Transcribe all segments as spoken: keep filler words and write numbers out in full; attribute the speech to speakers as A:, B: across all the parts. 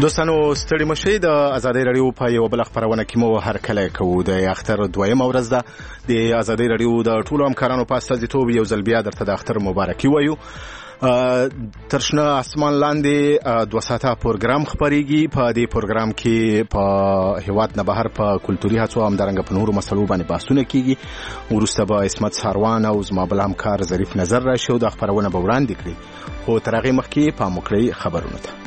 A: دوستانو ستړي مشئ د ازادي رادیو په یو بل خبرونه کې مو هر کله کوو د اختر دویمه ورځ ده د ازادي رادیو د ټولو همکارانو په استازیتوب یو ځل بیا درته د اختر مبارکي وایو. ترشنه اسمان لاندې دوه ساعته پروګرام خبريږي. په دې پروګرام کې په هیواد نه بهر په کلتوري هڅو هم درنګ په نورو مسلو باندې بحثونه کیږي. ورسته به اسمت ساروان او زما بل همکار ظریف نظر راشي او د خبرونه به وړاندې کړي. خو تر هغې مخکې په مکړی خبرونه ته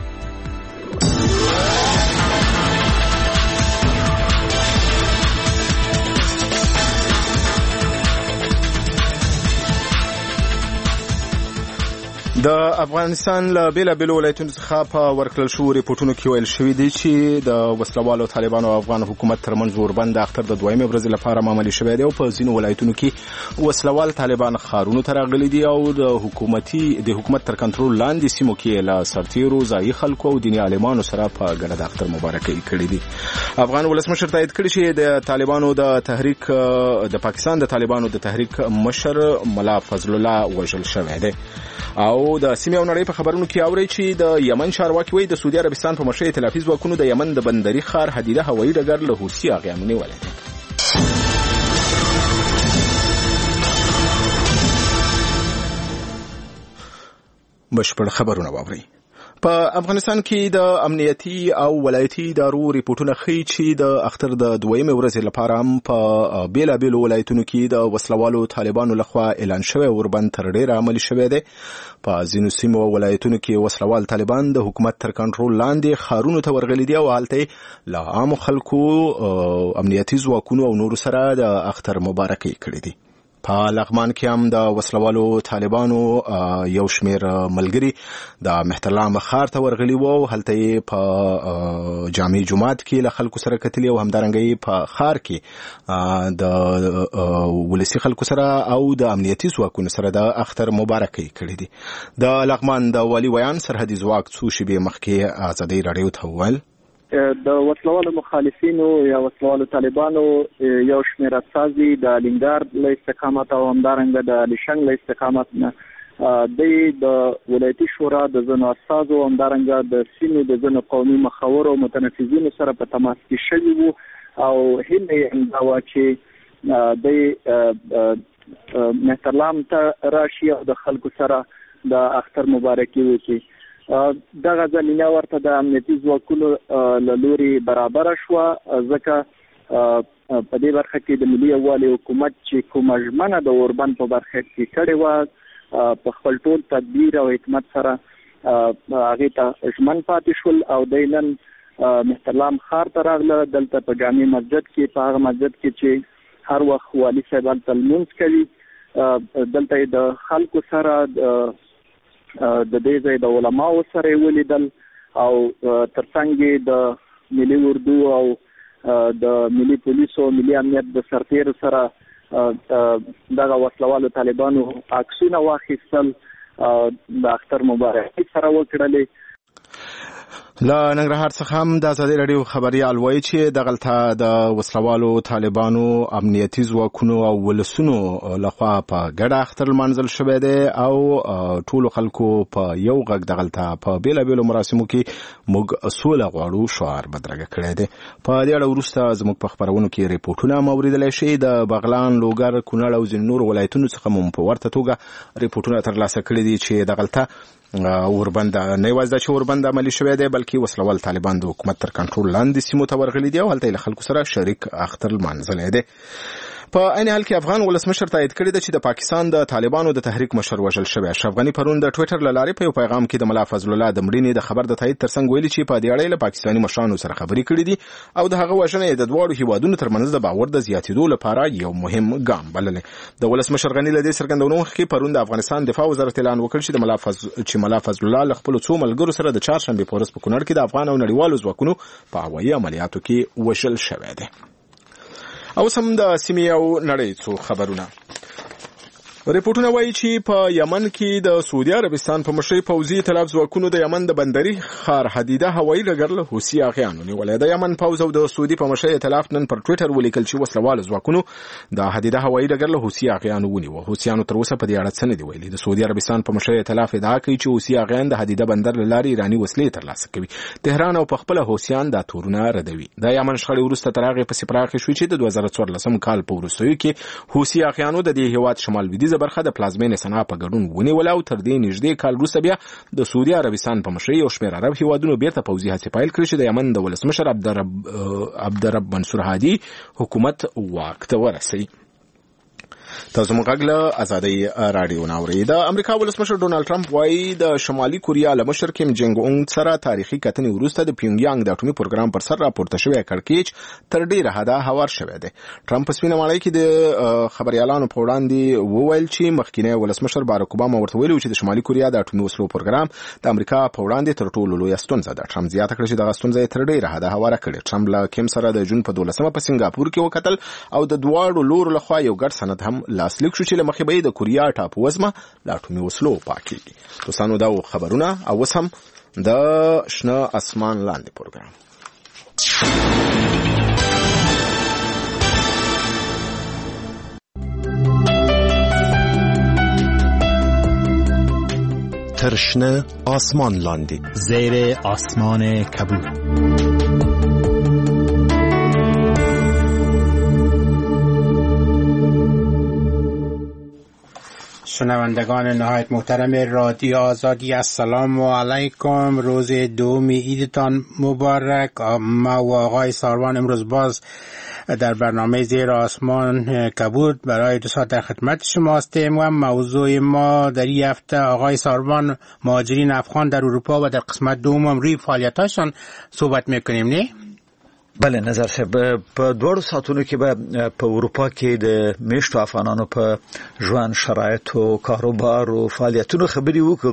A: د افغانستان له بیلابیلو ولایتونو څخه په ورکړل شوو ریپورټونو کې ویل شوي دي چې د وسلوالو طالبانو او افغان حکومت ترمنځ اوربند د اختر د دویمې ورځې لپاره معمولي شوی دی او په ځینو ولایتونو کې وسلوال طالبان ښارونو ته راغلي دي او د حکومتي د حکومت تر کنټرول لاندې سیمو کې له سرتیرو ځایي خلکو او دیني عالمانو سره په ګډه د اختر مبارکي کړې دي. افغان ولسمشر تایید کړی چې د طالبانو د تحریک د پاکستان د طالبانو د تحریک مشر ملا فضل الله وژل شوی دی. او د سیمې او نړۍ په خبرونو کې اوري چې د یمن چارواکي وایي د سعودي عربستان په مشرۍ ائتلافي ځواکونو د یمن د بندري ښار حدیده هوایي ډګر له حوثي اغیانو نیولی دی. بشپړ خبرونه واورئ. په افغانستان کې د امنیتي او ولایتي ادارو ریپورټونه ښیي چې د اختر د دویمې ورځې لپاره هم په بیلابیلو ولایتونو کې د وسلوالو طالبانو لخوا اعلان شوی اوربند تر ډیره عملي شوی دی. په ځینو سیمو او ولایتونو کې وسلوال طالبان د حکومت تر کنټرول لاندې ښارونو ته ورغلي دي او هلته له عامو خلکو امنیتي ځواکونو او نورو سره د اختر مبارکي کړې دي. په لغمان کې هم د وسلوالو طالبانو یو شمیر ملګري د مهترلام ښار ته ورغلي وو. هلته په جامع جماعت کې له خلکو سره کتلي او همدارنګه په ښار کې د ولسي خلکو سره او د امنیتي ځواکونو سره د اختر مبارکي کړې دي. د لغمان د والي ویان سرحدي ځواک څو شېبې مخکې ازادي رادیو ته وویل
B: د وسلوالو مخالفینو یا وسلوالو طالبانو یو شمېر استازي د لینګار له استقامت او همدارنګه د لیشنګ له استقامت نه د د ولایتي شورا د ځینو استازو همدارنګه د سیمې د ځینو قومي مخورو او متنفذینو سره په تماس کې شوي وو او هیله یې همدا وه چې د مهترلام ته راشي او د خلکو سره د اختر مبارکي وکړي. دغه زمینه ورته د امنیتي ځواکونو له لوري برابره شوه ځکه په دې برخه کې د ملي یووالي حکومت چې کومه ژمنه د اوربند په برخه کې کړې وه په خپل ټول تدبیر او حکمت سره هغې ته ژمن پاتې شول او دی نن مهترلام ښار ته راغله. دلته په جامع مسجد کې په هغه مسجد کې چې هر وخت والي صاحب هلته لمونځ کوي دلته یې د خلکو سره د دې ځای د علماو سره ولیدل او ترڅنګ د ملي اردو او د ملي پولیسو او ملي امنیت د سرتیرو سره دغه وسلوالو طالبانو عکسونه واخیستل د اختر مبارکي سره وکړلې.
A: له ننګرهار څخه هم د ازادي رادیو خبریال وایي چې دغلته د وسلوالو طالبانو امنیتي ځواکونو او ولسونو لخوا په ګډه اختر لمانځل شوی دی او ټولو خلکو په یو غږ دغلته په بیلابیلو مراسمو کې موږ سوله غواړو شعار بدرګه کړی دی. په دې اړه وروسته زموږ په خبرونو کې ریپورټونه هم اورېدلی شي. د بغلان، لوګر، کونړ او ځینو نورو ولایتونو څخه مو په ورته توګه ریپورټونه ترلاسه کړي دي چې دغلته اوربند نه یوازې دا چې اوربند عملي شوی دی بلکې وسلوال طالبان د حکومت تر کنټرول لاندې سیمو ته ورغلي دي او هلته له خلکو سره شریک اختر لمانځلی دی. په عین حال کې افغان ولسمشر تایید کړی دی چې د پاکستان د طالبانو د تحریک مشر وژل شوی. اشرف غني پرون د ټویټر له لارې په یو پیغام کې د ملا فضل الله د مړینې د خبر د تایید ترڅنګ ویلي چې په دې اړه له پاکستاني مشرانو سره خبرې کړې دي او د هغه وژنه د دواړو هیوادونو ترمنځ د باور د زیاتېدو لپاره یو مهم ګام بللی. د ولسمشر غني له دې څرګندونو مخکې پرون د افغانستان دفاع وزارت اعلان وکړ چې د ملا فضل چې ملا فضل الله له خپلو څو ملګرو سره د چهارشنبې په ورځ په کونړ کې د افغان او نړیوالو ځواکونو په هوایي عملیاتو کې وژل شوی دی. اوس هم د سیمې او نړۍ څو خبرونه. ریپورتونه وایي چې په یمن کې د سعودي عربستان په مشرۍ پوځي ائتلاف ځواکونو د یمن د بندري ښار حدیده هوایي ډګر له حوثي اغیانو نیولې. د یمن پوځ او د سعودي په مشرۍ ائتلاف نن پر ټویټر ولیکل چې وسلوال ځواکونو د حدیده هوایي ډګر له حوثي اغیانو ونیو. حوثیانو تر اوسه په دې اړه څه نه دی ویلي. د سعودي عربستان په مشرۍ ائتلاف ادعا کوي چې حوثي اغیان د حدیده بندر له لارې ایراني وسلې ترلاسه کوي. تهران او په خپل حوثیان دا تورونه ردوي. د یمن شخړې وروسته تر هغې پسې پراخې شوې چې د دوه زره څوارلسم کال په وروستیو کې حوثي اغیانو د دې هیواد شمال لویدیځه برخه د پلازمینې صنعا په ګډون ونیوله او تر دې نږدې کال وروسته بیا د سعودي عربستان په مشرۍ یو شمېر عرب هیوادونو بیرته پوځي هڅې پیل کړې چې د یمن د ولسمشر عبدالرب عبدالرب منصور هادي حکومت واک ته ورسوي. تاسو موږ له ازادي رادیو ناوړي. د امریکا ولسمشر ډونالد ټرمپ وايي د شمالي کوریا له مشر کیم جنګ اون سره تاریخي کتنې وروسته د پیونګ یانګ د اټومي پروګرام پر سر راپورته شوی کړکېچ تر ډیره حده هوار شوی دی. ټرمپ په سپینه ماڼۍ کې د خبريالانو په وړاندې وویل چې مخکینی ولسمشر باراک اوباما ورته ویلي چې د شمالي کوریا د اټومي وسلو پروګرام د امریکا په وړاندې تر ټولو لویه ستونزه ده. ټرمپ زیاته کړه چې دغه ستونزه تر ډیره حده هواره کړې. ټرمپ له کیم سره د جون په دولسمه په سنگاپور کې وکتل او د دواړو لورو لخوا یو ګډ سند هم لاسلیک شو چې مخې به د کوریا ټاپو وزمه لا اټومي وسلو پاکيږي. دوستانو دا خبرونه او اوس هم د شنه اسمان لاندې پروګرام.
C: تر شنه آسمان لاندې
D: زیر آسمان کبود. شنوندگان نهایت محترم رادیو آزادی، السلام علیکم. روز دوم عیدتان مبارک. ما و آقای ساروان امروز باز در برنامه زیر آسمان کبود برای دو ساعت در خدمت شما هستیم و موضوع ما در این هفته آقای ساروان مهاجرین افغان در اروپا و در قسمت دوم روی فعالیتاشان صحبت میکنیم. نه؟
E: بله نظر صاحب، په دوړو ساتونو کې به په اروپا کې د میشتو افغانانو په ژوند شرایط او کاروبار او فعالیتونو خبرې وکړو.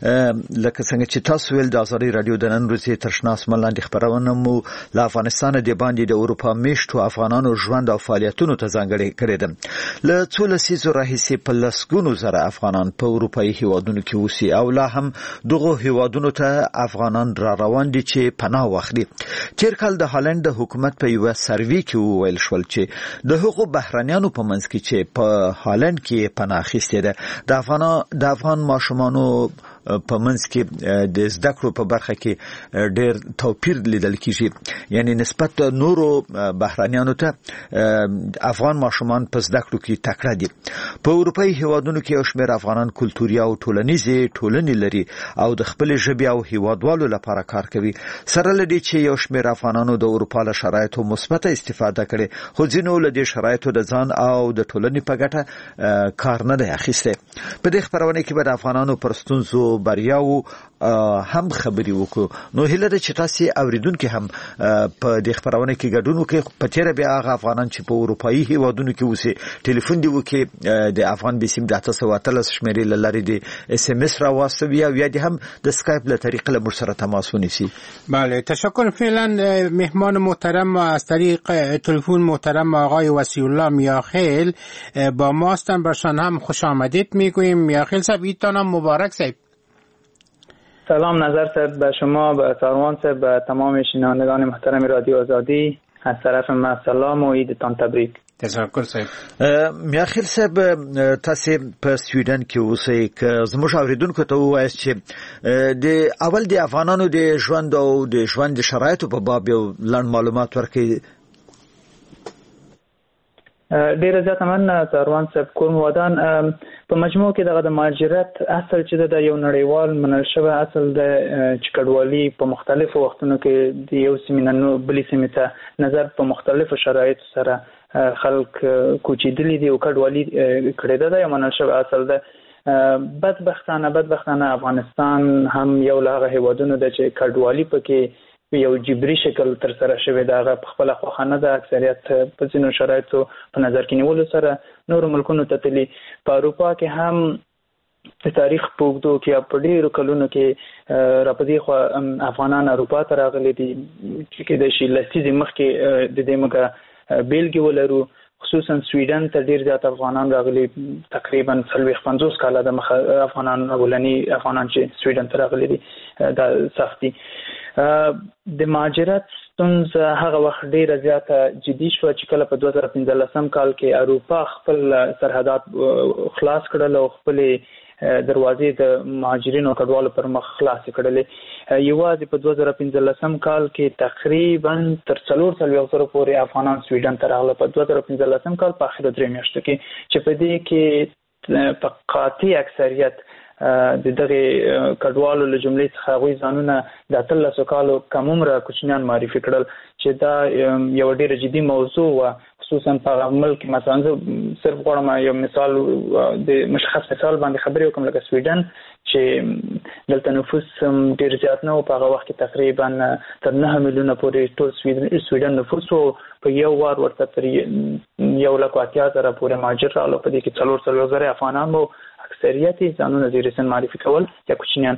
E: لکه څنګه چې تاسو ویل د ازادي رادیو د نن ورځې تر شنه اسمان لاندې خبرونه مو له افغانستان د باندې د اروپا میشتو افغانانو ژوند او فعالیتونو ته ځانګړې کړې ده. له څو لسیزو راهیسې په لسګونو زره افغانان په اروپایي هیوادونو کې اوسي او لا هم دغه هیوادونو ته افغانان را روان دي چې پناه واخلي. تیر کال د هالند حکومت په یو سروې کې وویل شول چې د هغو بهرانيانو په منځ کې چې په هالند کې پناه اخیستې ده د افغان د افغان ماشومانو په منځ کې د زده کړو په برخه کې ډېر توپیر لیدل کیږي. یعنی نسبت نورو بهرانيانو ته افغان ماشومان په زده کړو کې تکړه دي. په اروپایي هیوادونو کې یو شمېر افغانان کلتوري او ټولنیزې ټولنې لري او د خپل ژبې او هیوادوالو لپاره کار کوي. سره لدی چې یو شمېر افغانانو د اروپا له شرایطو مثبته استفاده کړي، خو ځینو له دې شرایطو د ځان او د ټولنې په ګټه کار نه دی اخیستی. په دې خبرونه کې به د افغانانو پر ستونزو بریاو هم خبرې وکړو. نو هیله ده چې تاسو اوریدونکو هم په دې خبرونه کې ګډون وکړي. په تیر بیا هغه افغانان چې په اروپایي هیوادونو کې اوسي ټلیفون دی وکړي د افغان بسیم د تاسو واتل شمیرې لاري د اس ام اس را واستوي او یا د هم د سکایپ له طریق له مر سره تماس ونیسي.
D: بله تشکر. فعلا مهمان محترم از طریق تلفن محترم آقای وصی الله میاخیل با ما هستن. برشان هم خوش آمدید میگوییم. میاخیل صاحب عیدتان هم مبارک صاحب.
F: سلام نظر صاحب به شما، به ساروان صاحب، به تمام شنوندگان محترم رادیو آزادی از طرف من سلام و عیدتان تبریک.
D: تشکر صاحب.
E: میاخیل صاحب تاسو په سویډن کې اوسئ، که زموږ اوریدونکو ته ووایاست چې د اول د افغانانو د ژوند او د ژوند شرایطو په باب یو لنډ معلومات ورکړئ.
F: ډیره زیاته من ساروان صاحب کوم ودان په مجموع کې دغه د مهاجرت اصل چې د یو نړیوال منل شوی اصل د چکړوالي په مختلفو وختونو کې د یو سیمینانو بلی سیمې ته نظر په مختلفو شرایطو سره خلک کوچیدلی دي او کډوالي کړی ده. یو منل شوی اصل ده. بدبختانه بدبختانه افغانستان هم یو له هغه هیوادونو ده چې کډوالي پکې یو جبري شکل تر سره شوی دا غو خپل خوخانه د اکثریت په ځینو شرایطو په نظر کې نیولو سره نور ملکونو ته تللی. په اروپا کې هم په تاریخ پوګدو کې په ډیرو کلونو کې راپدې خو افغانان اروپا ته راغلي دي چې د شي لسیزې مخکې د دې موږ بیلګې ولرو. خصوصا سویډن ته ډیر زیات افغانان راغلي، تقریبا څلوېښت پنځوس کاله د مخ افغانان اولنی افغانان چې سویډن ته راغلي دي دا سختي. د مهاجرت ستونزه هغه وخت ډیره زیاته جدي شو چې کله په دوه زره پنځلسم کال کې اروپا خپل سرحدات خلاص کړل او خپل دروازې د مهاجرینو کډوالو پر مخ خلاص کړلې. یوازې په دوه زره پنځلسم کال کې تقریبا تر څلور څلوېښت زره پورې افغانان سویډن ته راغله په دوه زره پنځلسم کال په اخر درې میاشتو کې، چې په دې کې په قاطع اکثریت د دغه کډوالو له جملې څخه غوي ځانونه د اتلسو کالو کم عمره کوچنیان معرفي کړل چې دا یو ډیره جدي موضوع و، خصوصا په ملک مثلا صرف غواړم یو مثال د مشخص مثال باندې خبرې وکم لکه سویډن چې دلته نفوس ډیر زیات نه و، په هغه وخت کې تقریبا تر نه میلیونه پورې ټول سویډن نفوس و، په یو وار ورته تر یو لک اتیا زره پورې مهاجر راغلل، په دې کې څلور څلوېښت زره افغانان وو، اکثریت یې ځانونه زیرسن معرفي کول یا کوچنیان.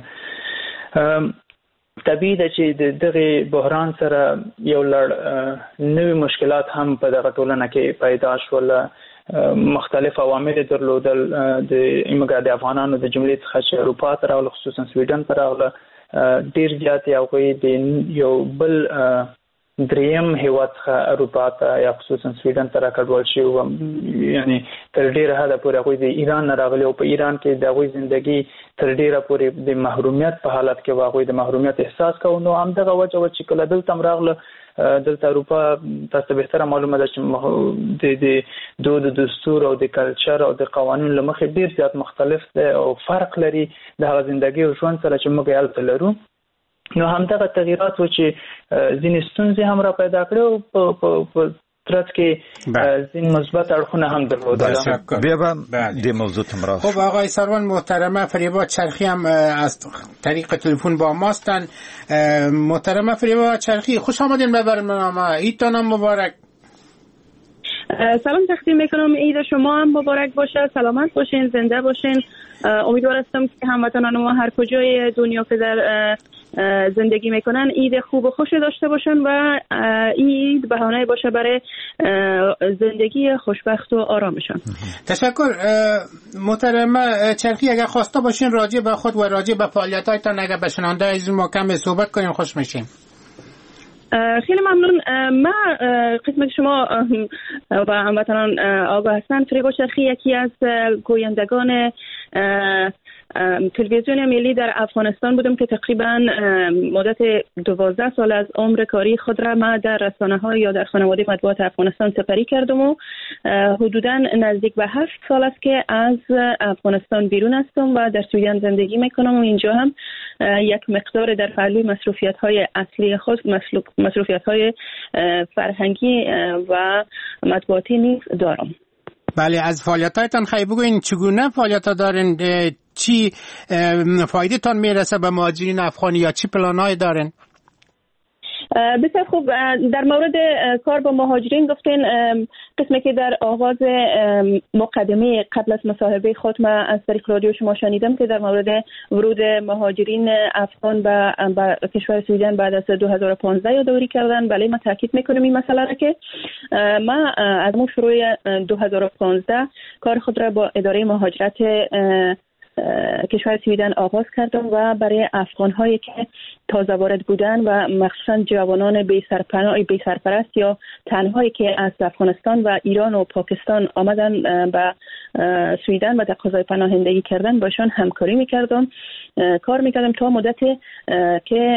F: طبیعي ده چې د دغه بحران سره یو لړ نوې مشکلات هم په دغه ټولنه کې پیدا شول. مختلف عوامل درلودل د ایمګر د افغانانو د جملې څخه چې اروپا ته راغله، خصوصا سویډن ته راغله، ډیر زیات هغوی د یو بل دریم هیواد څخه اروپا ته یا خصوصا سویډن ته راکډوال شي، یعنی تر ډیره حده پورې هغوی د ایران نه راغلي او په ایران کې د هغوی زندګي تر ډیره پورې د محرومیت په حالت کې هغوی د محرومیت احساس کوي. نو همدغه وجه و چې کله دلته هم راغله، دلته اروپا تاسو بهتره معلومه ده چې د د دود دستور او د کلچر او د قوانینو له مخې ډیر زیات مختلف دی او فرق لري د هغه زندګي او ژوند سره چې موږ یې هلته لرو. نو همدغه تغییرات و چې ځینې ستونزې هم را پیدا کړې او په ترڅ کې ځینې مثبت اړخونه هم درلودل.
E: بیا به د موضوع تمرا.
D: خب آقای سروان محترمه فریبا چرخی هم از طریق تلفن با ماستن. محترمه فریبا چرخی خوش آمدین به برنامه. عیدتان هم مبارک.
G: سلام تقدیم میکنم، عید شما هم مبارک باشه، سلامت باشین، زنده باشین. امیدوار هستم که هموطنان ما هر کجای دنیا که در زندگی میکنن عید خوب و خوش داشته باشن و عید بهانه باشه برای زندگی خوشبخت و آرامشان.
D: تشکر محترمه چرخی. اگر خواسته باشین راجع به خود و راجع به فعالیتایتان اگر به شنونده عزیز ما کم صحبت کنیم خوش میشیم.
G: خیلی ممنون. من قسمت شما و هموطنان آگاه هستند. فریبا چرخی یکی از گویندگان تلویزیون ملی در افغانستان بودم که تقریبا مدت دوازده سال از عمر کاری خود را ما در رسانه ها یا در خانواده مطبوعات افغانستان سپری کردم و حدودا نزدیک به هفت سال است که از افغانستان بیرون هستم و در سویدن زندگی میکنم و اینجا هم یک مقدار در پهلوی مصروفیت های اصلی خود مصروفیت های فرهنگی و مطبوعاتی نیز دارم.
D: بله، از فعالیتاتون خیلی بگوین چگونه فعالیت‌ها دارین، چی فایده تان میرسه به مهاجرین افغانی یا چی پلان‌های دارین؟
G: بسیار خوب. در مورد کار با مهاجرین گفتین، قسمی که در آغاز مقدمه قبل از مصاحبه خود ما از طریق رادیو شما شنیدم که در مورد ورود مهاجرین افغان به, به کشور سویدن بعد از دو هزار و پانزده یادآوری کردن. بله، ما تاکید میکنیم این مسئله را که ما از مو شروع دو هزار و پانزده کار خود را با اداره مهاجرت کشور سویدن آغاز کردم و برای افغان‌هایی که تازه وارد بودن و مخصوصاً جوانان بی سرپناه بی سرپرست یا تنهایی که از افغانستان و ایران و پاکستان آمدن به سویدن و تقاضای پناهندگی کردن باشان همکاری می‌کردم، کار می‌کردم تا مدتی که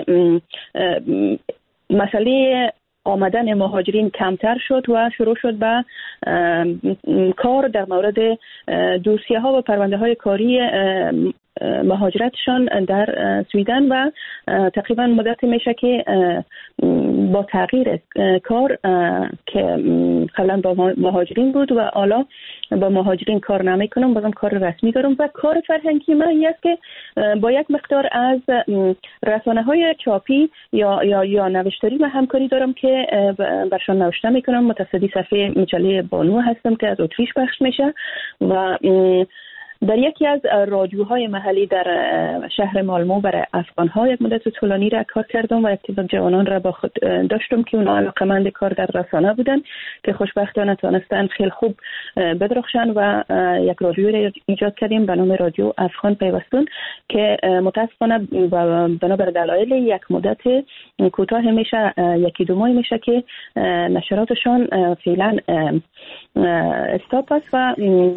G: مسئله آمدن مهاجرین کمتر شد و شروع شد به کار در مورد دوسیه ها و پرونده های کاری مهاجرتشان در سویدن و تقریبا مدت میشه که با تغییر کار که قبلا با مهاجرین بود و حالا با مهاجرین کار نمیکنم، بازم کار رسمی دارم. و کار فرهنگی من این است که با یک مقدار از رسانه های چاپی یا یا یا نوشتاری و همکاری دارم که برشان نوشته میکنم. متصدی صفحه مجله بانو هستم که از اتریش پخش میشه و در یکی از رادیوهای محلی در شهر مالمو برای افغان‌ها یک مدت طولانی را کار کردم و یک تعداد جوانان را با خود داشتم که اونها علاقه‌مند کار در رسانه بودن که خوشبختانه تونستن خیلی خوب بدرخشن و یک رادیو را ایجاد کردیم به نام رادیو افغان پیوستون که متاسفانه بنابر دلایل یک مدت کوتاه میشه، یکی دو ماه میشه که نشراتشان فعلا استاپ است و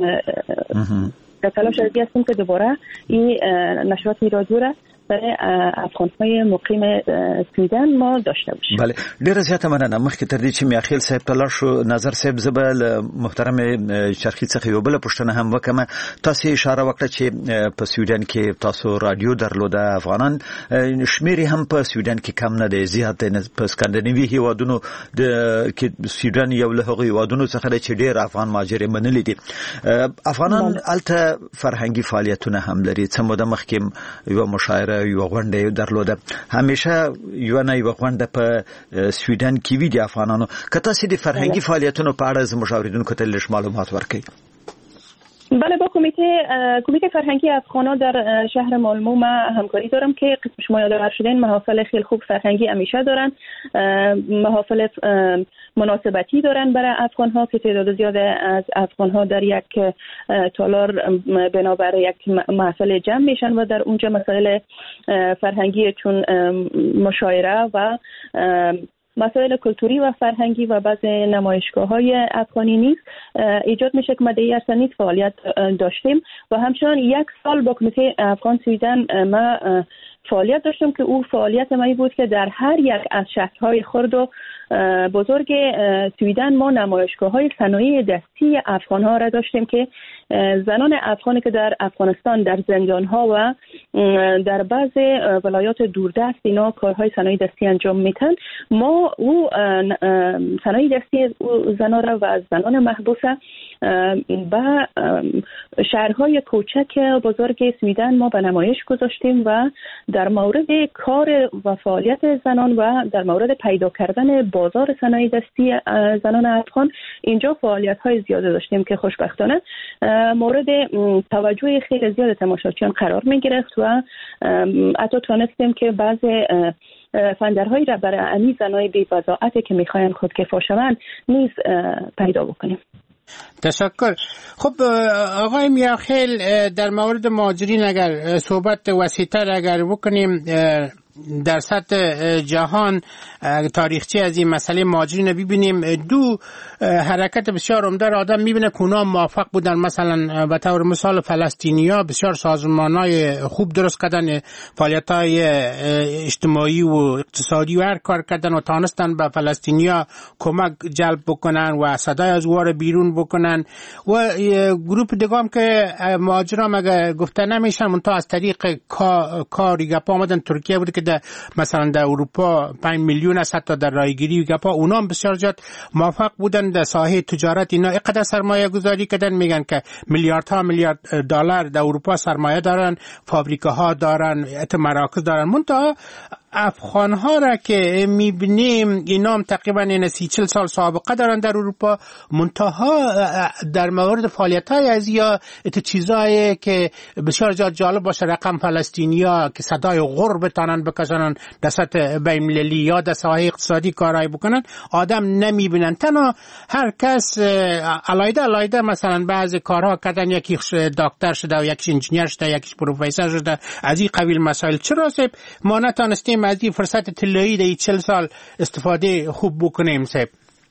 G: در تلاش هستیم که دوباره این نشرات رادیو را برای افغان‌های مقیم سویدن ما داشته باشیم.
E: بله، ډیره زیاته مننه. مخکې تر دې چې میاخیل صاحب ته لاړ شو، نظر صاحب زبل محترم چرخی څخه یو بل پوښتنه هم وکم. تاسو اشاره وکړه چې په سویډن کې تاسو رادیو درلوده. افغانان شمیر هم په سویډن کې کم نه دی، زیات نه. په سکندیناوي هیوادونو د کې سویډن یو له هغو هیوادونو څخه دی چې ډیر افغان مهاجر منلي دي. افغانان الته فرهنګي فعالیتونه هم لري. څه موده مخکې یو مشاعره یو غونډه درلوده. همیشه یو نه یو غونډه په سویډن کې وی دي افغانانو. کته سي د فرهنګي فعالیتونو په اړه زموږ اوریدونکو ته لږ معلومات ورکړئ.
G: بله، با کمیته کمیته فرهنگی افغانا در شهر مالمو ما همکاری دارم که قسم شما یادآور شدین محافل خیلی خوب فرهنگی همیشه دارن، محافل مناسبتی دارن برای افغان ها که تعداد زیاد از افغان ها در یک تالار بنابر یک محفل جمع میشن و در اونجا مسائل فرهنگی چون مشاعره و مسائل کلتوری و فرهنگی و بعض نمایشگاه‌های افغانی نیز ایجاد میشه که ما در این سنید فعالیت داشتیم و همچنان یک سال با کمیته افغان سویدن ما فعالیت داشتم که او فعالیت ما بود که در هر یک از شهرهای خرد و بزرگ سویدن ما نمایشگاه‌های صنایع دستی افغان‌ها را داشتیم که زنان افغانی که در افغانستان در زندان‌ها و در بعض ولایات دوردست اینا کارهای صنایع دستی انجام میتن. ما او صنایع دستی زنان را و از زنان محبوسه به شهرهای کوچک بزرگ سویدن ما به نمایش گذاشتیم و در مورد کار و فعالیت زنان و در مورد پیدا کردن بازار صنایع دستی زنان افغان اینجا فعالیت‌های زیاده داشتیم که خوشبختانه مورد توجه خیلی زیاد تماشاچیان قرار می‌گرفت و حتی تونستیم که بعض فندرهایی را برای امی زنای بی‌وضاحتی که می‌خواهند خودکفا شوند نیز پیدا بکنیم.
D: تشکر. خب آقای میاخیل، در مورد مهاجرین اگر صحبت وسیع‌تر اگر بکنیم، در سطح جهان تاریخچه از این مسئله مهاجرین رو ببینیم، دو حرکت بسیار عمده را آدم میبینه که اونا موفق بودن. مثلا به طور مثال فلسطینیا بسیار سازمان‌های خوب درست کردن، فعالیت‌های اجتماعی و اقتصادی و هر کار کردن و تانستن به فلسطینیا کمک جلب بکنن و صدای از اوها بیرون بکنن. و گروپ دیگه هم که مهاجران مگه گفته نمیشن منتها از طریق کاری گپا آمدن. ترکیه بود که در مثلا در اروپا پنج میلیون است، حتی در رایگیری گپا اونا هم بسیار زیاد موفق بودن در ساحه تجارت. اینا اینقدر سرمایه گذاری کردن، میگن که میلیاردها میلیارد دلار در اروپا سرمایه دارن، فابریکاها دارن، مراکز دارن. منتها افغان ها را که میبینیم اینا هم تقریبا این سی چل سال سابقه دارن در اروپا، منتها در مورد فعالیت های از یا چیزایی که بسیار زیاد جالب باشه، رقم فلسطینیا که صدای غر بتانن بکشنن در سطح بین المللی یا در ساحه اقتصادی کارایی بکنن، آدم نمیبینن. تنها هر کس علایده علایده مثلا بعض کارها کردن، یکیش دکتر شده و یکیش انجینیر شده، یکیش پروفسور شده، از این قبیل مسائل. چرا سب ما نتانستیم از این فرصت طلایی در چهل سال استفاده خوب بکنیم؟ سب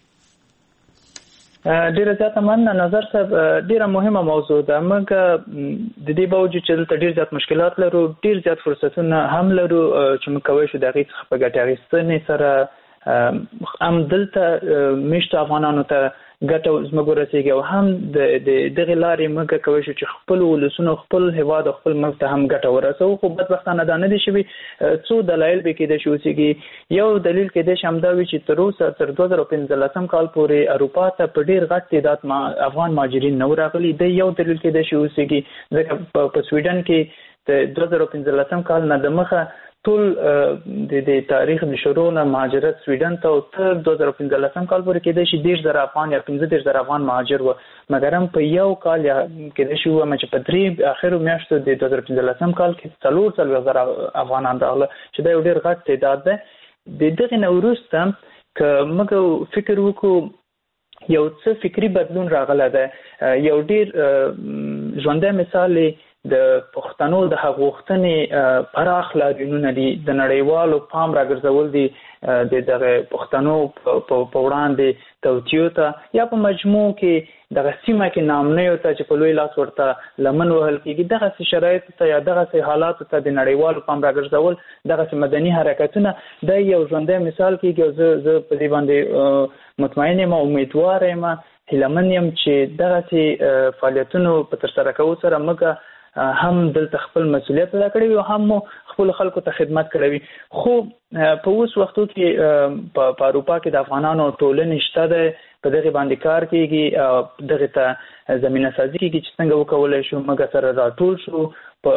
F: ډیره زیاته مننه. نظر صاحب، ډیره مهمه موضوع ده. موږ د دې باوجود چې دلته ډیر زیات مشکلات لرو، ډیر زیات فرصتونه هم لرو چې موږ کولی شو د هغې څخه په ګټې اخیستنې سره هم دلته میشتو افغانانو ته ګټه زموږ ورسېږي او هم د دغې لارې موږ کولی شو چې خپل ولسونو، خپل هېواد او خپل ملک ته هم ګټه ورسوو. خو بدبختانه دا نه دي شوي. څو دلایل به کېدای شي اوسېږي. یو دلیل کېدای شي همدا وي چې تر اوسه تر دوه زره پنځلسم کال پورې اروپا ته په ډېر غټ تعداد افغان مهاجرین نه و راغلي. د یو دلیل کېدای شي اوسېږي ځکه په سویډن کې د دوه زره پنځلسم کال نه د مخه ټول د تاریخ د شروع نه مهاجرت سویډن ته او تر دوه زره پنځلسم کال پورې کېدای شي دېرش زره افغان یا پنځه دېرش زره افغان مهاجر و، مګر هم په یو کال یا کېدای شي ووایم چې په درې اخرو میاشتو د دوه زره پنځلسم کال کې څلور څلوېښت زره افغانان راغله چې دا یو ډېر غټ تعداد دی. د دغې نه وروسته که موږ فکر وکړو یو څه فکري بدلون راغلی دی. یو ډېر ژوندی مثال د پښتنو د حق غوښتنې پراخ لاریونونه دي، د نړیوالو پام راګرځول دي د دغه پښتنو په وړاندې توطیو ته یا په مجموع کې دغه سیمه کې نامنیو ته چې په لوی لاس ورته لمن وهل کېږي، دغسې شرایطو ته یا دغسې حالاتو ته د نړیوالو پام راګرځول، دغسې مدني حرکتونه دا یو ژوندی مثال کېږي. او زه زه په دې باندې مطمئن یم، امیدوار یم، هیلهمن یم چې دغسې فعالیتونو په ترسره کولو سره موږ هم دلته خپل مسؤلیت ادا کړی او هم خپل خلکو ته خدمت کړی. خو په اوس وختو کې په اروپا کې د افغانانو ټولنې شته ده، په دغه باندې کار کیږي، دغه ته زمينه سازي کیږي چې څنګه وکولای شو موږ سره راټول شو.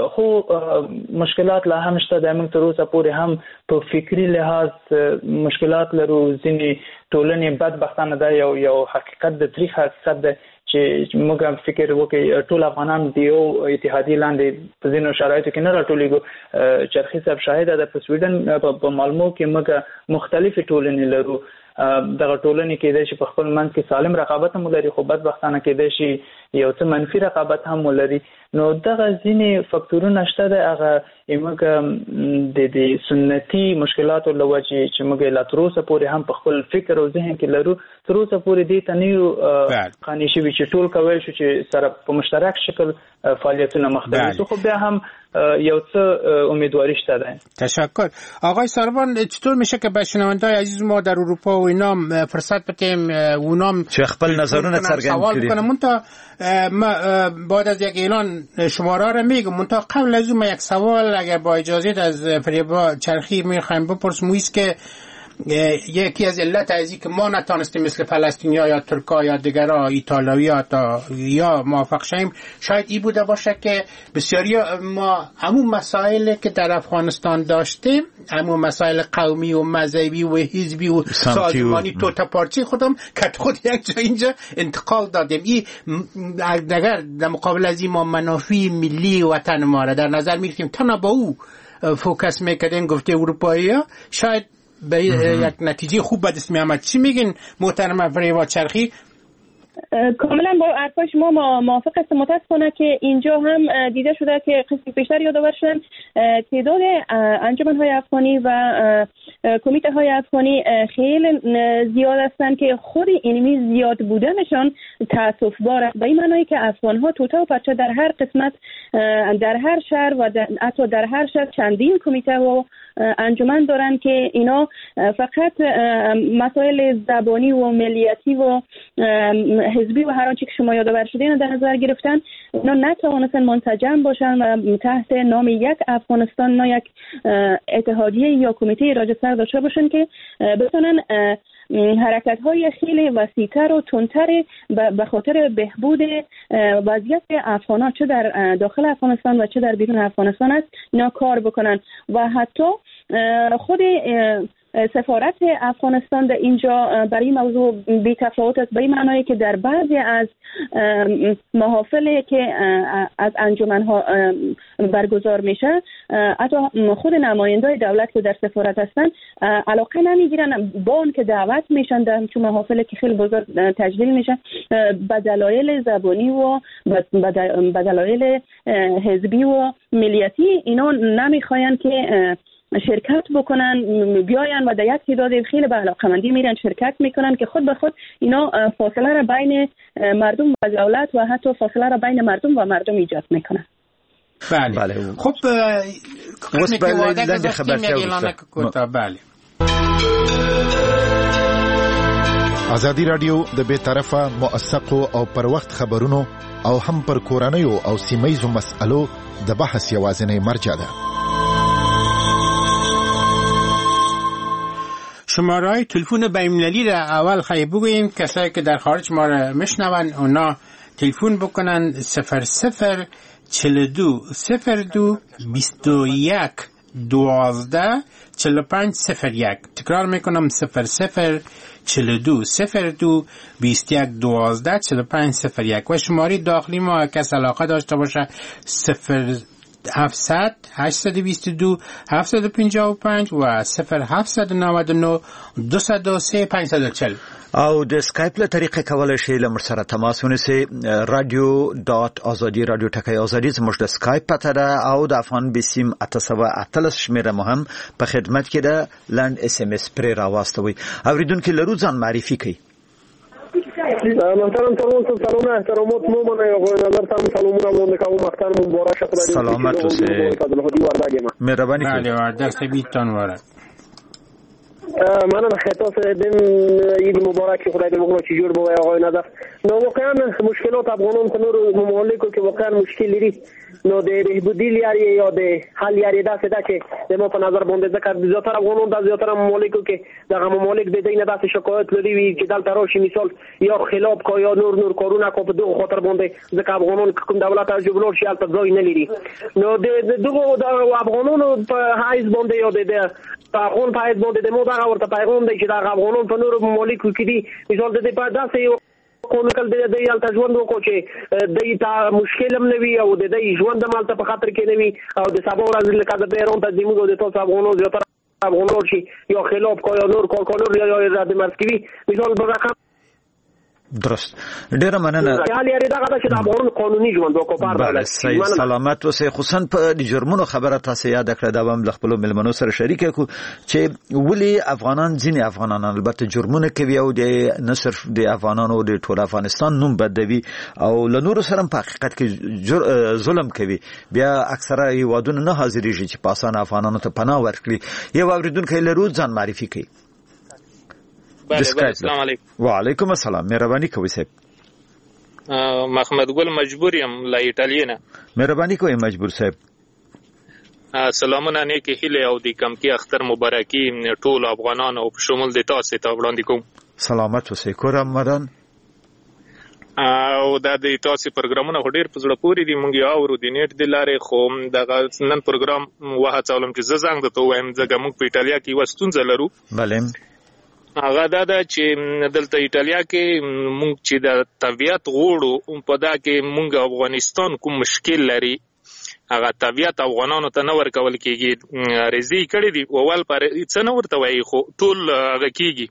F: خو مشکلات لا هم شته د موږ تر اوسه پورې هم په فکری لحاظ مشکلات لرو. ځینې ټولنې بدبختانه ده، یو یو حقیقت د تاریخ حقیقت ده چې موږ فکر وکړو ټول افغانان د یو اتحادیې لاندې په ځینو شرایطو کې نه راټولېږو. چرخي صاحب شاهد ده په سویډن په مالمو کې موږ مختلفې ټولنې لرو. دغه ټولنې کېدای شي په خپل منځ کې سالم رقابت هم ولري، خو بدبختانه کېدای شي یو څه منفي رقابت هم ولري. نو دغه ځینې فکتورونه شته ده، هغه موږ د د سنتي مشکلاتو له وجې چې موږ لا تر اوسه پورې هم په خپل فکر او ذهن کې لرو، تر اوسه پورې دې ته نه یو قانع شوي چې ټول کولی شو چې سره په مشترک شکل فعالیتونه مختلف، خو بیا هم یو څه امیدواری شته ده.
D: تشکر. آقای ساروان، چطور میشه که به شنونده‌های عزیز ما در اروپا و اینا فرصت بدیم اونام
E: چه خپل نظرونه څرګند کړي؟
D: منتها ما بعد از یک اعلان شماره را میگم، منتها قبل از اون یک سوال اگر با اجازه از فریبا چرخی میخوایم بپرسم، است که یکی از علت از اینکه ما نتانستیم مثل فلسطینیا یا ترکا یا دیگرها ایتالیا تا یا موافق شیم شاید این بوده باشه که بسیاری ما همون مسائلی که در افغانستان داشتیم، همون مسائل قومی و مذهبی و حزبی و سازمانی توتا پارچی خودم که خود یک جا اینجا انتقال دادیم. این اگر در مقابل از این ما منافع ملی وطن ما را در نظر میگیریم تا با او فوکس میکردیم گفته اروپایی ها، شاید به یک نتیجه خوب به دست می آمد. چی میگین محترم فریبا چرخی؟
G: کاملا با حرفای شما موافق هستم. متاسفانه که اینجا هم دیده شده که قسم بیشتر یادآور شدن تعداد انجمن‌های افغانی و کمیته های افغانی خیلی زیاد هستند که خود اینمی زیاد بودنشان تأسف بار است، به این معنی که افغان‌ها توتا و پرچه در هر قسمت، در هر شهر و حتی در هر شهر چندین کمیته و انجمن دارن که اینا فقط مسائل زبانی و ملیتی و حزبی و هر آنچه که شما یادآور شدین در نظر گرفتن، اینا نتوانستن منسجم باشن و تحت نام یک افغانستان نه یک اتحادیه یا کمیته راجع سر داشته باشن که بتونن حرکت‌های خیلی وسیع‌تر و تندتر به خاطر بهبود وضعیت افغان‌ها چه در داخل افغانستان و چه در بیرون افغانستان است اینا کار بکنن. و حتی خود سفارت افغانستان در اینجا برای این موضوع بی تفاوت است، به این معنی که در بعضی از محافلی که از انجمن‌ها برگزار میشه حتی خود نمایندای دولت که در سفارت هستن علاقه نمیگیرن با اون که دعوت میشن در چون محافلی که خیلی بزرگ تجلیل میشه به دلایل زبانی و به دلایل حزبی و ملیتی اینا نمیخواین که شرکت بکنن، بیاین و در یک تعداد خیلی به علاقه‌مندی میرن شرکت میکنن که خود به خود اینا فاصله را بین مردم و دولت و حتی فاصله را بین مردم و مردم ایجاد میکنن.
D: بله, بله. خب
E: اوس بله لنډه خبرتیا
D: بله.
C: ازادي رادیو د بے طرفه موثقو او پر وخت خبرونو او هم پر کورنیو او سیمایزو مسألو د بحث یوازینی مرجع ده.
D: شماره‌های تلفن بین‌المللی را اول خیلی بگوییم کسایی که در خارج ما را میشنون اونا تلفن بکنن صفر صفر چهل و دو صفر دو بیست و یک دوازده چهل و پنج صفر یک. تکرار میکنم صفر صفر چهل و دو صفر دو بیست و یک دوازده چهل و پنج صفر یک و شماره داخلی ما کس علاقه داشته باشه صفر هفتصد هشتصد و بیست و دو هفتصد و پنجاه و پنج و صفر هفتصد و نود و نه دویست و سه پانصد و چهل.
E: او د سکایپ له طریقې کولای شئ له موږ سره تماس ونیسئ. رادیو ډاټ ازادي رادیو ټکی ازادي زموږ د سکایپ پته ده او د افغان بسیم اته سوه اتلس شمېره مو هم په خدمت کې ده. لنډ اس ام اس پرې راواستوئ. اورېدونکي لرو ځان معرفي کړئ.
H: محترم ترمون سلام احترامات مو منه آقای نظر تام سلامونه مونده که مختار مبارک شد.
E: سلامت اوسئ. مهرباني
D: بله وعده سبیتان وارد.
H: منم خطاس دم عید مبارک خدای دې وکړي چې جوړ بوي آقای نظر. نو واقعا مشکلات افغانان په نور ممالکو کې واقعا مشکل لري. نو د رهبودی لري یا د حل لري داسې ده چې د مو په نظر باندې ځکه زیاتره افغانان د زیاتره ممالکو کې دغه ممالک د دې نه داسې شکایت لري وي چې دلته راشي مثال یا خلاف کا یا نور نور کارونه کو په دغه خاطر باندې ځکه افغانان کوم دولت او جبلور شي البته ځای نه لري. نو د دغه د افغانانو په حیث باندې یا د په افغان په حیث باندې د مو دغه ورته پیغام دی چې د افغانانو په نور ممالکو کې دي مثال د دې په داسې کونکل د دې یال تجوند وکړي چې د دې تا مشکل هم نوي او د دې ژوند مالته په خاطر کې نوي او د سبا ورځ لکه د بیرون ته د موږ د تاسو افغانانو زیاتره افغانانو شي یا خلاف کا یا نور کار کول یا رد مرکوي مثال به رقم
E: درست. ډیره مننه.
H: حالي لري دغه چې د افغان قانوني ژوند وکړ.
E: بله صحیح سلامت اوسئ. خصوصا په د جرمونو خبره تاسو یاد کړه دا هم د خپل ملمنو سره شریک کو چې ولی افغانان ځینې افغانان البته جرمونه کوي او د نه صرف د افغانانو د ټول افغانستان نوم بدوي او له نورو سره په حقیقت کې ظلم کوي. بیا اکثره هیوادونه نه حاضرېږي چې پاسان افغانانو ته پناه ورکړي. یو اوریدونکی لرو ځان معرفي کوي.
I: السلام علیکم.
E: وعلیکم السلام. مهرباني کوئ صاحب.
I: محمد ګل مجبور یم لا ایټالیا نه.
E: مهرباني کوئ مجبور صاحب.
I: سلامونه نیکه هیله او د کمکی اختر مبارکي ټول افغانان او شمول د تاسو ته وړاندې کوم.
E: سلامت اوسئ. کورم مدان
I: او دا د تاسو پروګرامونه ډېر په زړه پورې دي. مونږ یو ورو د نیټ د لارې خو دغه نن پروګرام واه څولم چې زه زنګ ته وایم ځکه مونږ په ایټالیا کې وستونځ لرو.
E: بله
I: هغه دا ده چې دلته ایټالیا کې مونږ چې د طبیعت غوړو په دا کې مونږ افغانستان کوم مشکل لري هغه طبیعت افغانانو ته نه ورکول کېږي. رضی کړی دي اول پر څه نه ورته وایي خو ټول هغه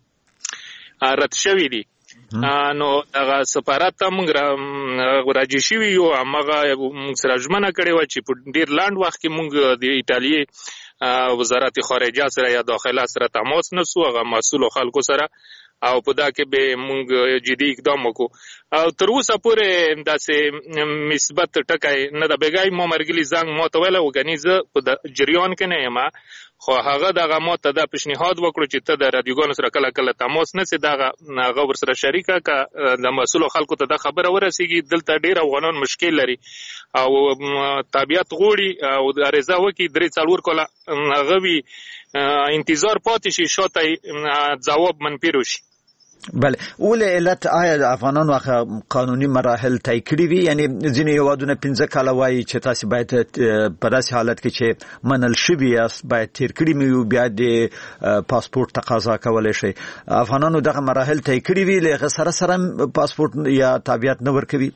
I: کېږي رد شوي دي. نو هغه سفارت ته مونږ راجع شوي یو هماغه مونږ سره ژمنه کړې وه چې په ډېر لاند وخت کې مونږ د ایټالیې وزارت خارجه سره یا داخله سره تماس نسو هغه مسؤل خلکو سره او په دا کې به مونږ جدي اقدام وکړو او تر اوسه پورې داسې مثبت ټکی نه د بیګای مو مرګلی زنګ مو ته ویل وګنی زه په جریان کې نه یم خو هغه دغه مو ته د پیشنهاد وکړو چې ته د رادیوګانو سره کله کله تماس نسی دغه هغه ور سره شریکه ک د مسؤل خلکو ته د خبره ورسیږي. دلته ډیر افغانان مشکل لري او طبيعت غوړي او د رضا وکي درې څلور کله هغه وی انتظار پاتې شي شاته جواب منفي وشي.
E: بله ول علت آیا د افغانانو قانوني مراحل طی کړي وي یعنی ځینې هیوادونه پنځه کاله وایي چې تاسو باید په داسې حالت کې چې منل شوي یاست باید تیر کړي مې بیا د پاسپورت تقاضا کولی شي. افغانانو دغه مراحل طی کړي وي له هغه سره سره پاسپورت یا تابعیت نه ورکوي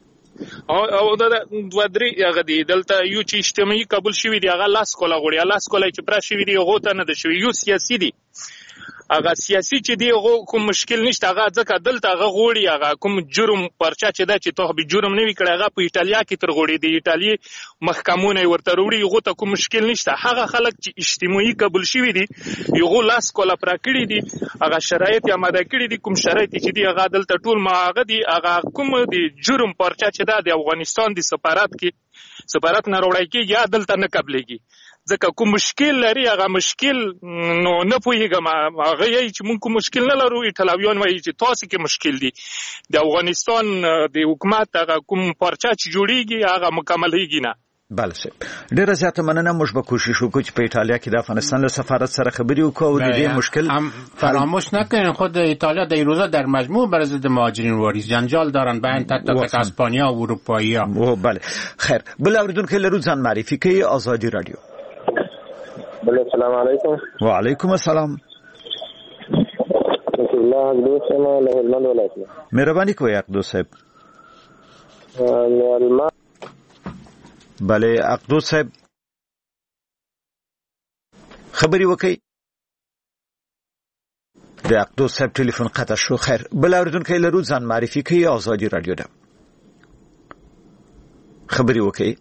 I: او او دا دوه درې هغه دی دلته یو چې اجتماعي قبول شوي دی هغه لاس کوله غوړي لاس کوله چې پر شوي دی هغه ته نه د شوي یو سیاسي دی هغه سیاسي چې دی هغه کوم مشکل نشته هغه ځکه دلته هغه غوړي هغه کوم جرم پرچا چې دا چې ته به جرم نه وی کړی هغه په ایټالیا کې تر غوړي دی ایټالیا محکمونه ورته وروړي هغه ته کوم مشکل نشته. هغه خلک چې اجتماعي قبول شوي دي یو لاس کوله پر کړی دي هغه شرایط یې آماده کړی دي کوم شرایط چې دی هغه دلته ټول ما هغه دی هغه کوم دی جرم پرچا چې دا د افغانستان د سفارت کې سفارت نه وروړی کېږي یا دلته نه قبلېږي ځکه کوم مشکل لري هغه مشکل نو نه پوهیږم هغه یې چې موږ کوم مشکل نه لرو ایټالویان وایي چې تاسو کې مشکل دي د افغانستان د حکومت هغه کوم پرچا چې جوړیږي هغه مکملېږي نه.
E: بله صاحب ډیره زیاته مننه. موږ به کوشش وکړو چې په ایټالیا کې د افغانستان له سفارت سره خبرې وکړو او د دې مشکل
D: فراموش نکنین خود ایتالیا در این روزا در مجموع بر ضد مهاجرین واریز جنجال دارن بین تک اسپانیا و اروپایی ها.
E: بله خیر بل اوریدونکو لرو ځان معرفي کوي. آزادي رادیو
J: بله سلام علیکم.
E: و علیکم السلام.
J: الله اقدوس ما له هلمند ولایت.
E: مهرباني کوئ اقدوس صاحب.
J: الما
E: بله اقدوس صاحب خبري وکي. د اقدوس صاحب ټلیفون قطع شو. خیر بل اوریدونکو لرو ځان معرفي کوي. آزادي رادیو ده خبري وکي.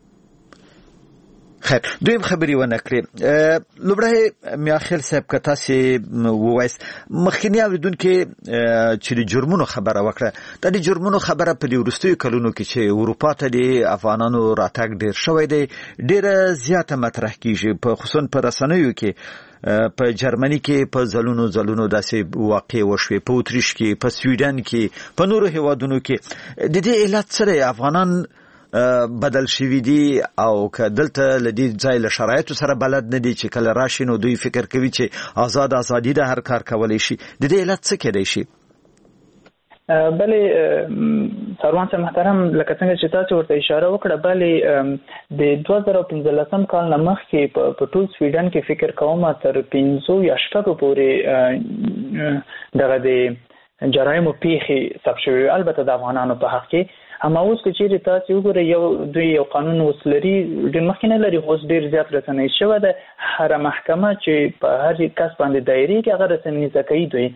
E: خیر دویم خبري ونه کړې لوبره میاخیل صاحب کتا سي وایس مخکنی اوریدونکو چې د جرمونو خبره وکړه. د جرمونو خبره په دې ورستیو کلونو کې چې اروپا ته د افغانانو راتګ ډیر شوی دی ډیره زیاته مطرح کیږي په خصوصا په رسنیو کې. په جرمني کې په ځلونو ځلونو داسې واقع وشوي په اتریش کې په سویډن کې په نورو هیوادونو کې. د دې علت سره افغانان بدل شوی دي او که دلته لدی ځای له شرایطو سره بلد نه دي چې کله راشي نو دوی فکر کوي چې آزاد ازادي د هر کار کولای شي. د دې علت څه کېدای شي؟
F: بله سروان صاحب محترم لکه څنګه چې تاسو ورته اشاره وکړه بله د دوه زره پنځلسم کال نه مخکې په ټول سویډن کې فکر کوم تر پنځو یا شپږو پورې دغه د جرایمو پیښې ثبت شوي البته د افغانانو په حق کې. اما اوس که چیرې تاسو وګورئ یو دوی یو قانون وسلري ډېر مخکې نه لري اوس ډېر زیات رسنۍ شوی ده. هر محکمه چې په هر کس باندې دایرې کې هغه رسنیزه کوي دوی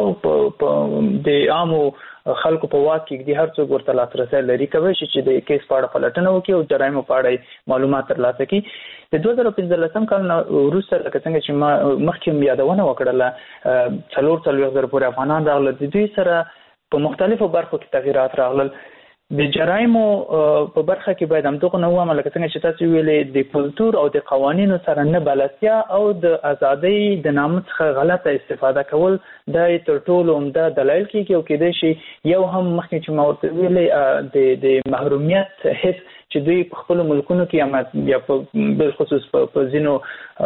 F: او د عامو خلکو په واک کې د هر څوک ورته لاسرسی لري کوي چې د کیس په اړه پلټنه وکړي او جرایمو په اړه معلومات ترلاسه کړي. د دوه زره پنځلسم کال وروسته لکه څنګه چې ما مخکې یادونه وکړله څلور څلوېښت زره پورې افغانان راغلل. د دوی سره په مختلفو برخو کې تغیرات راغلل. د جرایمو په برخه کې باید همدغه نه وایم لکه څنګه چې تاسو ویلې د کلتور او د قوانینو سره نه بلدتیا او د ازادۍ د نامه څخه غلطه استفاده کول د تر ټولو عمده دلایل کېږي او کېدای شي یو هم مخکې چې ما ورته ویلې د د محرومیت حس چې دوی په خپل ملکونو کې یا په بل خصوص په ځینو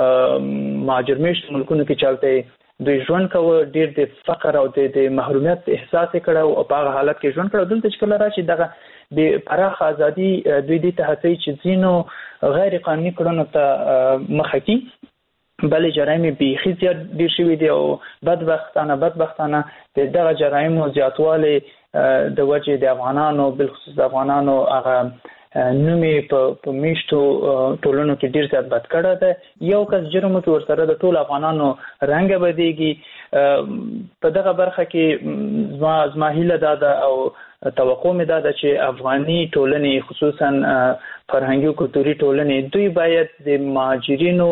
F: مهاجر میشت ملکونو کې چلته دوی ژوند کوي ډیر د فقر او د محرومیت احساس کړو او په هغه حالت کې ژوند کړو. دلته چې کله راشي دغه د پراخ ازادي دوی د تهڅي چې ځینو غیر قانوني کړنو ته مخه کوي. بلې جرایم بیخي زیات ډیر شوي دي او بدبختانه بدبختانه دغه جرایم زیاتوالی د وجې د افغانانو بالخصوص د افغانانو هغه نومي په میشتو ټولونو کې ډیر زیات بد کړه ده. یو کس جرم کې ورسره د ټول افغانانو رنګ بدیږي. په دغه برخه کې زما زما هیله دا ده او توقع مې دا ده چې افغاني ټولنې خصوصا فرهنګي او کلتوري ټولنې دوی باید د مهاجرینو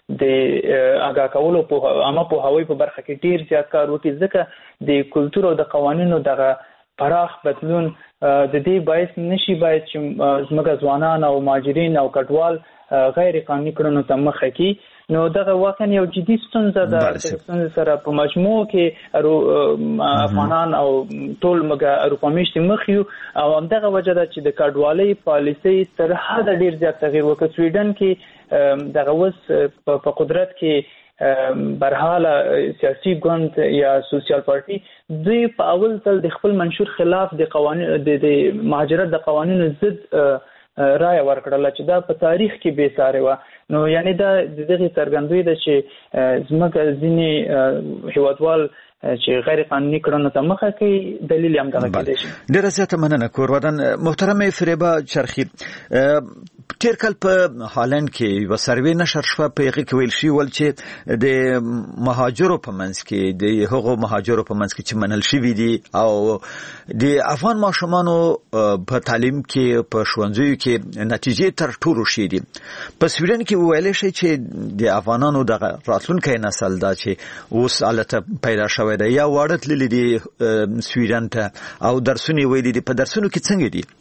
F: د آگاه کولو په عامه پوهاوی په برخه کې ډیر زیات کار وکړي ځکه د کلتور او د قوانینو دغه پراخ بدلون د دې باعث نشي باید چې زموږ ځوانان او مهاجرین او کډوال غیر قانوني کړنو ته مخه کوي. نو دغه واقعا یو جدي ستونزه ده. د ستونزې سره په مجموع کې افغانان او ټول موږ اروپا میشتي مخ یو او همدغه وجه ده چې د کډوالۍ پالیسۍ تر حده ډیر زیات تغیر وکړ. سویډن کې دغه اوس په قدرت کې برحاله سیاسي ګوند یا سوسیال پارټي دوی په اول ځل د خپل منشور خلاف د قوانین د مهاجرت د قوانینو ضد رائے ورکړله چې دا په تاریخ کې بې ساري و. نو یعنی دا د دغه څرګندوي ده چې زموږ ځینې هیوادوال چې غیر قانوني کړنو ته مخه کوي دلیل هم دغه کېدای شي.
E: ډېره زیاته مننه کورودن. محترم فریبا چرخی تیر کال په هالند کې یو سروې نشر شو په هغه کې ویل شي ول چې د مهاجرو په منځ کې د هغو مهاجرو په منځ کې چې منل شوی دي او د افغان ماشومانو په تعلیم کې په ښوونځیو کې نتیجې تر ټولو ښې دي. په سویډن کې ویل شي چې د افغانانو د راتلونکي نسل دا چې اوس الته پیدا شوی دی یا واړه تللی دي سویډن ته او درسونه ویلي دي په درسونو کې څنګه دي؟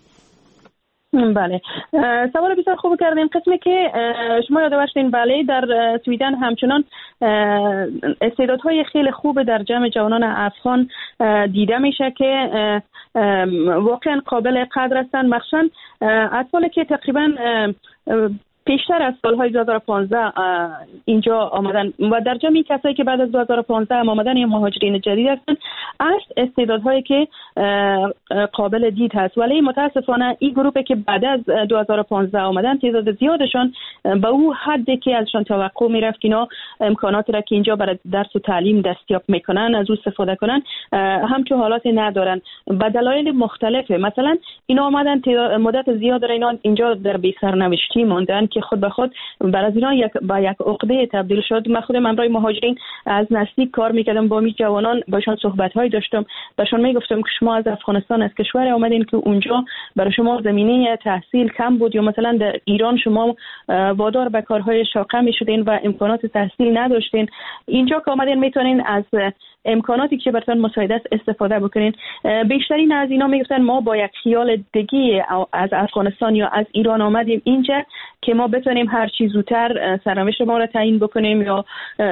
G: بله سوال بسیار خوب کردیم. قسمی که شما یاد داشتین بله در سویدن همچنان استعدادهای خیلی خوب در جمع جوانان افغان دیده میشه که واقعا قابل قدر هستند، مخصوصا اطفالی که تقریبا پیشتر از سالهای دو هزار و پانزده اینجا آمدن و در جمعی کسایی که بعد از دو هزار و پانزده آمدن این مهاجرین جدید هستند است استعدادهایی که قابل دید هست، ولی متاسفانه این گروپی که بعد از دو هزار و پانزده آمدن تعداد زیادشان به او حدی که ازشان توقع میرفت که اینا امکاناتی را که اینجا برای درس و تعلیم دستیاب میکنن از او استفاده کنن همچون حالات ندارن به دلایل مختلفه. مثلا اینا آمدن مدت زیاد را اینا اینجا در بی سرنوشتی ماندن که خود به خود بر از اینا یک با یک عقده تبدیل شد. من خودم امرای مهاجرین از نزدیک کار میکردم، با می جوانان باشون صحبت های داشتم، بهشون میگفتم که شما از افغانستان از کشور آمدین که اونجا برای شما زمینه تحصیل کم بود یا مثلا در ایران شما وادار به کارهای شاقه میشدین و امکانات تحصیل نداشتین، اینجا که آمدین میتونین از امکاناتی که براتون مساعد است استفاده بکنین. بیشترین از اینا میگفتن ما با یک خیال دیگه از افغانستان یا از ایران آمدیم اینجا که ما بتونیم هر چیز زودتر سرنوشت ما را تعیین بکنیم یا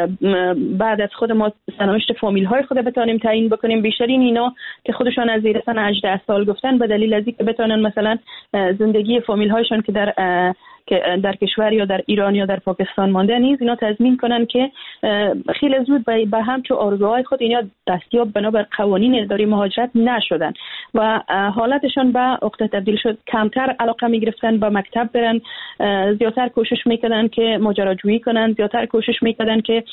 G: بعد از خود ما سرنوشت فامیل های خود بتونیم تعیین بکنیم. بیشترین اینا که خودشان از زیر سن هجده سال گفتن به دلیل از اینکه بتونن مثلا زندگی فامیل هایشون که در که در کشور یا در ایران یا در پاکستان مانده نیز اینا تضمین کنن که خیلی زود به همچون آرزوهای خود اینا دستیاب بنابر قوانین اداره مهاجرت نشدن و حالتشان به عقده تبدیل شد. کمتر علاقه می گرفتن به مکتب برن، زیادتر کوشش میکردن که ماجراجویی کنن، زیادتر کوشش میکردن که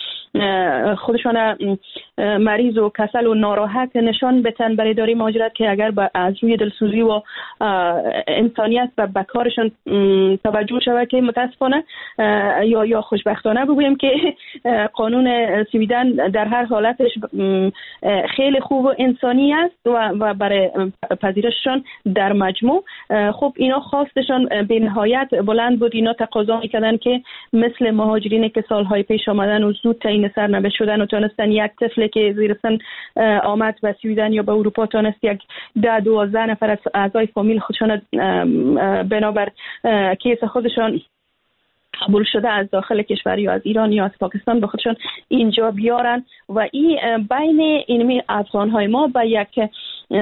G: خودشان مریض و کسل و ناراحت نشان بدن برای اداره مهاجرت که اگر از روی دلسوزی و انسانیت و به کارشان توجه شود که متاسفانه یا یا خوشبختانه بگویم که قانون سویدن در هر حالتش خیلی خوب و انسانی است و, و برای پذیرششان در مجموع خب اینا خواستشان به نهایت بلند بود. اینا تقاضا میکردن که مثل مهاجرین که سالهای پیش آمدن و زود تعیین سرنوشت شدن و تونستن یک طفل که زیر سن آمد به سویدن یا به اروپا تونست یک ده دوازده نفر از اعضای فامیل خودشان بنابر کیس خودشان قبول شده از داخل کشور یا از ایران یا از پاکستان به خودشان اینجا بیارن و این بین اینمی افغان‌های ما با یک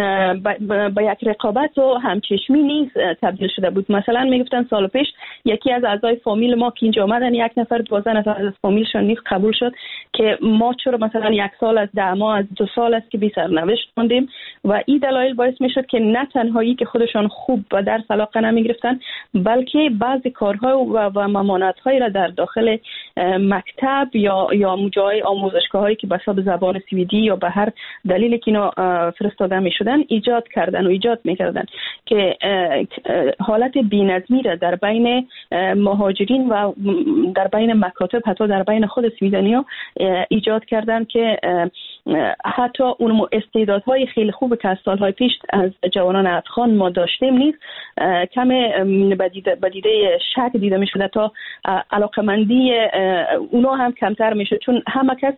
G: با یک رقابت و همچشمی نیز تبدیل شده بود. مثلا میگفتن سال پیش یکی از اعضای فامیل ما که اینجا آمدن یک نفر دوازده نفر از فامیلشون نیز قبول شد که ما چرا مثلا یک سال از ده ماه از دو سال است که بی سرنوشت موندیم و این دلایل باعث میشد که نه تنهایی که خودشان خوب به درس علاقه نمیگرفتن بلکه بعضی کارها و, و ممانعت‌هایی را در داخل مکتب یا یا جای آموزشگاه‌هایی که به حساب زبان سوئدی یا به هر دلیلی که اینا فرستاده میشدن ایجاد کردن و ایجاد میکردن که حالت بی‌نظمی را در بین مهاجرین و در بین مکاتب حتی در بین خود سویدنی‌ها ایجاد کردن که حتی اون استعدادهای خیلی خوب که از سالهای پیش از جوانان افغان ما داشتیم نیست کم بدیده شک دیده میشده تا علاقمندی اونا هم کمتر میشه چون همه کس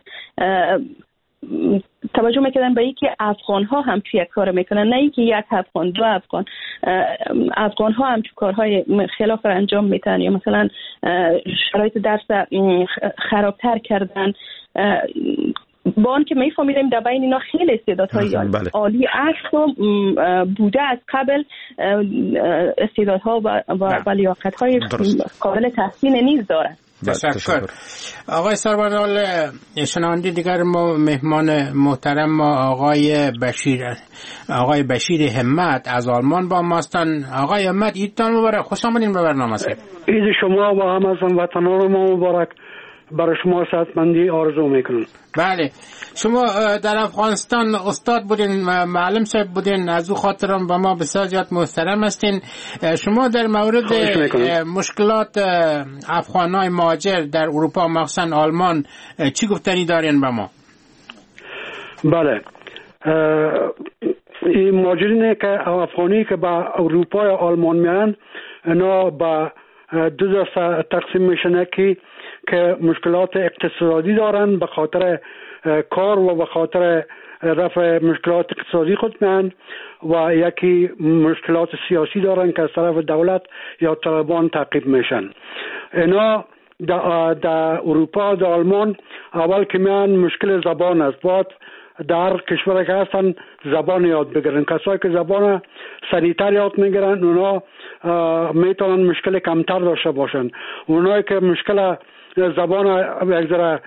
G: توجه میکنن به اینکه افغان ها هم توی یک کار میکنن نه اینکه یک افغان دو افغان افغان ها هم توی کارهای خلاف را انجام میتن یا مثلا شرایط درس خرابتر کردن با آن که میفهمیدیم در بین اینا خیلی استعدادهای عالی است و بوده از قبل استعدادها و, و لیاقت‌های قابل تحسین نیز دارند.
D: تشکر. آقای سروانال شنونده دیگر ما مهمان محترم ما آقای بشیر آقای بشیر همت از آلمان با ماستن. آقای همت عیدتان مبارک، خوش آمدین به برنامه.
K: عید شما و هم از هموطنان ما مبارک. برای شما صحتمندی آرزو میکنم.
D: بله شما در افغانستان استاد بودین معلم صاحب بودین از او خاطرم با ما بسیار زیاد محترم هستین. شما در مورد مشکلات افغانای مهاجر در اروپا مخصوصا آلمان چی گفتنی دارین با ما؟
K: بله این مهاجرین که افغانی که با اروپا یا آلمان میان اینا با دو دسته تقسیم میشن که که مشکلات اقتصادی دارن به خاطر کار و به خاطر رفع مشکلات اقتصادی خود میان و یکی مشکلات سیاسی دارن که از طرف دولت یا طالبان تعقیب میشن. اینا در اروپا در آلمان اول که میان مشکل زبان است، باید در کشور که هستن زبان یاد بگیرن. کسایی که زبان سریعتر یاد میگیرن اونا میتونن مشکل کمتر داشته باشن. اونایی که مشکل زبان یک ذره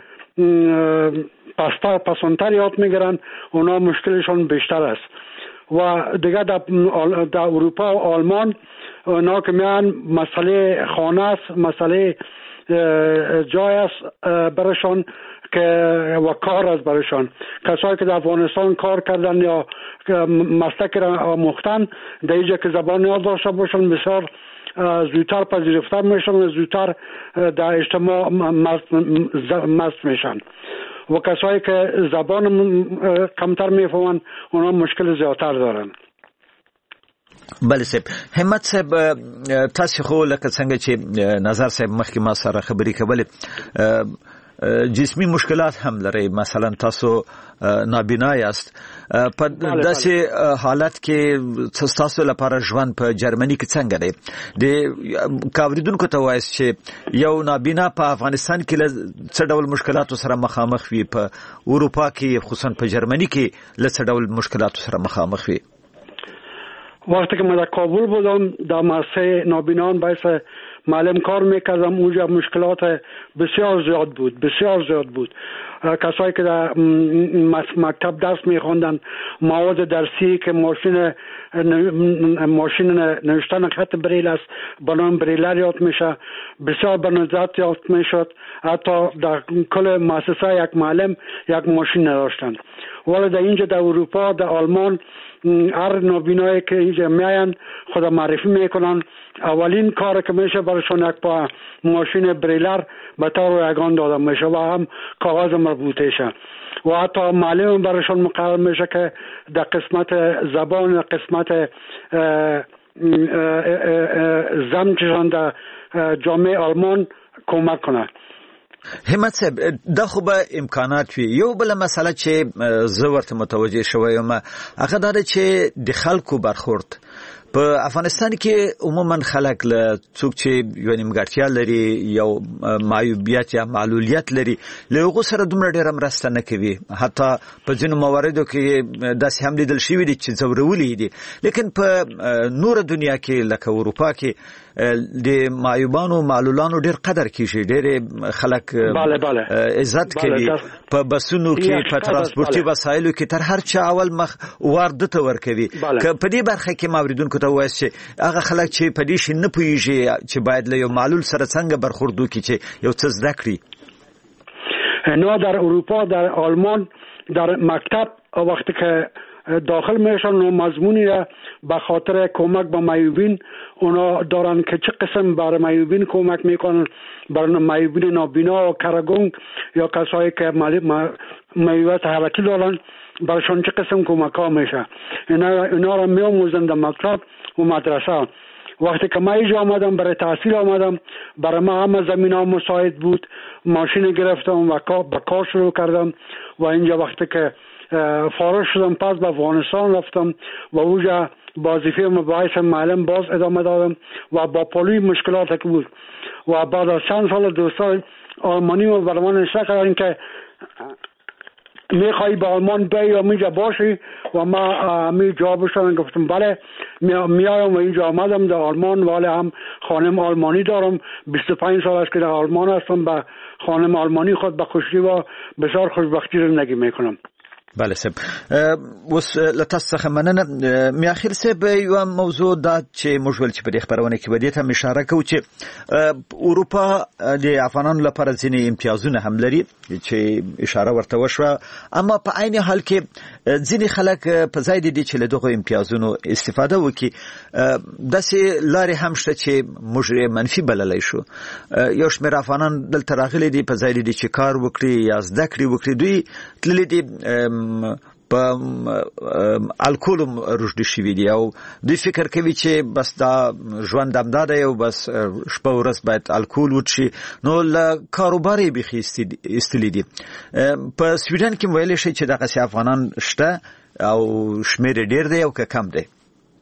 K: پستر پسندتر یاد میگیرن اونا مشکلشون بیشتر است. و دیگه در, در اروپا و آلمان اونا که میان مسئله خانه است، مسئله جای است برشان که و کار است برشان. کسایی که در افغانستان کار کردن یا مسلک را آموختن در اینجا که زبان یاد داشته باشن بسیار زودتر پذیرفته میشن، زودتر در اجتماع مست میشن. و کسایی که زبان کمتر میفهمن اونا مشکل زیادتر دارن.
E: بله صاحب، همت صاحب تاسو خو لکه څنګه چې نظر صاحب مخکې ما سره خبرې کولې جسمی مشکلات هم لري، مثلا تاسو نابینا یاست، په داسې حالت کې تاسو لپاره ژوند په جرمني کې څنګه دی؟ د کاوریدونکو ته وایي چې یو نابینا په افغانستان کې له څه ډول مشکلاتو سره مخامخ وي، په اروپا کې خصوصا په جرمني کې له څه ډول مشکلاتو سره مخامخ وي؟
K: وقتی که من در کابل بودم در مدرسه نابینان باعث معلم کار میکردم، اونجا مشکلات بسیار زیاد بود، بسیار زیاد بود. کسایی که در مکتب درس میخوندن مواد درسی که ماشین ماشین نوشتن خط بریل است به نام بریلر یاد میشه، بسیار به نظارت یاد میشد. حتی در کل مؤسسه یک معلم یک ماشین نداشتند. ولی در اینجا در اروپا، در آلمان، هر نابینایی که اینجا میاین خود معرفی میکنن، اولین کار که میشه برشون یک پا ماشین بریلر به طور یگان داده میشه و هم کاغذ مربوطهشه و حتی معلم برشون مقرر میشه که در قسمت زبان، قسمت زمچشان در جامعه آلمان کمک کنه.
E: همت صاحب، دا خو به امکانات وي. یو بل مسله چې زه ورته متوجه شوی یم هغه دا ده چې د خلکو برخورد په افغانستان کې عموما خلک له څوک چې یو نیمګړتیا لري، یو معیوبیت یا معلولیت لري، له هغو سره دومره ډېره مرسته نه کوي. حتی په ځینو مواردو کې داسې هم لیدل شوي دي چې ځورولي دي. لیکن په نوره دنیا کې لکه اروپا کې د معیوبانو معلولانو ډېر قدر کیږي، ډېر خلک عزت کوي. په بسونو کې، په ترانسپورتي وسایلو کې تر هر چا اول مخ وارد ته ورکوي. که په دې برخه کې ماوریدونکو ته وایي چې هغه خلک چې په دې شي نه پوهیږي چې باید له یو معلول سره څنګه برخورد وکړي چې یو څه زده کړي.
K: نه در اروپا، در آلمان، در مکتب وقتی که داخل میشن و مضمونی را به خاطر کمک به معیوبین اونا دارن که چه قسم برای معیوبین کمک میکنن، برای معیوبین نابینا و کرگونگ یا کسایی که معیوبیت حرکتی دارن برایشان چه قسم کمک ها میشه. اینا, اینا را میاموزن در مکتب و مدرسه. وقتی که من اینجا آمدم برای تحصیل آمدم، برای ما همه زمین ها مساعد بود، ماشین گرفتم و به کار شروع کردم و اینجا وقتی که فارغ شدم پس به افغانستان رفتم و اونجا وظیفه مباحث معلم باز ادامه دادم و با پلوی مشکلات که بود و بعد از چند سال دوستان آلمانی و برای من نشته کردن که میخوایی به آلمان بیایی و اینجا باشی و ما می جواب شدن گفتم بله میایم و اینجا آمدم در آلمان. ولی هم خانم آلمانی دارم، بیست و پنج سال است که در آلمان هستم. به خانم آلمانی خود به خوشی و بسیار خوشبختی زندگی میکنم.
E: بله صاحب، اوس له تاسو څخه مننه. میاخیل صاحب، یو موضوع دا چې موږ ول چې په دې خبرونه کې بدیت هم اشاره کوو چې اروپا د افغانانو لپاره ځینې امتیازونه هم لري چې اشاره ورته وشوه، اما په عین حال کې ځینې خلک په ځای دي چې له دغه امتیازونو استفاده وکړي. داسې لارې هم شته چې موږ منفي بللی شو. یو شمېر افغانان دلته راغلي دي په ځای دي چې کار وکړي یا زده کړې وکړي، دوی تللي دي په الکول رشد شوي دي او دوی فکر کوي چې بس دا ژوند همدا دی او بس شپه ورځ باید الکول وڅښي، نو له کاروبار یې بیخي ایستلي دي. په سویډن کې ویلی شي چې دغسې افغانان شته او شمېر یې ډېر دی او که کم دی؟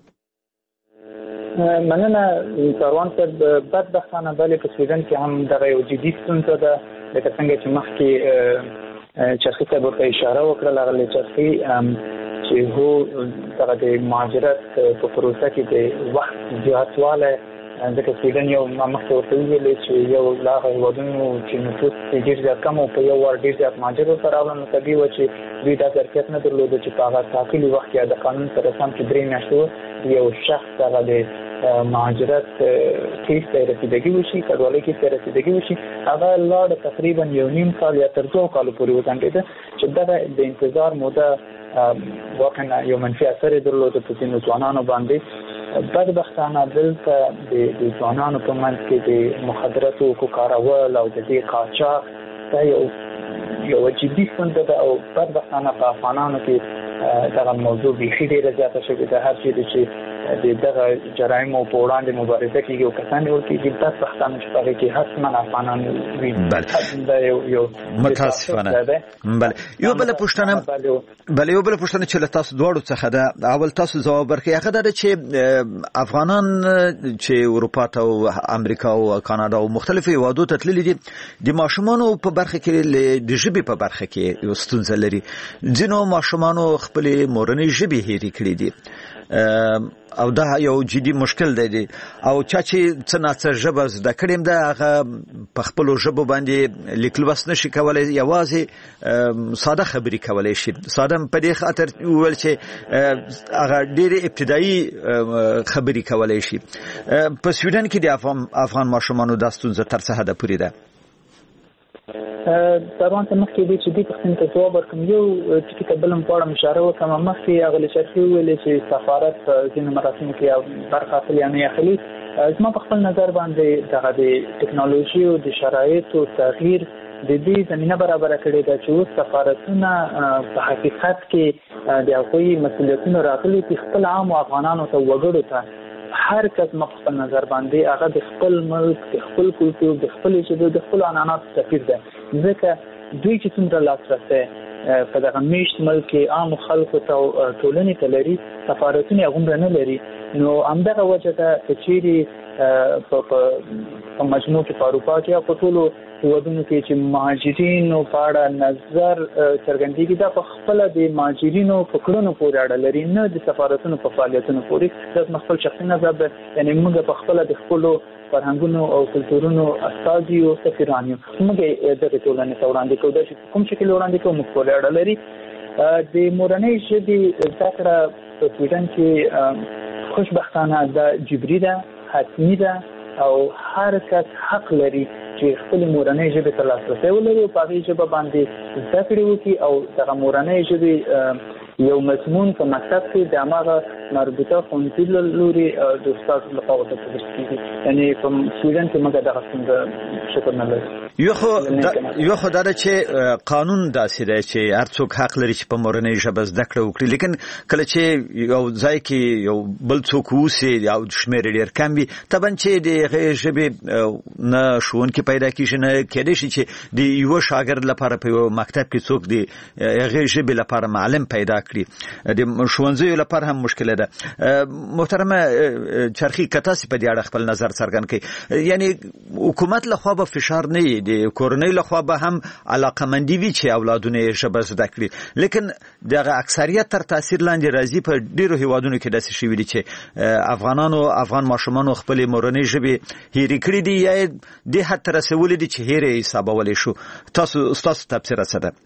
F: مننه کاروان صاحب. بدبختانه بلې په سویډن کې هم دغه یو جدي ستونزه ده، لکه څنګه چې مخکې چرخي ته ورته اشاره وکړه هغه چرخي چې هو دغه د مهاجرت په پروسه کې د وخت زیاتواله ځکه سویډن یو مخکې ورته ویلې چې یو لا هیوادونو چې نفوس ډېر زیات کم او په یو وار ډېر زیات مهاجر ورته راغلل، نو طبیعي وه چې دوی دا ظرفیت نه درلوده چې په هغه ټاکلي وخت کې د قانون سره سم چې درې میاشتې یو شخص هغه د مهاجرت کیس ته رسیدګي وشي، کډوالۍ کیس ته رسیدګي وشي. هغه لاړ تقریبا یو نیم کال یا تر دوه کالو پورې وځنډېده چې دغه د انتظار موده واقعا یو منفي اثر یې درلوده په ځینو ځوانانو باندې. بدبختانه دلته د ځوانانو په منځ کې د مخدراتو کو کارول او د دې قاچاق دا یو یو جدي ستونزه ده او بدبختانه په افغانانو کې دغه موضوع بیخي ډېره زیاته شوې ده. هر چیرې چې د دغه جرایمو په وړاندې مبارزه کېږي او کسان نیول کېږي بدبختانه چې په هغې کې حتما افغانان وي. دا یو یو
E: متاسفانه بله یو بله پوښتنه بله یو بله پوښتنه چې له تاسو دواړو څخه ده، اول تاسو ځواب ورکړئ. هغه دا ده چې افغانان چې اروپا ته او امریکا او کاناډا او مختلفو هېوادو ته تللي دي د ماشومانو په برخه کې د ژبې په برخه کې یو ستونزه لري. ځینو ماشومانو خپلې مورنۍ ژبې هېرې کړې دي او دا یو جدي مشکل دی او چا چې څه ناڅه ژبه زده کړې ده هغه په خپلو ژبو باندې لیکل بس نشي کولی، یوازې ساده خبرې کولی شي. ساده په دې خاطر وویل چې هغه ډېرې ابتدایي خبرې کولی شي. په سویډن کې د افغان ماشومانو دا ستونزه تر څه حده پورې ده؟
F: طبعا ته مخکې دی چې دې پوښتنې ته ځواب ورکړم. یو ټکي ته بل هم غواړم اشاره وکړم. مخکې هغه چرخي وویلې چې سفارت په ځینو مراسمو کې برخه اخلي یا نه اخلي. زما په خپل نظر باندې دغه د ټکنالوژي او د شرایطو تغییر د دې زمینه برابره کړې ده چې اوس سفارتونه په حقیقت کې د هغوی مسؤلیتونه راغلي چې خپل عام افغانانو ته وګړو ته هر کس مخ په نظر باندې هغه د خپل ملک د خپل کلتور د خپل ژبې د خپل عنعناتو سفیر ده. ځکه دوی چې څومره لاسرسی په دغه میشت ملک کې عامو خلکو ته او ټولنې ته لري، سفارتونه یې هغومره نه لري. نو همدغه وجه ده که چیرې په مجموع کې په اروپا کې او په ټولو هېوادونو کې چې مهاجرینو په اړه نظر څرګندېږي دا په خپله د مهاجرینو په کړنو پورې اړه لري، نه د سفارتونو په فعالیتونو پورې. دا زما خپل شخصي نظر ده. یعنې موږ په خپله د خپلو فرهنګونو او کلتورونو استازي او سفیران یو. موږ دغې ټولنې ته وړاندې کوو. دا چې کوم شکل وړاندې کوو موږ پورې اړه لري. د مورنۍ ژبې زده کړه په سویډن کې خوشبختانه دا جبري ده، حتمي ده او هر کس حق لري چې خپل مورنۍ ژبې ته لاسرسی ولري او په هغې ژبه باندې زده کړې وکړي او دغه مورنۍ ژبې یو مضمون په مکتب کې د هماغه مربوطه ښوونځي له لوري د استاد لخوا ورته تدریس کېږي. یعنې په سویډن کې موږ دغه ستونزه شکر نه لرو.
E: یو خو یو خو دا ده چې قانون داسې دی چې هر څوک حق لري چې په مورنۍ ژبه زده کړه وکړي، لیکن کله چې یو ځای کې یو بل څوک اوسي او شمېر ډېر کم وي طبعا چې د هغې ژبې نه ښوونکي پیدا کېږي، نه کېدای شي چې د یوه شاګرد لپاره په یو مکتب کې څوک د هغې ژبې لپاره معلم پیدا کړي. د ښوونځیو لپاره هم مشکله ده. محترمه چرخي که تاسې په دې اړه خپل نظر څرګند کړئ. یعنې حکومت لخوا به فشار نه وي، د کورنۍ لخوا به هم علاقمندي وي چې اولادونه یې ژبه زده کړي، لیکن دغه اکثریت تر تاثیر لاندې راځي. په ډېرو هېوادونو کې داسې شوي دي چې افغانانو افغان ماشومانو خپلې مورنۍ ژبې هېرې کړي دي یا یې دې حد ته رسولي دي چې هېر یې حسابولی شو. تاسو ستاسو تبصره څه ده؟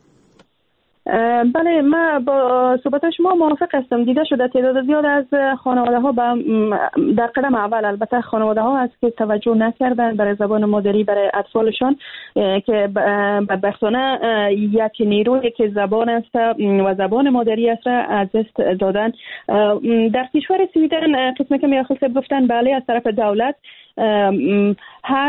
G: بله، من با صحبت شما موافق هستم. دیده شده تعداد زیاد از خانواده ها در قدم اول البته خانواده ها هست که توجه نکردن برای زبان مادری برای اطفالشان که بدبختانه یک نیروی که زبان است و زبان مادری است را از دست دادن. در کشور سویدن قسمی که میاخل صاحب گفتن بله از طرف دولت هر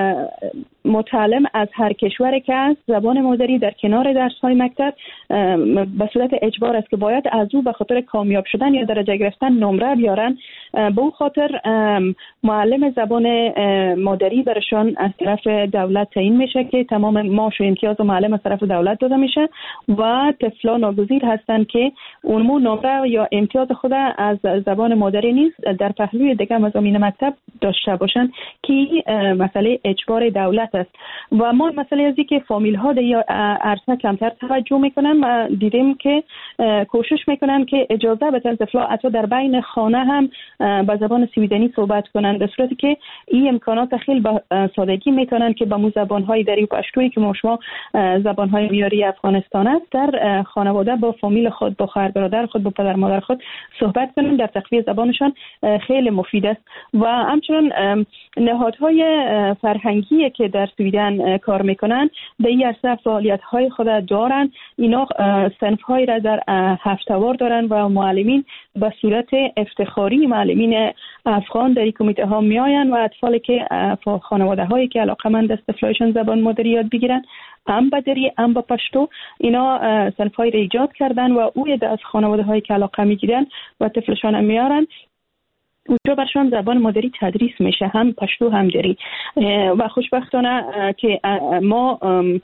G: متعلم از هر کشور که است زبان مادری در کنار درس‌های مکتب به صورت اجبار است که باید از او به خاطر کامیاب شدن یا درجه گرفتن نمره بیارن. به او خاطر معلم زبان مادری برشان از طرف دولت تعیین میشه که تمام معاش و امتیاز و معلم از طرف دولت داده میشه و طفلان ناگزیر هستند که اونمو نمره یا امتیاز خود از زبان مادری نیست در پهلوی دیگه مضامین مکتب داشته باشه. باشند که مسئله اجبار دولت است و ما مسئله از اینکه فامیل ها در یا عرصه کمتر توجه میکنن و دیدیم که کوشش میکنن که اجازه بدن طفلا حتی در بین خانه هم به زبان سویدنی صحبت کنن، به صورتی که این امکانات خیلی با سادگی میتونن که با مو زبان های دری و پشتویی که شما زبان های میاری افغانستان است در خانواده با فامیل خود، با خواهر برادر خود، با پدر مادر خود صحبت کنن. در تقویت زبانشان خیلی مفید است و همچنین نهادهای فرهنگی که در سویدن کار میکنن در این عرصه فعالیت های خود دارن. اینا صنف های را در هفتوار دارن و معلمین به صورت افتخاری معلمین افغان در این کمیته ها میآیند و اطفالی که خانواده هایی که علاقمند است طفلایشان زبان مادری یاد بگیرن، هم به دری هم به پشتو، اینا صنف های را ایجاد کردن و اوی از خانواده هایی که علاقه میگیرن و طفلشان میارن اونجا برشان زبان مادری تدریس میشه، هم پشتو هم دری. و خوشبختانه که ما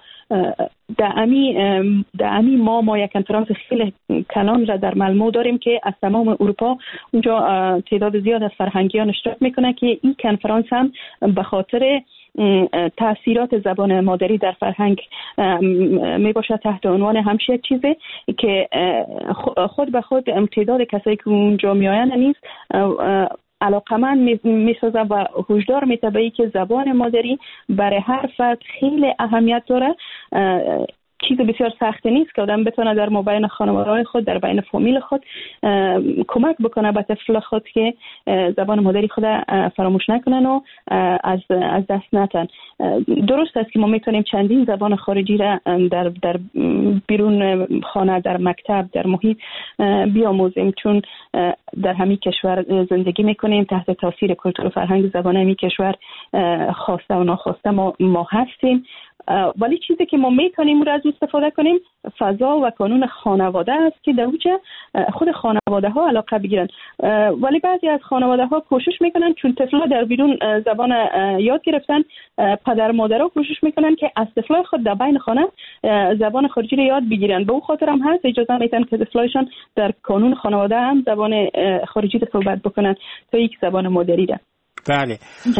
G: در امی در امی ما ما یک کنفرانس خیلی کلان را در ملمو داریم که از تمام اروپا اونجا تعداد زیاد از فرهنگیان اشتراک میکنه که این کنفرانس هم به خاطر تاثیرات زبان مادری در فرهنگ می باشد تحت عنوان همش یک چیزه که خود به خود تعداد کسایی که اونجا میآیند نیست علاقمند میسازه و هشدار میتبهی که زبان مادری برای هر فرد خیلی اهمیت داره. چیز بسیار سخت نیست که آدم بتونه در مابین خانواده خود، در بین فامیل خود کمک بکنه به طفل خود که زبان مادری خود فراموش نکنن و از از دست ندن. درست است که ما میتونیم چندین زبان خارجی را در در بیرون خانه، در مکتب، در محیط بیاموزیم، چون در همین کشور زندگی میکنیم، تحت تاثیر کلتور و فرهنگ زبان همین کشور خواسته و ناخواسته ما ما هستیم. ولی چیزی که ما میتونیم رو از استفاده کنیم فضا و قانون خانواده است که در اونجا خود خانواده ها علاقه بگیرن. ولی بعضی از خانواده ها کوشش میکنن چون طفلا در بیرون زبان یاد گرفتن، پدر مادرها کوشش میکنن که از طفلای خود در بین خانه زبان خارجی رو یاد بگیرن. به اون خاطر هم هست اجازه میتن که طفلایشان در قانون خانواده هم زبان خارجی رو صحبت بکنن تا یک زبان مادری ده.
D: بله.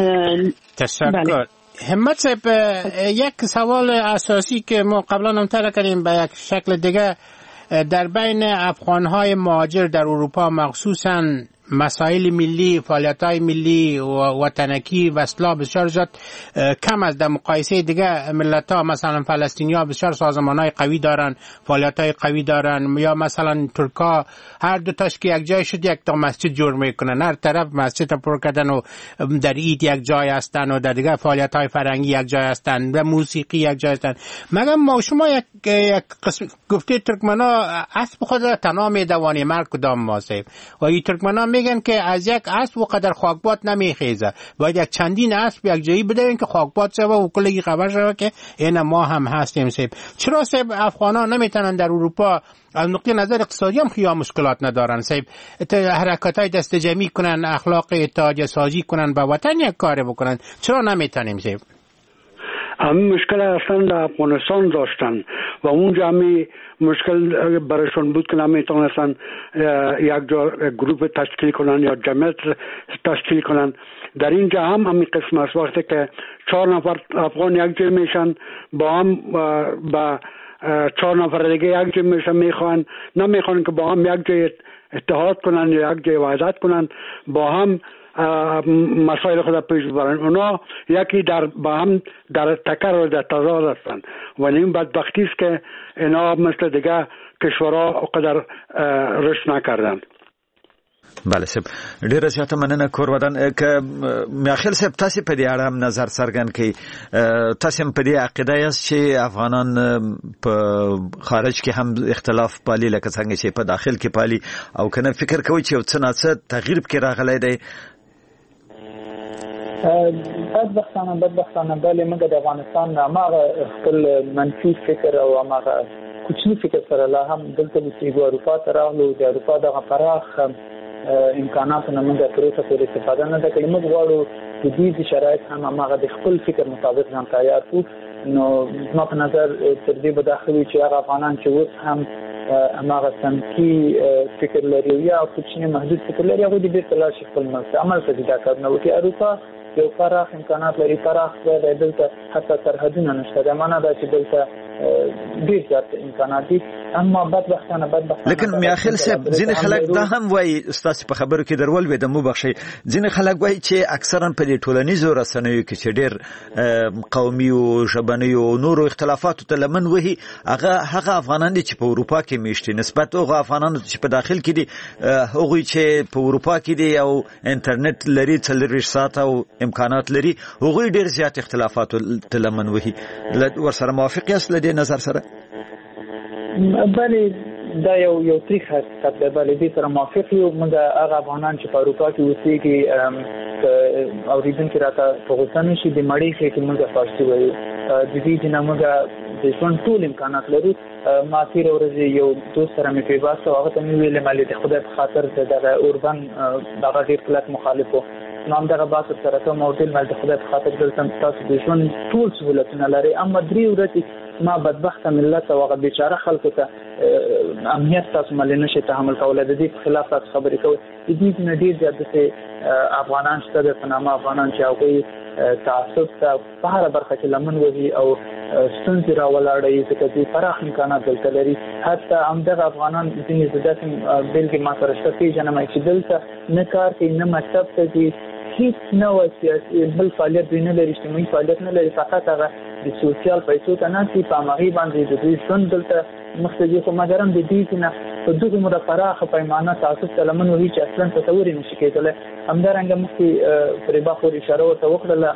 D: تشکر. بله. همت صاحب، یک سوال اساسی که ما قبلا هم طرح کردیم به یک شکل دیگه، در بین افغان‌های مهاجر در اروپا مخصوصاً مسائل ملی، فعالیت‌های ملی و وطنکی و اصلاح بسیار زیاد کم است در مقایسه دیگه ملت‌ها. مثلا فلسطینی‌ها بسیار سازمان‌های قوی دارن، فعالیت‌های قوی دارن، یا مثلا ترک‌ها هر دو تاش که یک جای شد یک تا مسجد جور میکنن، هر طرف مسجد پر کردن و در عید یک جای هستن و در دیگه فعالیت‌های فرهنگی یک جای هستن و موسیقی یک جای هستن. مگر ما شما یک یک قسم گفته ترکمن‌ها اسب خود را تنها می‌دوانی مرد کدام ماسه و این ترکمن‌ها میگن که از یک اسب و قدر خاکبات نمیخیزه، باید یک چندین اسب یک جایی بدهیم که خاکبات شوه و کلی خبر شوه که این ما هم هستیم. سیب چرا سیب افغانان نمیتونن در اروپا از نقطه نظر اقتصادی هم خیلی مشکلات ندارن؟ سیب حرکتای دست جمعی کنن، اخلاق اتحادیه سازی کنن، با وطن یک کار بکنن، چرا نمیتونیم سیب؟
K: همین مشکل اصلا در افغانستان داشتن و اونجا همین مشکل برایشون بود که نمیتونستن یک جا گروه تشکیل کنن یا جمعیت تشکیل کنن. در اینجا هم همین قسم است، وقتی که چهار نفر افغان یک جای میشن با هم با چهار نفر دیگه یک جای میشن، میخوان نمیخوان که با هم یک جای اتحاد کنن یا یک جای وحدت کنن، با هم مسائل خود پیش ببرن. اونا یکی در با هم در تکر و در تضاد هستند و این بدبختی است که اینا مثل دیگه کشورها اقدر رشد نکردن.
E: بله سب ډیره زیاته مننه کور ودان ک میاخیل سب تاسو په دې اړه هم نظر څرګند کړئ. تاسو هم په دې عقیده یاست چې افغانان په خارج کې هم اختلاف پالي لکه څنګه چې په داخل کې پالي، او کنه فکر کوئ چې څه نه څه تغییر کې راغلی دی؟
F: بدبختانه بدبختانه بله موږ د افغانستان هغه خپل منفي فکر او هغه کوچني فکر سره لا هم دلته د اروپا ته راغلو. د اروپا دغه پراخ امکاناتو نه موږ تر اوسه پورې استفاده نه کړې. موږ غواړو د دې شرایط هم هغه د خپل فکر مطابق ځان تیار کړو. نو زما په نظر تر دې به داخلي چې هغه افغانان چې اوس هم هماغه سمتي فکر لري یا کوچنی محدود فکر لري هغه د بیرته لاړ شي خپل منځ عمل ته دا کار نه وکړي. اروپا یو پراخ امکانات لري، پراخ د دلته حتی سرحدونه نشته، دا معنا ده چې دلته ډیر زیات امکانات دي، اما بدبختانه بدبختانه
E: لیکن میاخیل صاحب ځینې خلک دا هم وایي ستاسو په خبرو کې درول وې د مو بخشي، ځینې خلک وایي چې اکثرا په دې ټولنیزو رسنیو کې چې ډیر قومي او ژبني او نورو اختلافاتو ته لمن وهي هغه هغه افغانان دي چې په اروپا کې میشتي نسبت هغه افغانانو چې په داخل کې دي هغه چې په اروپا کې دي او انټرنیټ لري څلور ساعت او امکانات لري هغه ډیر زیات اختلافاتو ته لمن وهي. ورسره موافق یاست دې نظر سره؟
F: بله دا یو یو تریخ حقیقت دی، بله دې سره موافق یو. موږ هغه افغانان چې په اروپا کې اوسېږي اورېدونکي راته په غوسه نه شي، د مړۍ ښې کې موږ فارسي وایو، د دې چې نه موږ د ژوند ټول امکانات لرو. ما تېره ورځ یو دوست سره مې پیوست او هغه ته مې ویلې مالې د خدای په خاطر د دغه اوربن دغه ډېر کلک مخالف و، نو همدغه بحث ورسره کوم او ویل مالې د خدای په خاطر دلته تاسو د ژوند ټول سهولتونه لرئ، اما درې ورځې ما بدبخته ملت او هغه بیچاره خلکو ته امنیت تاسو مالې نشئ تحمل کولی، د دې په خلاف تاسو خبرې کوئ. د دې نه ډېر زیات داسې افغانان شته د په نامه افغانان چې هغوی تعصب ته په هره برخه کې لمن وهي او ستونزې راولاړوي، ځکه چې پراخ امکانات دلته لري. حتی همدغه افغانان ځینې زه داسې بېلګې ما سره شته پېژنم چې دلته نه کار کوي نه مکتب ته ځي، هیڅ نوع سیاسي بل فعالیت دوی نه لري، اجتماعي فعالیت نه لري، فقط هغه د سوسیال پیسو ته ناستي په همغې باندې د دوی ژوند دلته مخته ځي. خو مګر هم د دې چې نه په دغومره پراخه پیمانه تعصب ته لمن وهي چې اصلا تصور یې نشي کېدلی. همدارنګه مخکې فریبا خور اشاره ورته وکړله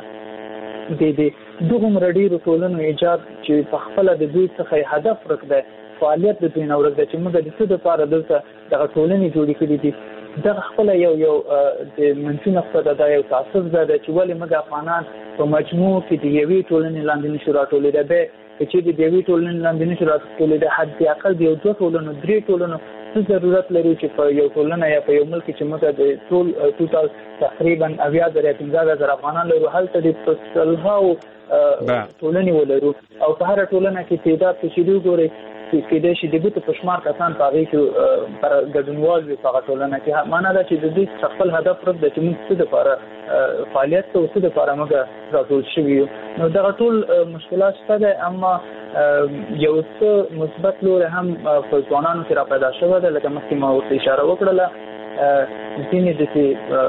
F: د د دغومره ډېرو ټولنو ایجاد چې په خپله د دوی څخه هدف ورک دی، فعالیت د دوی نه ورک دی چې موږ د څه دپاره دلته دغه ټولنې جوړې کړي دي. دغه خپله یو یو د منفي نقطه ده، دا یو تعصب ده چې ولې موږ افغانان په مجموع کې د یوې ټولنې لاندې نشو راټولېدی. بیا که چېرې د یوې ټولنې لاندې نشو راټولېدی، حداقل د یو دوه ټولنو درې ټولنو څه ضرورت لري چې په یو ټولنه یا په یو ملک کې چې موږ د ټول ټوټال تقریبا اویا زره یا پنځه زره افغانان لرو، هلته د په سلهاوو ټولنې ولرو او په هره ټولنه کې تعداد که چېرې وګورئ کېدای شي د ګوتو په شمار کسان په هغې کې پر ګډونوال وي په هغه ټولنه کې. معنا ده چې د دوی خپل هدف ورک ده چې موږ څه دپاره فعالیت کوو، څه دپاره موږ راټول شوي یو. نو دغه ټول مشکلات شته دی، اما یو څه مثبت لوری هم په ځوانانو کې را پیدا شوی ده، لکه مخکې ما ورته اشاره وکړله ځینې داسې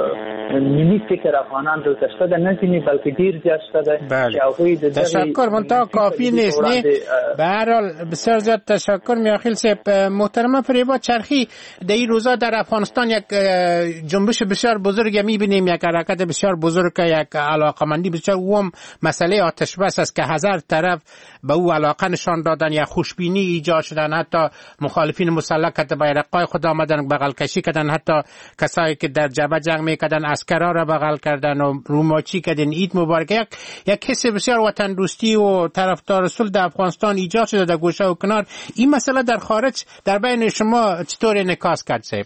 F: ملي فکر افغانان دلته شته ده، نه ځینې بلکې ډېر زیات شته ده چې هغوی د
D: تشکر منتها کافی نیست. نه به هر حال بسیار زیاد تشکر میاخیل صاحب. محترمه فریبا چرخی، در این روزا در افغانستان یک جنبش بسیار بزرگ میبینیم، یک حرکت بسیار بزرگ، یک علاقمندی بسیار. اوم مسئله آتش بس است که هزار طرف به او علاقه نشان دادن یا خوشبینی ایجاد شدن، حتی مخالفین مسلح که بیرقای خود آمدن بغل کشی کردن، حتی کسایی که در جبهه جنگ میکردن اسکرا را بغل کردن و روماچی کردن. عید مبارک. یک یک حس بسیار وطن دوستی و طرفدار صلح در افغانستان ایجاد شده در گوشه و کنار. این مسئله در خارج در بین شما چطور انعکاس کرد صاحب؟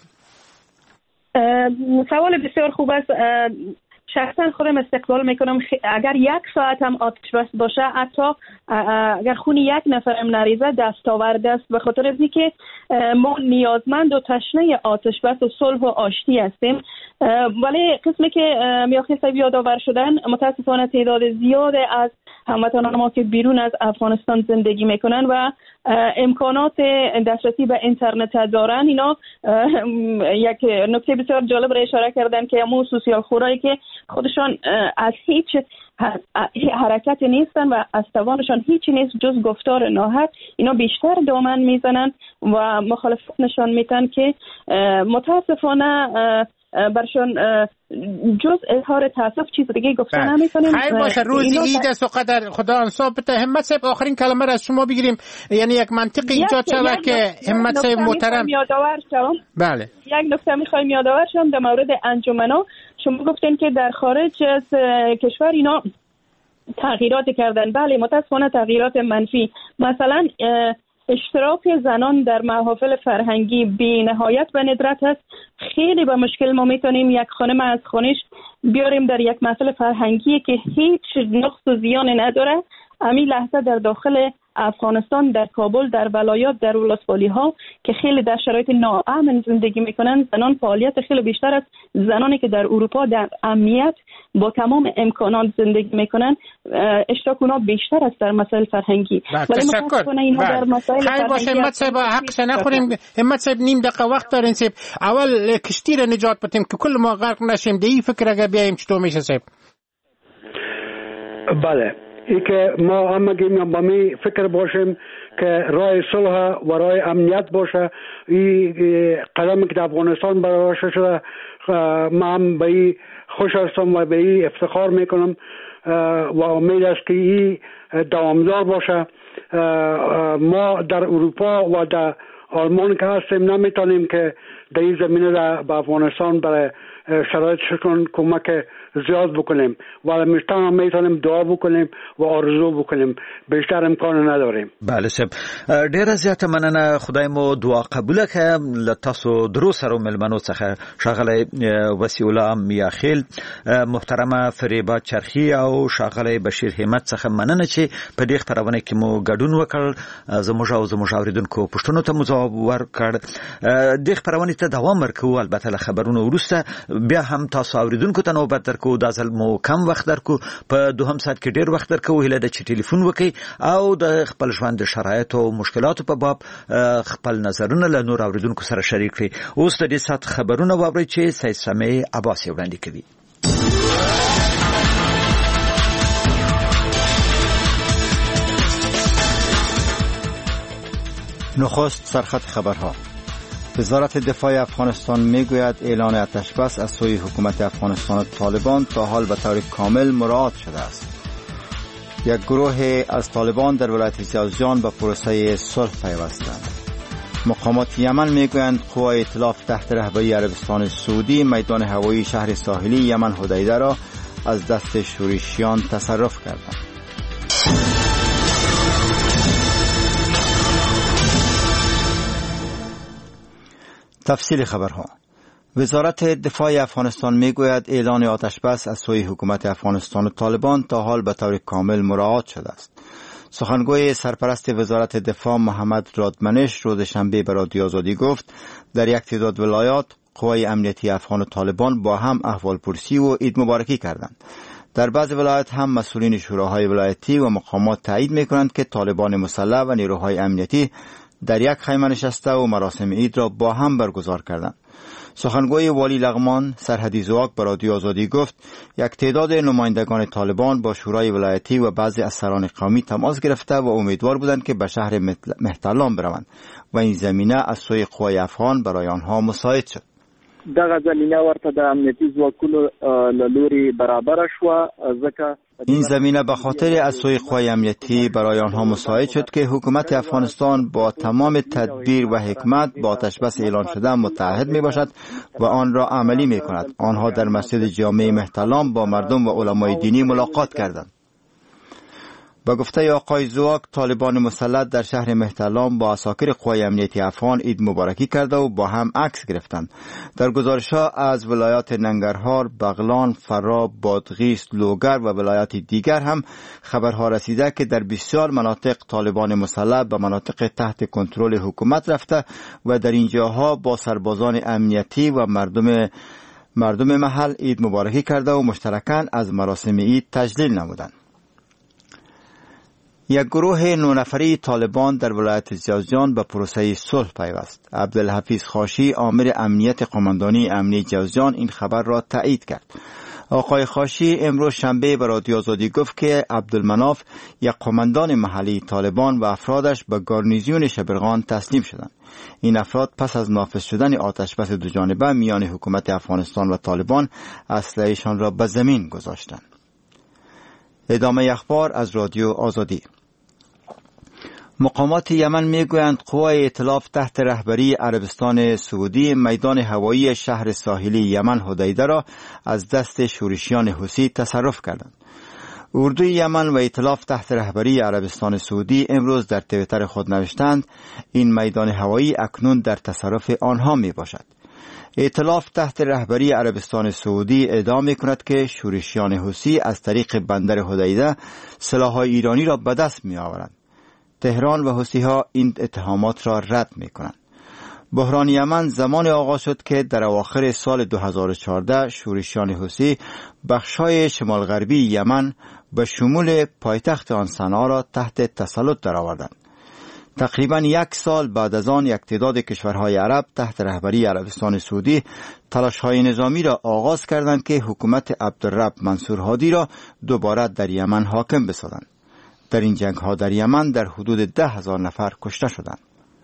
G: سوال بسیار خوب است. شخصا خودم استقبال میکنم اگر یک ساعت هم آتش بس باشه، حتی اگر خون یک نفرم نریزه دستاورد است، به خاطر از اینکه ما نیازمند و تشنه آتش بس و صلح و آشتی هستیم. ولی قسمی که میاخیل صاحب یادآور شدن، متاسفانه تعداد زیاد از هموطنان ما که بیرون از افغانستان زندگی میکنن و امکانات دسترسی به اینترنت دارن، اینا یک نکته بسیار جالب را اشاره کردن که همون سوسیال خورایی که خودشان از هیچ حرکت نیستن و از توانشان هیچی نیست جز گفتار ناحق، اینا بیشتر دامن میزنن و مخالفت نشان میدن که متاسفانه برشان جز اظهار تاسف چیز دیگه گفتن نمی‌کنیم.
D: خیر باشه، روز عید است و قدر خدا انصاف بده. همت صاحب آخرین کلمه را از شما بگیریم، یعنی یک منطقی ایجاد شود که همت صاحب محترم. بله،
G: یک نکته می‌خوایم یادآور شم در مورد انجمنا. شما گفتین که در خارج از کشور اینا تغییرات کردن. بله، متأسفانه تغییرات منفی. مثلا اشتراک زنان در محافل فرهنگی بی نهایت به ندرت است. خیلی با مشکل ما میتونیم یک خانم از خانش بیاریم در یک محفل فرهنگی که هیچ نقص و زیان نداره، همین لحظه در داخل افغانستان در کابل، در ولایات، در ولسوالی ها که خیلی در شرایط ناامن زندگی میکنن، زنان فعالیت خیلی بیشتر از زنانی که در اروپا در امنیت با تمام امکانات زندگی میکنن، اشتراک اونها بیشتر است در مسائل فرهنگی.
D: ولی متاسفانه اینها در مسائل فرهنگی باشه. همت صاحب حقش نخوریم. همت صاحب نیم دقیقه وقت دارین صاحب. اول کشتی را نجات بدیم که کل ما غرق نشیم. دی فکر اگه بیایم چطور میشه صاحب؟
K: بله، ای که ما هم گیم با می فکر باشیم که راه صلح و راه امنیت باشه. این قدمی که افغانستان برداشته شده ما هم به این خوش هستم و به این افتخار میکنم و امید است که این دوامدار باشه. ما در اروپا و در آلمان که هستیم نمیتونیم که در این زمینه به افغانستان برای شرایط شکن کمک زیاد بکنیم، ولی میشتن هم میتونیم دعا بکنیم و آرزو بکنیم، بیشتر امکان نداریم.
E: بله صاحب، ډیر زیات مننه. خدای مو دعا قبول کړه. لتاسو درو سره ملمنو څخه ښاغلی وسیع الله میاخیل، محترمه فریبا چرخی او ښاغلی بشیر همت څخه مننه چې په دې خبرونه کې مو ګډون وکړ. زموږ او زموږ اوریدونکو پوښتنو ته مو ځواب ورکړ. دې خبرونه ته دوام ورکوو. البته له خبرونو وروسته بیا هم تاسو اوریدونکو ته نوبت درکو. دا ځل مو کم وخت درکو، په دوهم ساعت کې ډیر وخت درکو. هیله ده چې ټلیفون وکړئ او د خپل ژوند د شرایطو او مشکلاتو په باب خپل نظرونه له نور اوریدونکو سره شریک کړئ. اوس د دې ساعت خبرونه واورئ چې سید سمیع عباسی وړاندې کوي.
A: نخست سرخط خبرها. وزارت دفاع افغانستان میگوید اعلان آتش بس از سوی حکومت افغانستان و طالبان تا حال به طور کامل مراعات شده است. یک گروه از طالبان در ولایت جوزجان به پروسه صلح پیوستند. مقامات یمن میگویند قوای ائتلاف تحت رهبری عربستان سعودی میدان هوایی شهر ساحلی یمن حدیده را از دست شورشیان تصرف کردند. تفصیل خبرها. وزارت دفاع افغانستان میگوید اعلان آتش بس از سوی حکومت افغانستان و طالبان تا حال به طور کامل مراعات شده است. سخنگوی سرپرست وزارت دفاع محمد رادمنش روز شنبه به رادیو آزادی گفت در یک تعداد ولایات قوای امنیتی افغان و طالبان با هم احوالپرسی و عید مبارکی کردند. در بعضی ولایات هم مسئولین شوراهای ولایتی و مقامات تایید میکنند که طالبان مسلح و نیروهای امنیتی در یک خیمه نشسته و مراسم عید را با هم برگزار کردند. سخنگوی والی لغمان سرحدی زواک به رادیو آزادی گفت یک تعداد نمایندگان طالبان با شورای ولایتی و بعضی از سران قومی تماس گرفته و امیدوار بودند که به شهر مهترلام بروند و این زمینه از سوی قوای افغان برای آنها مساعد شد.
B: دغه زمینه ورته د امنیتي ځواکونو له لوري برابر شوه، ځکه
A: این زمینه به خاطر از سوی قوای امنیتی برای آنها مساعد شد که حکومت افغانستان با تمام تدبیر و حکمت با آتش بس اعلان شده متحد می باشد و آن را عملی می کند. آنها در مسجد جامع مهترلام با مردم و علمای دینی ملاقات کردند. با گفته آقای زواک، طالبان مسلح در شهر مهترلام با عساکر قوای امنیتی افغان عید مبارکی کرده و با هم عکس گرفتند. در گزارش‌ها از ولایات ننگرهار، بغلان، فرا، بادغیس، لوگر و ولایات دیگر هم خبرها رسیده که در بسیار مناطق طالبان مسلح به مناطق تحت کنترل حکومت رفته و در این جاها با سربازان امنیتی و مردم مردم محل عید مبارکی کرده و مشترکاً از مراسم عید تجلیل نمودند. یک گروه نه نفری طالبان در ولایت جوزجان به پروسه صلح پیوست. عبدالحفیظ خاشی، آمر امنیت قماندانی امنی جوزجان، این خبر را تایید کرد. آقای خاشی امروز شنبه به رادیو آزادی گفت که عبدالمناف، یک قماندان محلی طالبان و افرادش به گارنیزیون شبرغان تسلیم شدند. این افراد پس از نافذ شدن آتش بس دو جانبه میان حکومت افغانستان و طالبان اسلحه‌شان را به زمین گذاشتند. ادامه اخبار از رادیو آزادی. مقامات یمن میگویند قوای ائتلاف تحت رهبری عربستان سعودی میدان هوایی شهر ساحلی یمن حدیده را از دست شورشیان حوثی تصرف کردند. اردوی یمن و ائتلاف تحت رهبری عربستان سعودی امروز در توییتر خود نوشتند این میدان هوایی اکنون در تصرف آنها می باشد. ائتلاف تحت رهبری عربستان سعودی ادعا می‌کند که شورشیان حوثی از طریق بندر حدیده سلاح‌های ایرانی را به دست می‌آورند.
L: تهران و حوثی‌ها این اتهامات را رد می‌کنند. بحران یمن زمان آغاز شد که در اواخر سال دو هزار و چهارده شورشیان حوثی بخش‌های شمال غربی یمن به شمول پایتخت آن صنعا را تحت تسلط درآوردند. تقریباً یک سال بعد از آن یک تعداد کشورهای عرب تحت رهبری عربستان سعودی تلاش‌های نظامی را آغاز کردند که حکومت عبدالرب منصور هادی را دوباره در یمن حاکم بسازند. در این جنگ‌ها در یمن در حدود ده هزار نفر کشته شدند.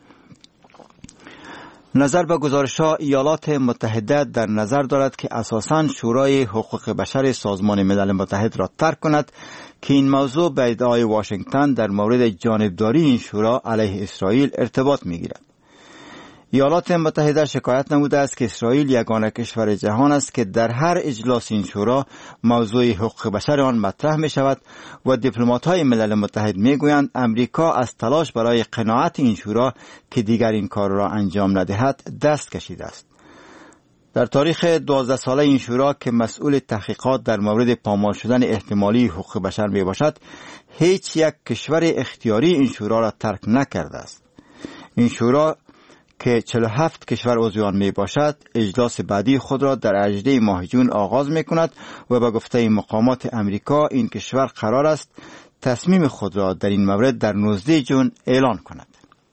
L: نظر به گزارش‌ها ایالات متحده در نظر دارد که اساساً شورای حقوق بشر سازمان ملل متحد را ترک کند که این موضوع به ادعای واشنگتن در مورد جانبداری این شورا علیه اسرائیل ارتباط می‌گیرد. ایالات متحده شکایت نموده است که اسرائیل یگانه کشور جهان است که در هر اجلاس این شورا موضوع حقوق بشر آن مطرح می شود و دیپلمات‌های ملل متحد می گویند امریکا از تلاش برای قناعت این شورا که دیگر این کار را انجام ندهد دست کشیده است. در تاریخ دوازده ساله این شورا که مسئول تحقیقات در مورد پامال شدن احتمالی حقوق بشر می باشد، هیچ یک کشور اختیاری این شورا را ترک نکرده است. این شورا که چهل و هفت کشور عضو آن می باشد، اجلاس بعدی خود را در هجدهم ماه جون آغاز می کند و به گفته مقامات امریکا این کشور قرار است تصمیم خود را در این مورد در نوزدهم جون اعلان کند.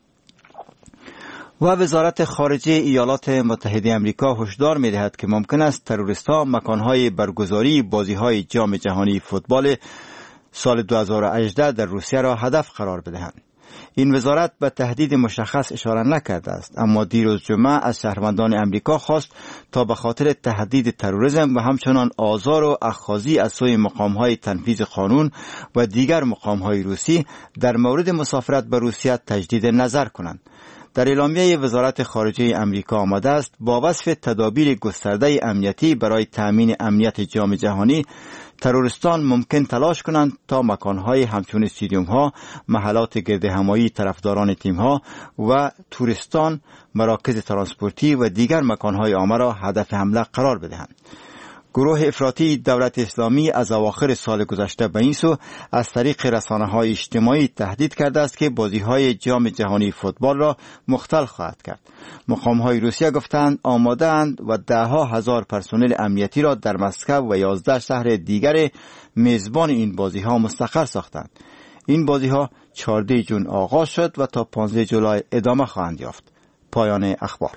L: و وزارت خارجه ایالات متحده امریکا هشدار می دهد که ممکن است تروریست‌ها مکانهای برگزاری بازی‌های جام جهانی فوتبال سال دو هزار و هجده در روسیه را هدف قرار بدهند. این وزارت به تهدید مشخص اشاره نکرده است، اما دیروز جمعه از شهروندان امریکا خواست تا به خاطر تهدید تروریسم و همچنان آزار و اخاذی از سوی مقام‌های تنفیذ قانون و دیگر مقام‌های روسی در مورد مسافرت به روسیه تجدید نظر کنند. در اعلامیه وزارت خارجه امریکا آمده است با وصف تدابیر گسترده امنیتی برای تأمین امنیت جام جهانی، تروریستان ممکن تلاش کنند تا مکانهای همچون استادیوم‌ها، محلات گردهمایی طرفداران تیم‌ها و توریستان، مراکز ترانسپورتی و دیگر مکانهای عامه را هدف حمله قرار بدهند. گروه افراطی دولت اسلامی از اواخر سال گذشته به این سو از طریق رسانه‌های اجتماعی تهدید کرده است که بازی‌های جام جهانی فوتبال را مختل خواهد کرد. مقام‌های روسیه گفتند آماده‌اند و ده‌ها هزار پرسنل امنیتی را در مسکو و یازده شهر دیگر میزبان این بازی‌ها مستقر ساختند. این بازی‌ها چهاردهم ژوئن آغاز شد و تا پانزدهم جولای ادامه خواهند یافت. پایان اخبار.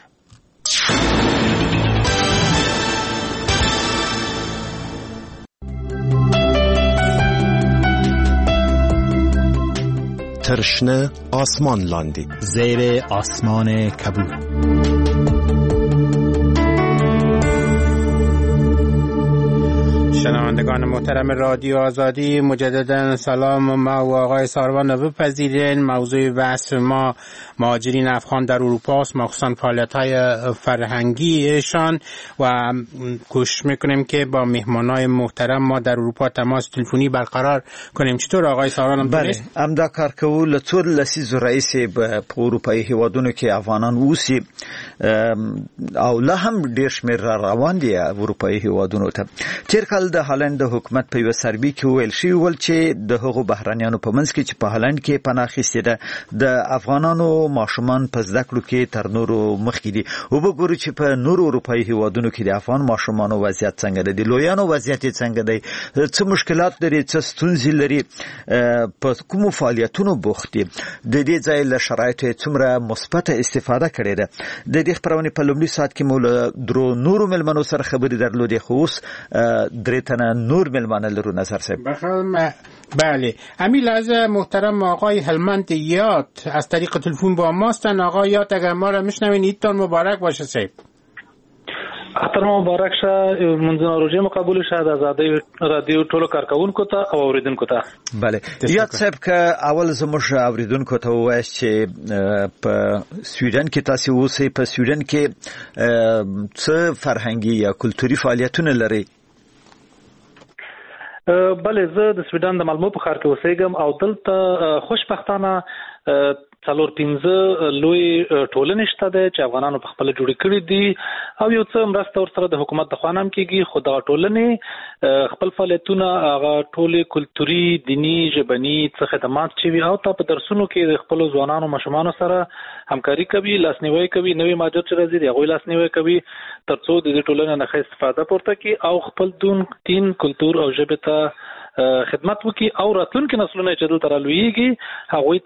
A: ترشنه آسمان لاندی
M: زیر آسمان کبود.
D: شنوندگان محترم رادیو آزادی، مجددا سلام. ما و آقای ساروان رو بپذیرین. موضوع بحث ما مهاجرین افغان در اروپا است، مخصوصا فعالیت‌های فرهنگیشان، و کوشش میکنیم که با مهمانای محترم ما در اروپا تماس تلفنی برقرار کنیم. چطور آقای ساروان؟
E: بله، امدا کار کول لطور لسیز رئیس په اروپایي هیوادونو کې افغانان اوسي او لا هم ډیر شمیر روان دي اروپایي هیوادونو ته. تیر کال د هالند د حکومت په یو سربي کې ویل شي ول چې د هغو بهرانيانو په منځ کې چې په هالند کې پناه اخیستې ده د افغانانو ماشومان په زده کړو کې تر نورو مخکې دي. وګورو چې په نورو اروپایي هیوادونو کې د افغان ماشومانو وضعیت څنګه دی، د لویانو وضعیت څنګه دی، څه مشکلات لري، څه ستونزې لري، په کومو فعالیتونو بوخت دي، د دې ځای له شرایطو څومره مثبته استفاده کړې ده. د دې خبرونې په لومړي ساعت کې مو له درو نورو ملمنو سره خبرې درلودې، خو اوس درې تنه نور ملمانه لرو. نظر صاحب
D: بله، همین لحظه محترم آقای هلمند یاد از طریق تلفن با ماستن. آقای یاد اگر ما را میشنوین ایدتان مبارک باشه صاحب.
N: اختر مبارک شه، منځنۍ روزي مو قبول شه د آزادۍ رادیو ټولو کارکونکو ته او اوریدونکو ته.
E: بله، یاد صاحب که اول زموږ اوریدونکو ته وایي چې په سویډن کې تاسو اوسئ، په سویډن کې څه فرهنګي یا کلتوري فعالیتونه لري؟
N: بله، زه د سویډن د مالمو په ښار کې اوسېږم او دلته خوشبختانه څلور پنځه لوی ټولنې شته ده چې افغانانو په خپل جوړ کړی دي او یو څه مرسته ورسره د حکومت د خوا نه کیږي، خو دا ټولنې خپل فعالیتونه هغه ټولې کلتوري، دینی، ژبني څه خدمات چې وي او تا په درسونو کې د خپل ځوانانو ماشومانو سره همکاري کوي، لاسنیوي کوي، نوې ماجر چې راځي د هغوی لاسنیوي کوي ترڅو د دې ټولنې نه ښه استفاده پورته کړي او خپل دون، دین، کلتور او ژبې ته خدمت وکړي او راتلونکي نسلونه چې دلته رالویږي هغوی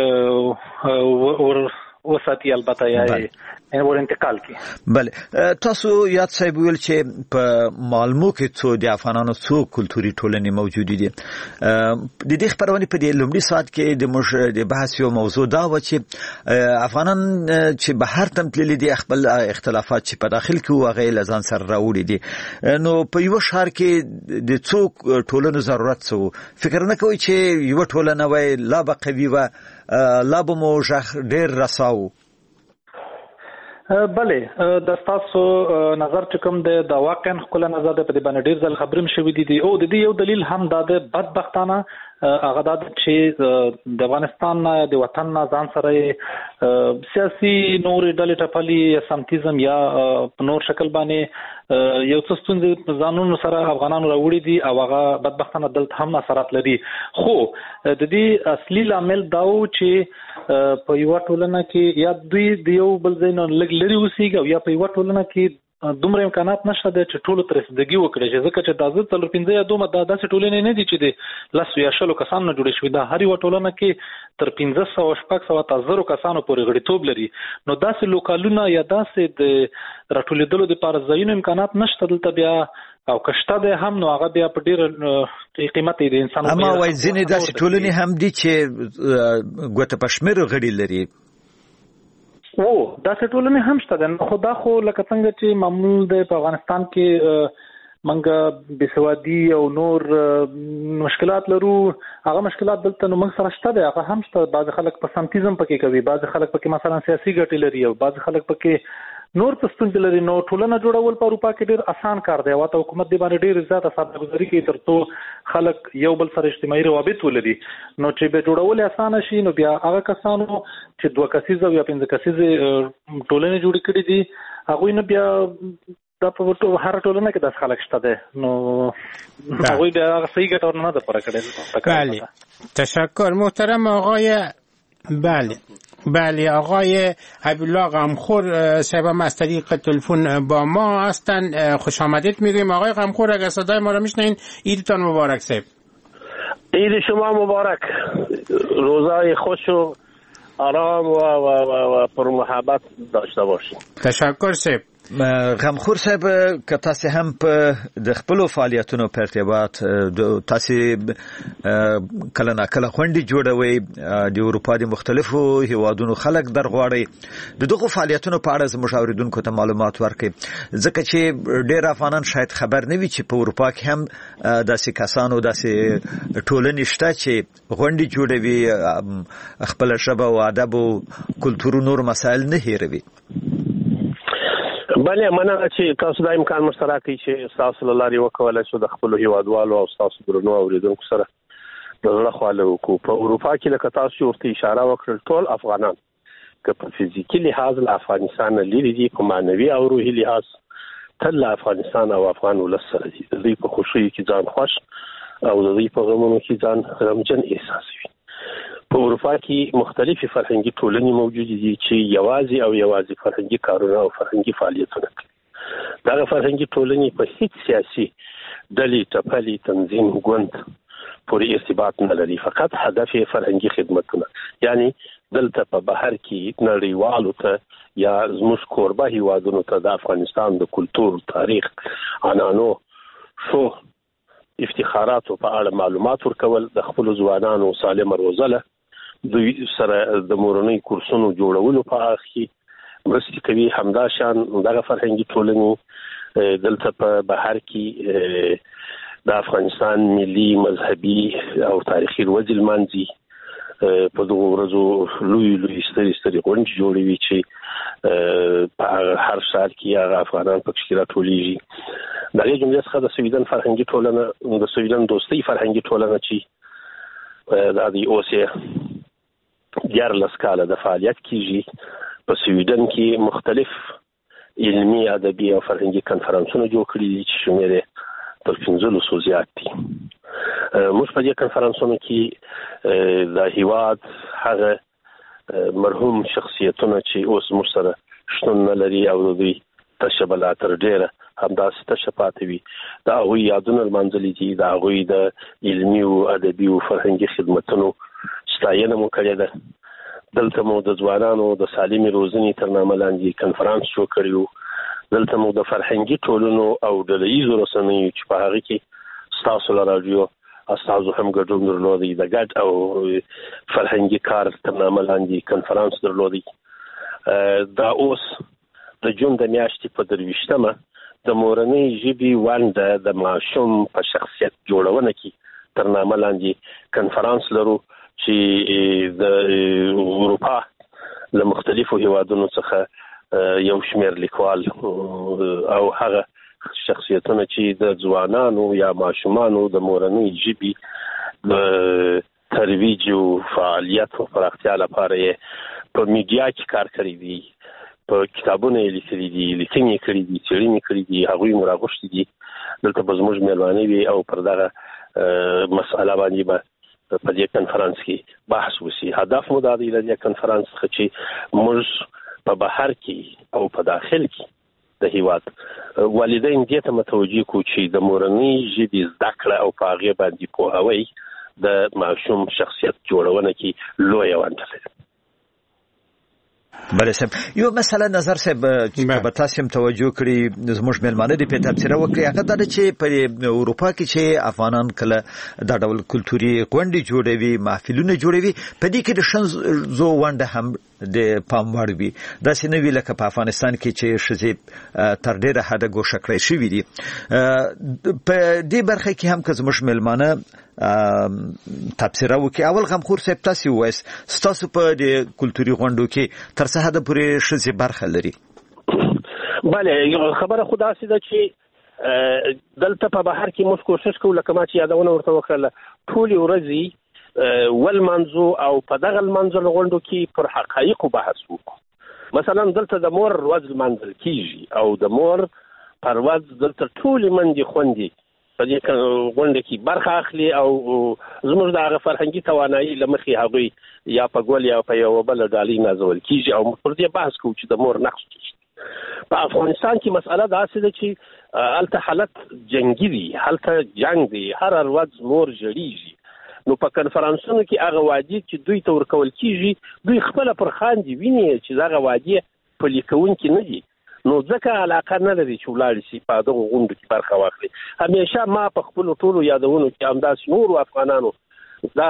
N: ته وساتي البته یا ور انتقال کی.
E: بله، تاسو یاد صاحب ویل چې په مالمو کې څو د افغانانو څو کلتوري ټولنې موجود دي. د دې خبرونه په دې لومړي ساعت کې د موږ د بحث یو موضوع دا و چې افغانان چې بهر تم تللي دي خپل اختلافات چې په داخل کې واغې لزان سره راوړي دي، نو په یو شهر کې د څو ټولنو ضرورت څه فکر نه کوي چې یو ټولنه وای لا به قوي و لا به مو ژغ ډیر رساو؟
N: بله، د تاسو نظر چې کوم دی دا واقعا ښکلی نظر دی، په دې باندې ډېر ځل خبرې هم شوي دي او د دې یو دلیل هم دا دی بدبختانه هغه دا چې د افغانستان نه د وطن نه ځان سره سیاسي نورې ډلې ټپلي یا سمتیزم یا په نور شکل باندې یو څه ستونزې ځانونو سره افغانانو راوړي دي او هغه بدبختانه دلته هم اثرات لري. خو د دې اصلي لامل دا و چې په یوه ټولنه کې یا دوی د یو بل ځای نه لږ لرې اوسېږي او یا په یوه ټولنه کې دومره امکانات نشته دی چې ټولو ته رسیدګي وکړي، چې ځکه چې دا زه څلور پنځه یا دومره دا داسې ټولنې نه دي چې د لسو یا شلو کسانو نه جوړې شوي، دا هر یوه ټولنه کې تر پنځه سوه شپږ سوه تا زرو کسانو پورې غړیتوب لري. نو داسې لوکالونه یا داسې د راټولېدلو دپاره ځایونو امکانات نشته دلته بیا او کشته دی هم، نو هغه بیا په ډېره قیمت د انسان.
E: اما وایي ځینې داسې ټولنې هم دي چې ګوته په شمېرو غړي لري.
N: او داسې ټولنې هم شته ده، خو دا خو لکه څنګه چې معمول دی په افغانستان کې منګه بېسوادي او نور مشکلات لرو، هغه مشکلات دلته نو موږ سره شته دی، هغه هم شته. بعضې خلک په سمتیزم پکې کوي، بعضې خلک پکې مثلا سیاسي ګټې لري او بعضې خلک پکې نور څه ستونزې لري. نو ټولنه جوړول په اروپا کې ډېر اسان کار دی او ته حکومت دې باندې ډېر زیاته سادهګذاري کوي تر څو خلک یو بل سره اجتماعي روابط ولري. نو چې به جوړول اسانه شي نو بیا هغه کسانو چې دوه کسیزه او یا پنځه کسیزه ټولنې جوړې کړي دي هغوی نه بیا دا په هر ټولنه کې داسې خلک شته دی، نو هغوی بیا هغه صحیح ګټه ورنه ده پوره کړې.
D: بله، تشکر محترم آقای. بله بله آقای حبیبالله غمخور صاحب هم از طریق تلفن با ما هستن. خوش آمدید میگویم آقای غمخور، اگر صدای ما را میشنوین عیدتان مبارک صاحب.
J: عید شما مبارک، روزای خوش و آرام و, و, و, و پر محبت داشته باشین.
D: تشکر صاحب.
E: غمخور صاحب که تاسو هم په د خپل فعالیتونو په ارتباط تاسو کله نه کله غونډې جوړوي د اروپا د مختلفو هیوادونو خلک درغواړي، د دغه فعالیتونو په اړه زموږ اوریدونکو ته معلومات ورکړي، ځکه چې ډېر افغانان شاید خبر نه وي چې په اروپا کې هم داسې کسانو داسې ټولنې شته چې غونډې جوړوي، خپل ژبه او ادب او کلتور نور مسایل نه هیروي.
J: بله، مننه چې تاسو دا امکان مشترک کړئ چې تاسو له لارې وکولای شو د خپلو هیوادوالو او تاسو درنو اوریدونکو سره د زړه خواله وکړو. په اروپا کې لکه تاسو ورته اشاره وکړل ټول افغانان که په فزیکي لحاظ له افغانستان نه لرې دي، په معنوي او روحي لحاظ تل له افغانستان او افغان ولس سره دي. د دوی په خوښیو کې ځان خوښ او د دوی په غمونو کې ځان غمجن احساسوي. په اروپا کې مختلفې فرهنګي ټولنې موجودې دي چې یوازې او یوازې فرهنګي کارونه او فرهنګي فعالیتونه کوي. دغه فرهنګي ټولنې په هیڅ سیاسي ډلې، ټپلې، تنظیم، ګوند پورې ارتباط نه لري، فقط هدف یې فرهنګي خدمتونه، یعنی دلته په بهر کې نړیوالو ته یا زموږ کوربه هیوادونو ته د افغانستان د کلتور، تاریخ، عنعنو، شو افتخاراتو په اړه معلومات ورکول، د خپلو ځوانانو سالمه روزله دوی سره د مورنۍ کورسونو جوړولو په اړه کې مرستې کوي. همدا شان دغه فرهنګي ټولنې دلته په بهر کې د افغانستان ملي، مذهبي او تاریخي ورځې لمانځي. په دغو ورځو لوی لوی سترې سترې غونډې جوړوي چې په هر ښار کې هغه افغانان پکې راټولیږي. د هغې جملې څخه د سویډن فرهنګي ټولنه، د سویډن دوستۍ فرهنګي ټولنه چې دا د اوسې دیارلس کاله د فعالیت کیږي. په سویډن کې مختلف علمي ادبي او فرهنګي کنفرانسونه جوړ کړي دي چې شمېر یې تر پنځلسو زیات دي. موږ په دې کنفرانسونو کې د هیواد هغه مرحوم شخصیتونه چې اوس موږ سره شتون نه لري او د دوی تشه بلا تر ډېره همداسې تشه پاتې وي د هغوی یادونه لمانځلي دي، د هغوی د علمي او ادبي او فرهنګي خدمتونو ستاینه مو کړې ده. دلته مو د ځوانانو د سالمې روزنې تر نامه لاندې کنفرانس جوړ کړی و. دلته مو د فرهنګي ټولنو او ډله ییزو رسنیو چې په هغه کې ستاسو له راډیو استازو هم ګډون درلودی، د ګډ او فرهنګي کار تر نامه لاندې کنفرانس درلودی. دا اوس د جون د میاشتې په درویشتمه د مورنۍ ژبې ونډه د ماشوم په شخصیت جوړونه کې تر نامه لاندې کنفرانس لرو چې د اروپا له مختلفو هیوادونو څخه یو شمېر لیکوال او هغه شخصیتونه چې د ځوانانو یا ماشومانو د مورنۍ ژبې د ترویج او فعالیت او پراختیا لپاره یې په میډیا کې کار کړی دی، په کتابونه یې لیکلي دي، لیکنې یې کړي دي، څېړنې کړي دي، هغوی مو راغوښتي دي. دلته به زموږ مېلمانه وي او پر دغه مسأله باندې به په دې کنفرانس کې بحث وشي. هدف مو دا دی له دې کنفرانس څخه چې موږ په بهر کې او په داخل کې د هیواد والدین دې ته متوجه کړو چې د مورنۍ ژبې زده کړه او په هغې باندې پوهاوی د ماشوم شخصیت جوړونه کې لویه ونډه لري.
E: بله صاحب، یو مسله نظر صاحب چې به تاسو هم توجه کړي زموږ مېلمانه دې په تبصره وکړي، هغه دا چې په اروپا کې چې افغانان کله دا ډول کلتوري غونډې جوړوي، محفلونه جوړوي، په دې کې د ښځو ونډه هم د پام وړ وي. داسې نه وي لکه په افغانستان کې چې ښځې تر ډېره حده ګوښه کړی شوي دي. په دې برخه کې هم که زموږ مېلمانه تبصره وکړي. اول غمخور صاحب تاسو وایست ستاسو په دې کلتوري غونډو کې تر څه حده پورې ښځې برخه لري؟
J: بله، خبره خو داسې ده چې دلته په بهر کې موږ کوشش کوو لکه ما چې یادونه ورته وکړله ټولې ورځې ولمانځو او په دغه لمانځلو غونډو کې پر حقایقو بحث وکړو. مثلا دلته د مور ورځ لمانځل کېږي او د مور پر ورځ دلته ټولې میندې خویندې په دې غونډه کې برخه اخلي او زموږ د هغه فرهنګي توانایي له مخې هغوی یا په ګول یا په یوه بله ډالۍ نازول کېږي او پر دې بحث کوو چې د مور نقش کېږي. په افغانستان کې مسأله داسې ده چې هلته حالت جنګي دی، هلته جنګ دی، هره ورځ مور ژړېږي. نو په کنفرانسونو کې هغه وعدې چې دوی ته ورکول کېږي دوی خپله پر خاندي ویني چې دغه وعدې پلي کوونکي نه دي، نو ځکه علاقه نه لري چې ولاړ شي په دغه غونډو کې برخه واخلي. همیشه ما په خپلو ټولو یادونو کې همداسې نورو افغانانو دا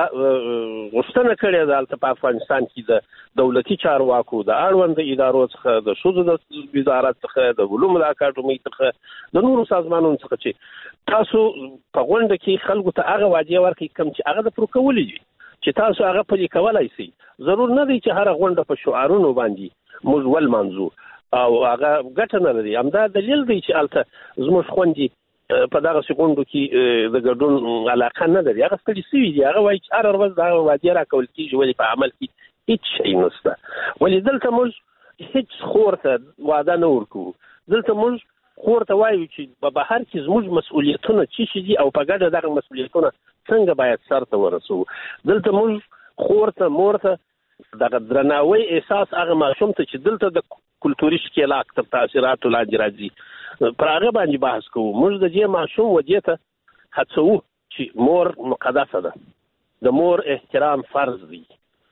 J: غوښتنه کړې ده هلته په افغانستان کې د دولتي چارواکو، د اړونده ادارو څخه، د ښځو د وزارت څخه، د علومو د اکاډمۍ څخه، د نورو سازمانونو څخه چې تاسو په غونډه کې خلکو ته هغه وعدې ورکړئ کوم چې هغه د پوره کولو دي، چې تاسو هغه پلي کولی شئ. ضرور نه دی چې هره غونډه په شعارونو باندې موږ ولمانځو او هغه ګټه نه لري. همدا دلیل دی چې هلته زموږ خویندې په دغسې غونډو کې د ګډون علاقه نه لري، هغه ستړي سوي دي. هغه وایي چې هره ورځ د هغه وعدې راکول کېږي، ولې په عمل کې هېڅ شی نشته. ولې دلته موږ هېڅ خور ته وعده نه ورکوو. دلته موږ خور ته وایو چې په بهر کې زموږ مسؤلیتونه څه شي دي او په ګډه دغه مسؤلیتونه څنګه باید سر ته ورسوو. دلته موږ خور ته، مور ته دغه درناوی احساس هغه ماشوم ته چې دلته د کلتوري ښکېلاک تر تاثیراتو لاندې راځي پر هغه باندې بحث کوو. موږ د دې ماشوم ودې ته هڅوو چې مور مقدسه ده، د مور احترام فرض دی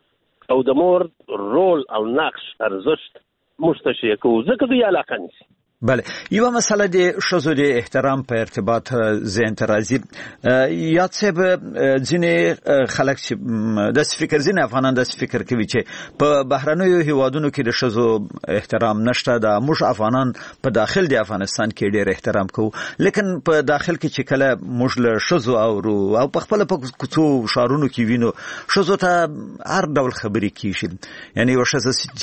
J: او د مور رول او نقش ارزښت موږ تشریح کوو ځکه دوی علاقه نیسي.
E: بله، یوه مسله د ښځو د احترام په ارتباط ذهن ته راځي. یاد صاحب ځینې خلک چې داسې فکر ځینې افغانان داسې فکر کوي چې په بهرنیو هیوادونو کې د ښځو احترام نشته، دا موږ افغانان په داخل د افغانستان کې ډېر احترام کوو، لیکن په داخل کې چې کله موږ له ښځو اورو او په خپله په کوڅو ښارونو کې وینو ښځو ته هر ډول خبرې کېږي. یعنې یوه ښځه چې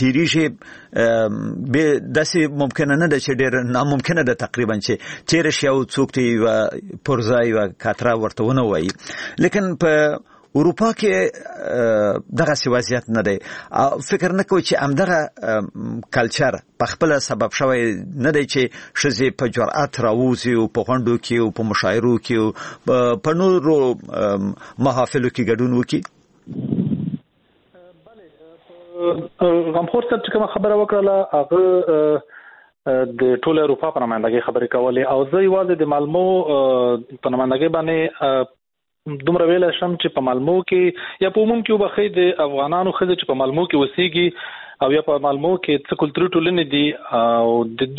E: تېرېږي داسې ممکنه نه ده چې ډېر ناممکنه ده تقریبا چې تېره شي او څوک ته یوه پرزه یوه کاتره ورته ونه وایي. لیکن په اروپا کې دغه سی وضعیت نه دی. فکر نه کوي چې همدغه کلچر په خپل سبب شوی نه دی چې ښځې په جرأت راوځي او په غونډو کې او په مشاعرو کې او په نورو محافلو کې ګډون وکړي.
N: غمخور صاحب چې کومه خبره وکړه هغه د ټول اروپا په نمائندګۍ خبرې کولې او زه یوازې د مالمو په نمائندګۍ باندې دومره ویلی شم چې په مالمو کې یا په عموم کې وبخښئ د افغانانو ښځې چې په مالمو کې اوسېږي او یا په مالمو کې څه کلتوري ټولنې دي او د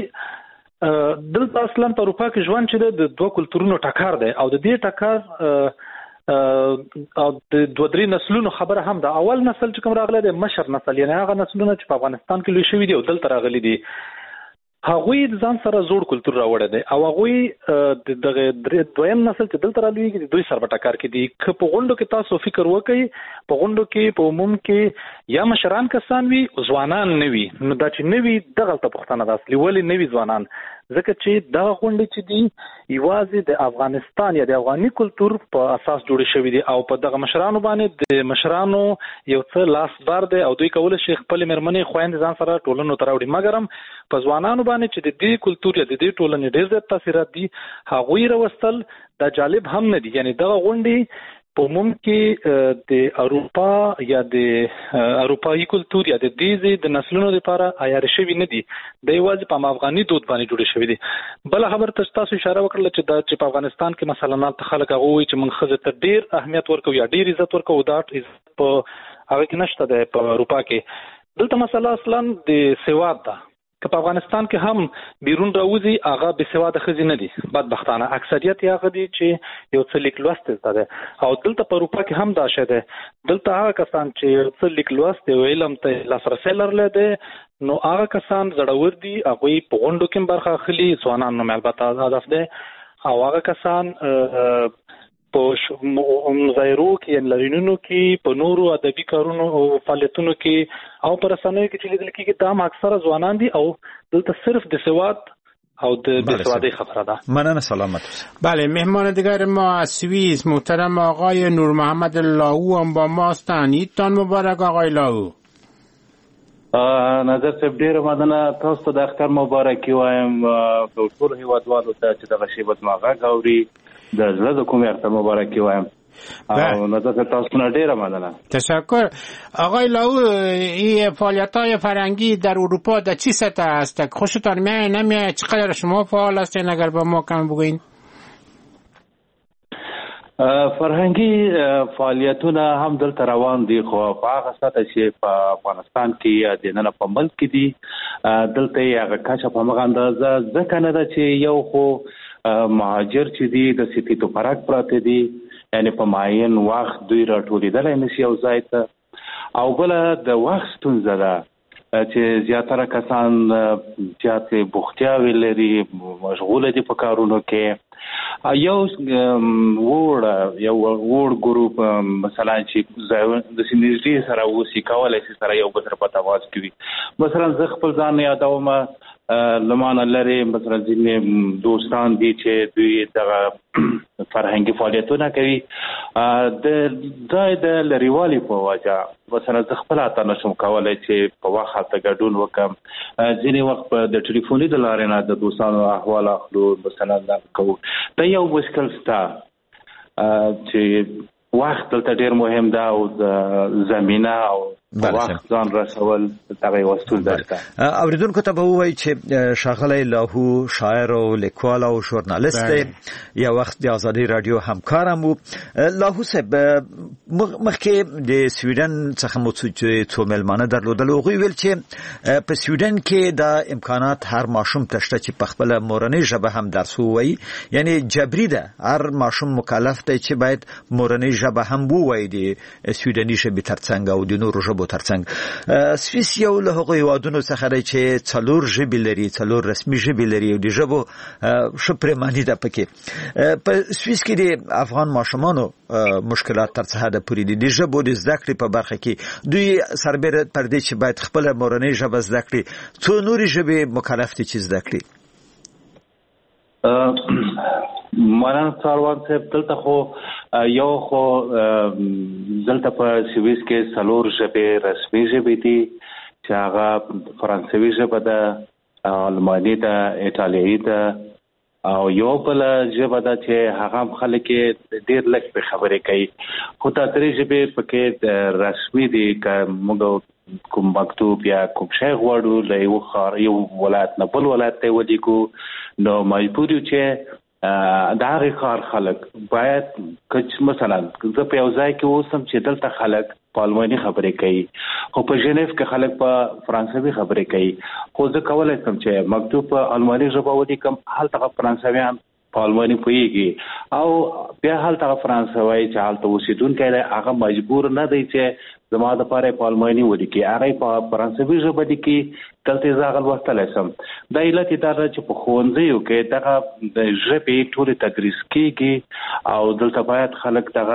N: دوی دلته اصلا په اروپا کې ژوند چې د دوه کلتورونو ټکر دی او د دې ټکر او د دوه درې نسلونو خبره هم ده. اول نسل چې کوم راغلی دی مشر نسل یعنی هغه نسلونه چې په افغانستان کې لوی شوي دي او دلته راغلي دي هغوی د ځان سره زوړ کلتور راوړی دی او هغوی د دغه دویم نسل چې دلته رالویږي د دوی سره په ټکر کې دي. که په غونډو کې تاسو فکر وکړئ په غونډو کې په عموم کې یا مشران کسان وي ځوانان نه وي نو دا چې نه وي دغلته پوښتنه ده اصلي ولې نه وي ځوانان ځکه چې دغه غونډې چې دي یوازې د افغانستان یا د افغاني کلتور په اساس جوړې شوي دي او په دغه مشرانو باندې د مشرانو یو څه لاس بار دی او دوی کولی شي خپلې مېرمنې خویندې ځان سره ټولنو ته راوړي مګر هم په ځوانانو باندې چې د دې کلتور یا د دې ټولنې ډېر زیات تاثیرات دي هغوی راوستل دا جالب هم نه دي. یعنی دغه غونډې په عموم کې د اروپا یا د اروپایي کلتور یا د دې د نسلونو لپاره عیار شوي نه دي د یوازې په افغاني دود باندې جوړې شوي دي. بل خبر تاسو اشاره وکړه چې دا چې په افغانستان کې مثلا نن خلک هغه وایي چې موږ ښځې ته ډېر اهمیت ورکوو یا ډېر عزت ورکوو دا عزت په هغه کې نشته دی په اروپا کې. دلته مسله اصلا د سواد ده که په افغانستان کې هم بیرون راوځي هغه بې سواده ښځې نه دي بدبختانه اکثریت یې هغه دي چې یو څه لیک لوست زده دی او دلته په اروپا کې هم دا شی دی. دلته هغه کسان چې یو څه لیک لوست او علم ته لاسرسی لرلی دی نو هغه کسان زړور دي هغوی په غونډو کې برخه اخلي ځوانان نوم البته هدف دی او هغه کسان په مظاهرو کې یعنې لارینونو کې په نورو ادبي کارونو او فعالیتونو کې او په رسنیو کې چې لیدل کېږي دا هم اکثره ځوانان دي او دلته صرف د سواد او د بسوادی خبره ده.
E: مننه سلامت.
D: بله مهمان دیگر ما از سوئیس محترم آقای نور محمد لاهو هم با ماستن. عیدتان مبارک آقای لاهو.
O: نظر صاحب ډیره مننه تاسو ته د اختر مبارکي وایم ټول هیوادوالو ته چې دغه شیبت ما غږ اوري د زړه د کومې اختر مبارکي وایم او نظر تاسو نه ډیره مننه.
D: تشکر. آقای لاهو این فعالیت‌های فرهنگی در اروپا در چی سطح است؟ خوشتان میاد نمیاد؟ چقدر شما فعال هستین اگر با ما کم بگوین؟
O: فرهنګي فعالیتونه هم دلته روان دي خو په هغه سطح چې په افغانستان کې یا د نن په ملک کې دي دلته یې هغه کچه په هغه اندازه ځکه نه ده چې یو خو مهاجر چې دي د سیټي تو فرق پراته دي یعنی په معین وخت دوی راټولېدلی نشي یو ځای ته او بله د وخت ستونزه ده چې زیاتره کسان زیاتې بوختیاوې لري مشغوله دي په کارونو کې یو وړ یو وړ ګروپ مثلا چې د سینځي سره اوسې کولای شي سره یو بل سره په تواز کوي مثلا زه خپل ځان یادوم لمانه لري مثلا ځینې دوستان دي چې دوی دغه فرهنګي فعالیتونه کوي د ځای د لرېوالي په وجه مثلا زه خپل اته نشم کولی چې په وخت هلته ګډون وکړم ځینې وخت د ټلیفوني د لارې نه د دوستانو احوال اخلو مثلا دا کوو دا یو مشکل شته چې وخت دلته ډېر مهم ده او د زمینه او وخت ځان رسول دغه یو ستونزه ده.
E: اوریدونکو ته به ووایي چې ښاغلی لاهو شاعر او لیکوال او ژورنالیست دی یو وخت د ازادي راډیو همکار هم و. لاهو صاحب مخکې د سویډن څخه مو څو میلمانه درلودل هغوی ویل چې په سویډن کې دا امکانات هر ماشوم ته شته چې په خپله مورنۍ ژبه هم درس ووایي یعنی جبري ده هر ماشوم مکلف دی چې باید مورنۍ ژبه هم ووایي د سویډني ژبې ترڅنګ او د نورو ژبو ترڅنګ. سویس یو له هغو هیوادونو څخه دی چې څلور ژبې لري څلور رسمي ژبې لري او د ژبو ښه پرېماني ده پکې. په سویس کې د افغان ماشومانو مشکلات تر څه حده پورې دي د ژبو د زده کړې په برخه کې دوی سربیره پر دې چې باید خپله مورنۍ ژبه زده کړي څو نورې ژبې مکلف دي چې زده کړي؟
O: مننه ساروان صاحب دلته خو یو خو دلته په سویس کې څلور ژبې رسمي ژبې دي چې هغه فرانسوي ژبه ده، الماني ده، ایټالیایي ده او یو بل ژبه ده چې هغه خلک ډېر لږ په خبرې کوي. خو دا درې ژبې پکې رسمي دي که موږ کوم مکتوب یا کوم شی غواړو له یو ښار یو ولایت نه بل ولایت ته ولیکو نو مجبور یو چې د هغې ښار خلک باید که مثلا زه په یو ځای کې اوسم چې دلته خلک په الماني خبرې کوي خو په ژنیف کې خلک په فرانسوي خبرې کوي، خو زه کولی شم چې مکتوب په الماني ژبه ولیکم، هلته فرانسویان په الماني پوهېږي او بیا هلته فرانسوی چې هلته اوسېدونکی دی هغه مجبور نه دی چې زما دپاره په الماني ولیکي، هغه په فرانسوي ژبه لیکي، دلته زه هغه لوستلی شم. دا علت یې دا ده چې په ښوونځیو کې دغه ژبې ټولې تدریس کېږي او دلته باید خلک دغه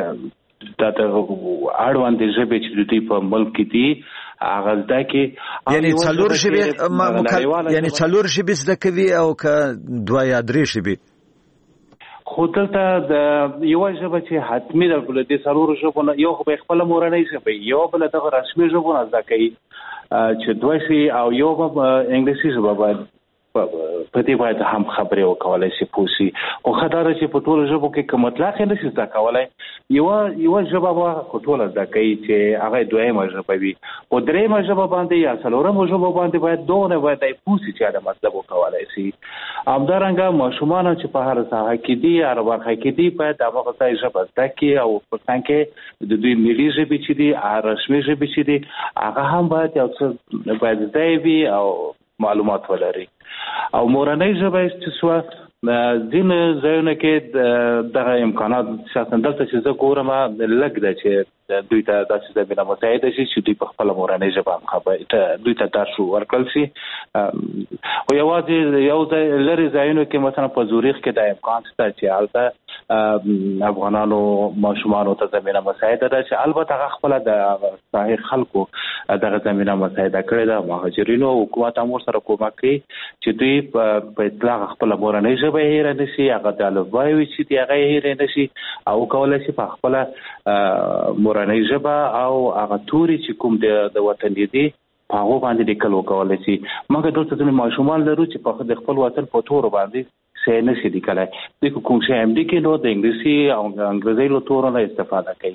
O: د اړوندې ژبې چې د دوی په ملک کې دي هغه زده کړي.
E: یعنی څلور ژبې یعنی څلور ژبې زده کوي او که دوه یا درې ژبې؟
O: خو دلته د یوه ژبه چې حتمي ده د دې څلورو ژبو نه یو خو به یې خپله مورنۍ ژبه یو بله دغه رسمي ژبونه زده کوي چې دوه شي او یو به انګلیسي ژبه باید په دې باید هم خبرې وکولی شي پوه شي. خو ښه دا ده چې په ټولو ژبو کې که مطلق یې نشي زده کولی یوه یوه ژبه به خو ټوله زده کوي چې هغه یې دویمه ژبه وي، خو درېیمه ژبه باندې یا څلورمه ژبه باندې باید دونه باید دی پوه شي چې هغه مطلب وکولی شي. همدارنګه ماشومان چې په هره ساحه کې دي هره برخه کې دي باید هماغه ځای ژبه زده کړي او په څنګ کې د دوی ملي ژبې چې دي رسمي ژبې چې دي هغه هم باید یو څه باید زده وي او معلومات ولري. او مورنۍ ژبه چې سوه ځینې ځایونو کې دغه امکانات شخصا دلته چې زه ګورم لږ ده چې دوی ته داسې زمینه مساعده شي چې دوی په خپله مورنۍ ژبه هم خبرې دوی ته درس ورکړل شي. خو یوازې یو ځای لرې ځایونو کې مثلا په زوریخ کې دا امکان شته چې هلته افغانانو ماشومانو ته زمینه مساعده ده چې البته هغه خپله د ساحې خلکو دغه زمینه مساعده کړې ده، مهاجرینو حکومت هم ورسره کومک کوي چې دوی په اطلاق خپله مورنۍ ژبه یې هېره نه شي، هغه د الفباوي چې دي هغه یې هېرې نه شي او وکولی شي په خپله مورنۍ ژبه او هغه توري چې کوم د وطن دي په هغو باندې لیکل وکولی شي. مګر دلته ځینې ماشومان لرو چې په د خپل وطن په تورو باندې شی نه شي لیکلی، دوی که کوم شی هم لیکي نو د انګلیسي او انګریزۍ له تورو نه استفاده کوي.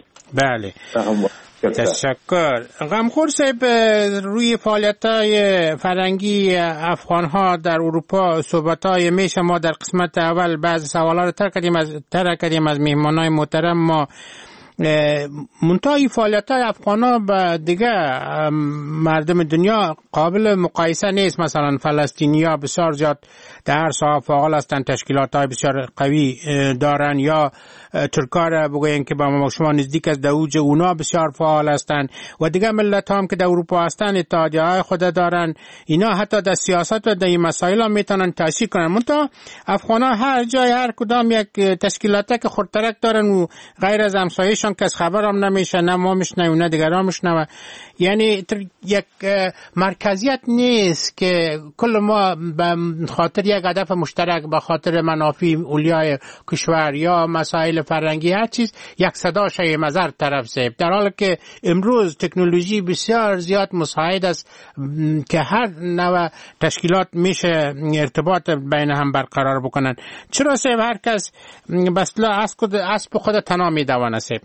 D: بله تشکر. غمخور صاحب روی فعالیت‌های فرهنگی افغان‌ها در اروپا صحبت‌های میشه ما در قسمت اول بعض سوالا رو تر کردیم از تر کردیم از میهمانای محترم ما منتهای فعالیت‌های افغان‌ها با دیگه مردم دنیا قابل مقایسه نیست. مثلا فلسطینی‌ها بسیار زیاد در هر ساحه فعال هستند، تشکیلات‌های بسیار قوی دارن، یا ترک‌ها را بگوییم که با ما شما نزدیک از دوج اونا بسیار فعال هستند و دیگه ملت‌ها هم که در اروپا هستند اتحادیه‌های خود دارن، اینا حتی در سیاست و در این مسائل هم میتونن تاثیر کنن. منتها افغان‌ها هر جای هر کدام یک تشکیلاتی که خودترک دارن و غیر از همسایه‌شان کس خبر هم نمیشه، نه ما میشنویم نه دیگران میشنوه، یعنی یک مرکزیت نیست که کل ما به خاطر یک هدف مشترک، به خاطر منافع اولیای کشور یا مسائل فرهنگی هر چیز یک صدا شیم از هر طرف زیب، در حالی که امروز تکنولوژی بسیار زیاد مساعد است که هر نوع تشکیلات میشه ارتباط بین هم برقرار بکنن. چرا سیب هر کس بسلا اسب خود تنها میدوانه سیب؟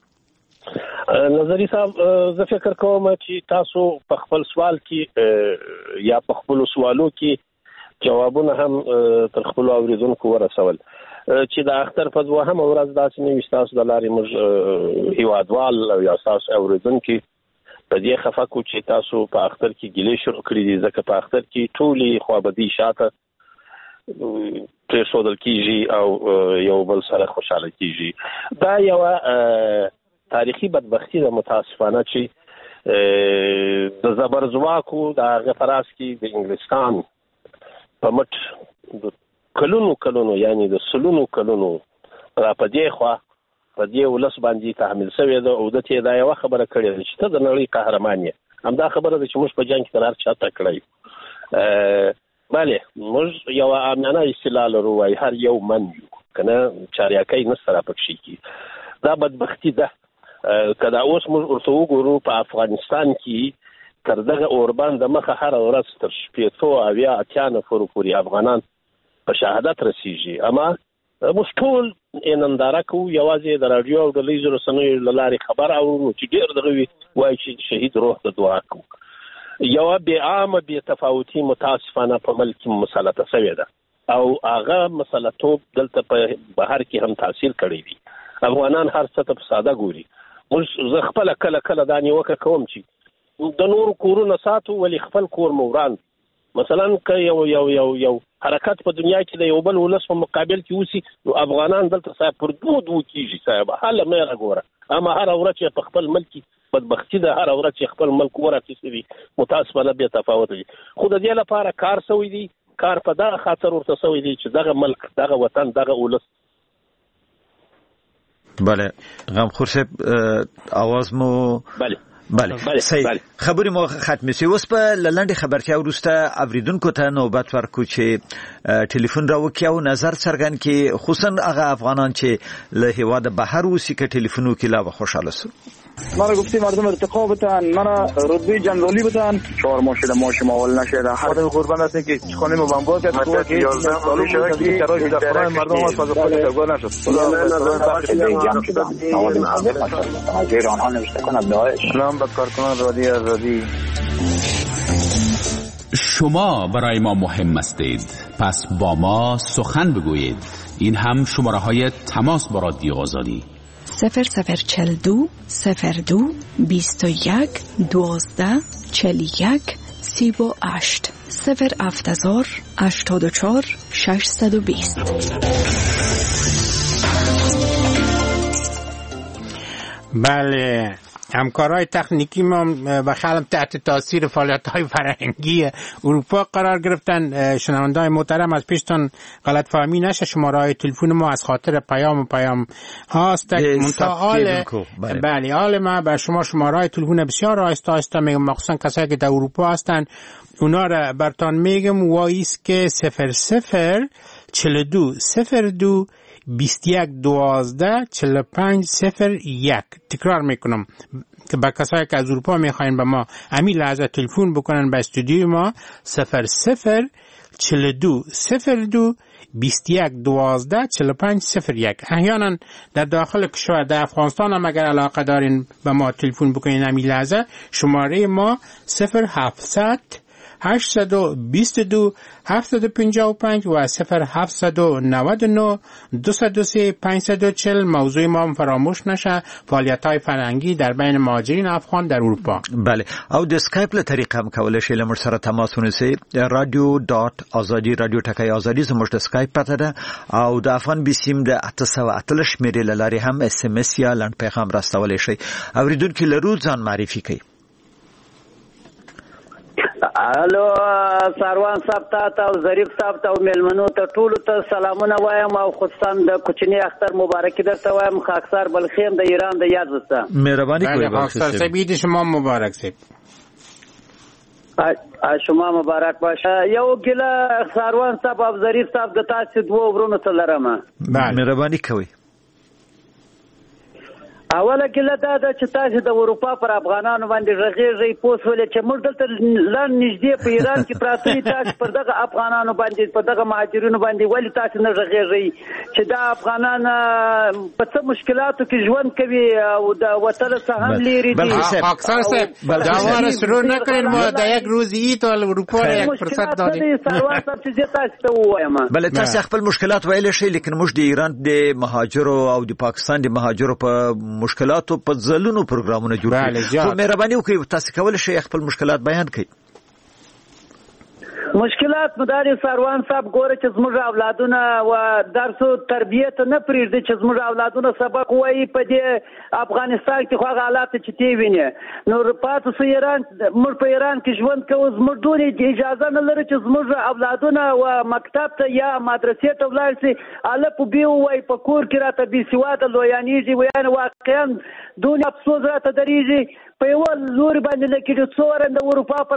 J: نظری صاحب زه فکر کوم چې تاسو په خپل سوال کې یا په خپل سوالو کې جوابونه هم تر خپل اوریدونکو ورسول چې د اختر په دوهمه ورځ داسې نه وي تاسو د لارې موږ هیوادوال او یا تاسو اوریدونکي په دې خفه کو چې تاسو په اختر کې ګیلې شروع کړي دي، ځکه په اختر کې ټولې خوابدي شاته پرېښودل کېږي او یو بل سره خوشحاله کېږي. دا یوه تاریخي بدبختی ده متاسفانه چې د زبرځواکو د هغه په راس کې د انګلستان په مټ د کلونو کلونو یعنی د سلونو کلونو را په دې خوا په دې ولس باندې تحمیل شوی ده او د ته دا یوه خبره کړې ده چې ته د نړۍ قهرمان یې. همدا خبره ده چې موږ په جنګ کې تر هر چا ته کړی. بله موږ یوه عامیانه اصطلاح لرو وایي هر یو من یو، کنه چاریاکۍ نسته را پکښې کی دا بدبختی ده. کله اوس موږ ورته وګورو په افغانستان کې تر دغه اوربان د مخه هر ورځ تر شپېتو اویا اتیا نفرو پورې افغانان په شهادت رسیږي. اما موږ ټول ننداره کوو یوازې د راډیو او ډلهییزو رسنیو له لارې خبر اورو چې ډېر دغه وي وایي چې شهید روح ته دعا کوو. یوه بې عامه بې تفاوتي متاسفانه په ملک کې مسلطه سوې ده او هغه مسلطوب دلته په بهر کې هم تاثیر کړی دی. افغانان هر څه ته په ساده ګوري. موږ زه خپله کله کله دا نیوکه کوم چې د نورو کورونه ساتو ولی خپل کور مو وران. مثلا که یو یو یو یو حرکت په دنیا کې د یو بل ولس په مقابل کې وسی نو افغانان دلته صاحب پر دوه دوه کیږي صاحب حاله مې راګوره. اما هر ورځ چې په خپل ملک بدبختی ده هر ورځ چې خپل ملک ورته سوي متاسفانه به تفاوت دي. خو د دې لپاره کار سوی دی کار په دغه خاطر ورته سوی دی چې دغه ملک دغه وطن دغه ولس.
E: بله غمخور صاحب आवाज مو
J: بله
E: بله صحیح خبرې مو ختمې شوې. اوس په لنډې خبرتیا وروسته اوریدونکو ته نوبت ورکړو چې ټلیفون راوکړي او نظر څرګند کړي، خصوصا هغه افغانان چې له هېواده بهر اوسي که ټلیفون وکړي لا به خوشحاله شو.
P: مرا گفتی مردم ارتقا بتن، مرا رتبه جنرالی بتن، چهار ماه شده ماه شما اول نشده. خودم قربان هستم که خانه ما بمبار کرد تو که یازده ساله شده که تراش در خانه مردم از فاز خود ترگاه نشد. خدا جمع شده نوازم حاضر آنها نوشته کند داعش. سلام به کارکنان رادیو آزادی.
Q: شما برای ما مهم هستید، پس با ما سخن بگویید. این هم شماره های تماس با رادیو آزادی
R: صفر صفر چل دو صفر دو بیست و یک دوازده چل یک سی و هشت صفر افتزار اشتاد و چار ششصد و بیست.
D: بله همکارای تکنیکی ما بخلم تحت تاثیر فعالیت‌های فرهنگی اروپا قرار گرفتن. شنونده‌های محترم از پیشتان غلط فهمی نشه، شماره تلفن ما از خاطر پیام و پیام هاست منتقال. بله حال ما بر شما شماره تلفن بسیار آهسته آهسته میگم، مخصوصا کسایی که در اروپا هستن اونا را برتان میگم. وایس که صفر صفر چل دو صفر دو بیست یک دوازده چل پنج صفر یک. تکرار میکنم که با کسایی که از اروپا میخواین به ما همین لحظه تلفن بکنن به استودیو ما صفر صفر چل دو صفر دو بیست یک دوازده چل پنج صفر یک. احیانا در داخل کشور در افغانستان هم اگر علاقه دارین به ما تلفن بکنین همین لحظه شماره ما صفر هفتصد هشتصد و بیست و دو هفتصد و پنجاه و پنج و صفر هفتصد و نود و نه دویست و سه پانصد و چهل. موضوع ما فراموش نشه، فعالیت‌های فرهنگی در بین مهاجرین افغان در اروپا.
E: بله او د اسکایپ له طریقه هم کولای شئ له موږ سره تماس ونیسئ. رادیو ډاټ ازادي رادیو ټکی ازادي زموږ د اسکایپ پته ده او د افغان بي سیم د اته سوه اتلس شمېرې له لارې هم اس ام اس یا لنډ پیغام راستولی شئ. اوریدونکي لرو ځان معرفي کړئ.
S: الو سروان صاحب ته او ظریف صاحب ته او ملمنو ته ټولو ته سلامونه وایم او خصوصا د کوچنی اختر مبارکي درته وایم. خاکسار بلخیم د ایران د یاد وسته.
E: مهرباني کوئ.
D: خاکسار صاحب عید شما مبارک صاحب.
S: شما مبارک باشه. یو ګله سروان صاحب او ظریف صاحب د تاسو دوه ورونو ته لرم.
E: مهرباني کوئ.
S: اوله ګله دا ده چې تاسو د اروپا پر افغانانو باندې غږیږئ پوه شولې چې موږ دلته لږ نږدې په ایران کې پراته یو، تاسو پر دغه افغانانو باندې په دغه مهاجرینو باندې ولې تاسو نه غږیږئ چې دا افغانان په څه مشکلاتو کې ژوند کوي او د وطن څخه هم لري دي.
D: اکثر صاحب دا واره شروع نکړئ، ما د یک روز عید ول اروپا یک فرصت دادی.
S: سروان صاحب چې تاسو ته وایم
E: بل تاسو خپل مشکلات ویل شي، لیکن موږ د ایران د مهاجرو او د پاکستان د مهاجرو په مشکلاتو په ځلونو پروګرامونه جوړ کړي. خو مهرباني وکړئ تاسو کولای شئ خپل مشکلات بیان کړئ.
S: مشکلات مداري سروان صاحب ګوره چې زموږ اولادونه و درس او تربیت نه پریږدي چې زموږ اولادونه سبق وایي په دې افغانستان کې خو حالات چې تی ویني. نو پاتې سو ایران موږ په ایران کې ژوند کوو، زموږ ټول اجازه نه لري چې زموږ اولادونه و مکتب ته یا مدرسې ته ولاړ شي. الف بي وای په کور کې راته بي سواده لویانېږي، ویان واقعا دونه افسوس راته درېږي. په یو لوري باندې لکه څو ورنده اروپا په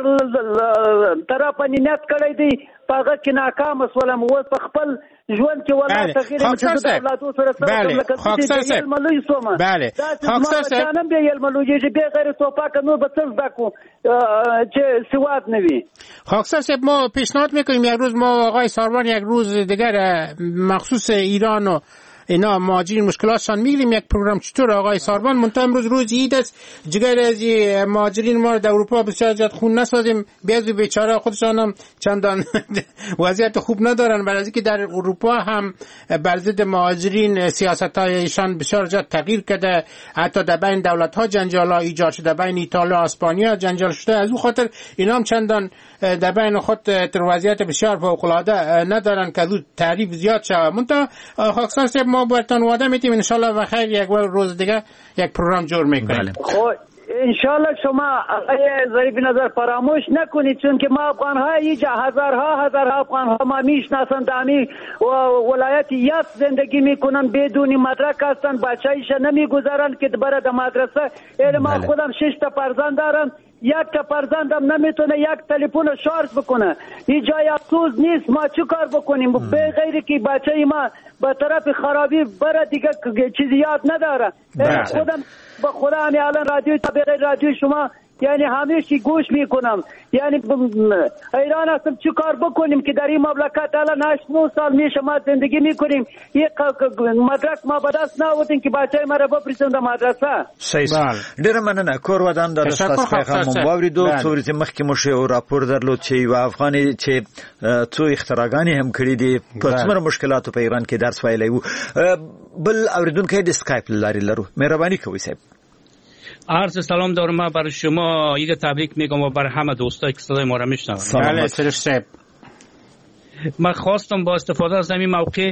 S: طرف باندې نیت کړی دی هغه کې ناکام شولم اوس په خپل ژوند کې ولا تغییر مجدد اولادو سره سره لکه چې ملوي سوما
D: بله
S: خاکسار صاحب نن به یل ملوي چې به غیر توپاک نو به څه دکو چې سواد نوي
D: خاکسار صاحب ما پیشنهاد میکنیم یک روز ما آقای ساروان یک روز دیگر مخصوص ایران و اینا مهاجرین مشکلاتشان میگیریم یک پروگرام چطور آقای ساروان منتها امروز روز عید است جگر از مهاجرین ما در اروپا بسیار زیاد خون نسازیم بعضی بیچاره خودشان هم چندان وضعیت خوب ندارن برای اینکه در اروپا هم بر ضد مهاجرین سیاست‌هایشان بسیار زیاد تغییر کرده حتی در بین دولت‌ها جنجال‌ها ایجاد شده بین ایتالیا و اسپانیا جنجال شده از اون خاطر اینا هم چندان در بین خود در وضعیت بسیار فوق‌العاده ندارن که دو تعریف زیاد شود منتها خاکسار صاحب ما براتون وعده میدیم ان شاء الله بخیر یک روز دیگه یک پروگرام جور میکنیم
S: خب ان شاء الله شما آقای ظریف نظر فراموش نکنید چون که ما افغان ها اینجا هزارها هزارها افغان ها ما میشناسن دامی و ولایت یاد زندگی میکنن بدون مدرک هستن بچه‌ایش نمیگذارن که برای در مدرسه یعنی ما خودم شش تا فرزند دارم یک تا فرزندم نمیتونه یک تلفن شارژ بکنه اینجا افسوس نیست ما چه کار بکنیم به غیر که بچه ما به طرف خرابی بره دیگه چیزی یاد نداره خودم به خدا همین الان رادیو تا بغیر رادیو شما یعنی همیشه گوش میکنم یعنی حیران هستم چه کار بکنیم که در این مملکت الان هشت نه سال میشه ما زندگی میکنیم یک مدرک ما به دست نآوردیم که بچه ما را بفرستیم در مدرسه
E: صحیح ډیره مننه کور ودان د تاسو پیغام واوریدو څو ورځې مخکې مو یو راپور درلود چې یو افغاني چې څو اختراګانې هم کړې دي په څومره مشکلاتو په ایران کې درس ویلی وو بل اوریدونکو د اسکایپ لاري لرو مهرباني کوئ صاحب
T: عرض سلام دارم برای شما عید تبریک میگم و برای همه دوستایی که صدای ما را میشنون.
D: بله صاحب
T: من خواستم با استفاده از این موقع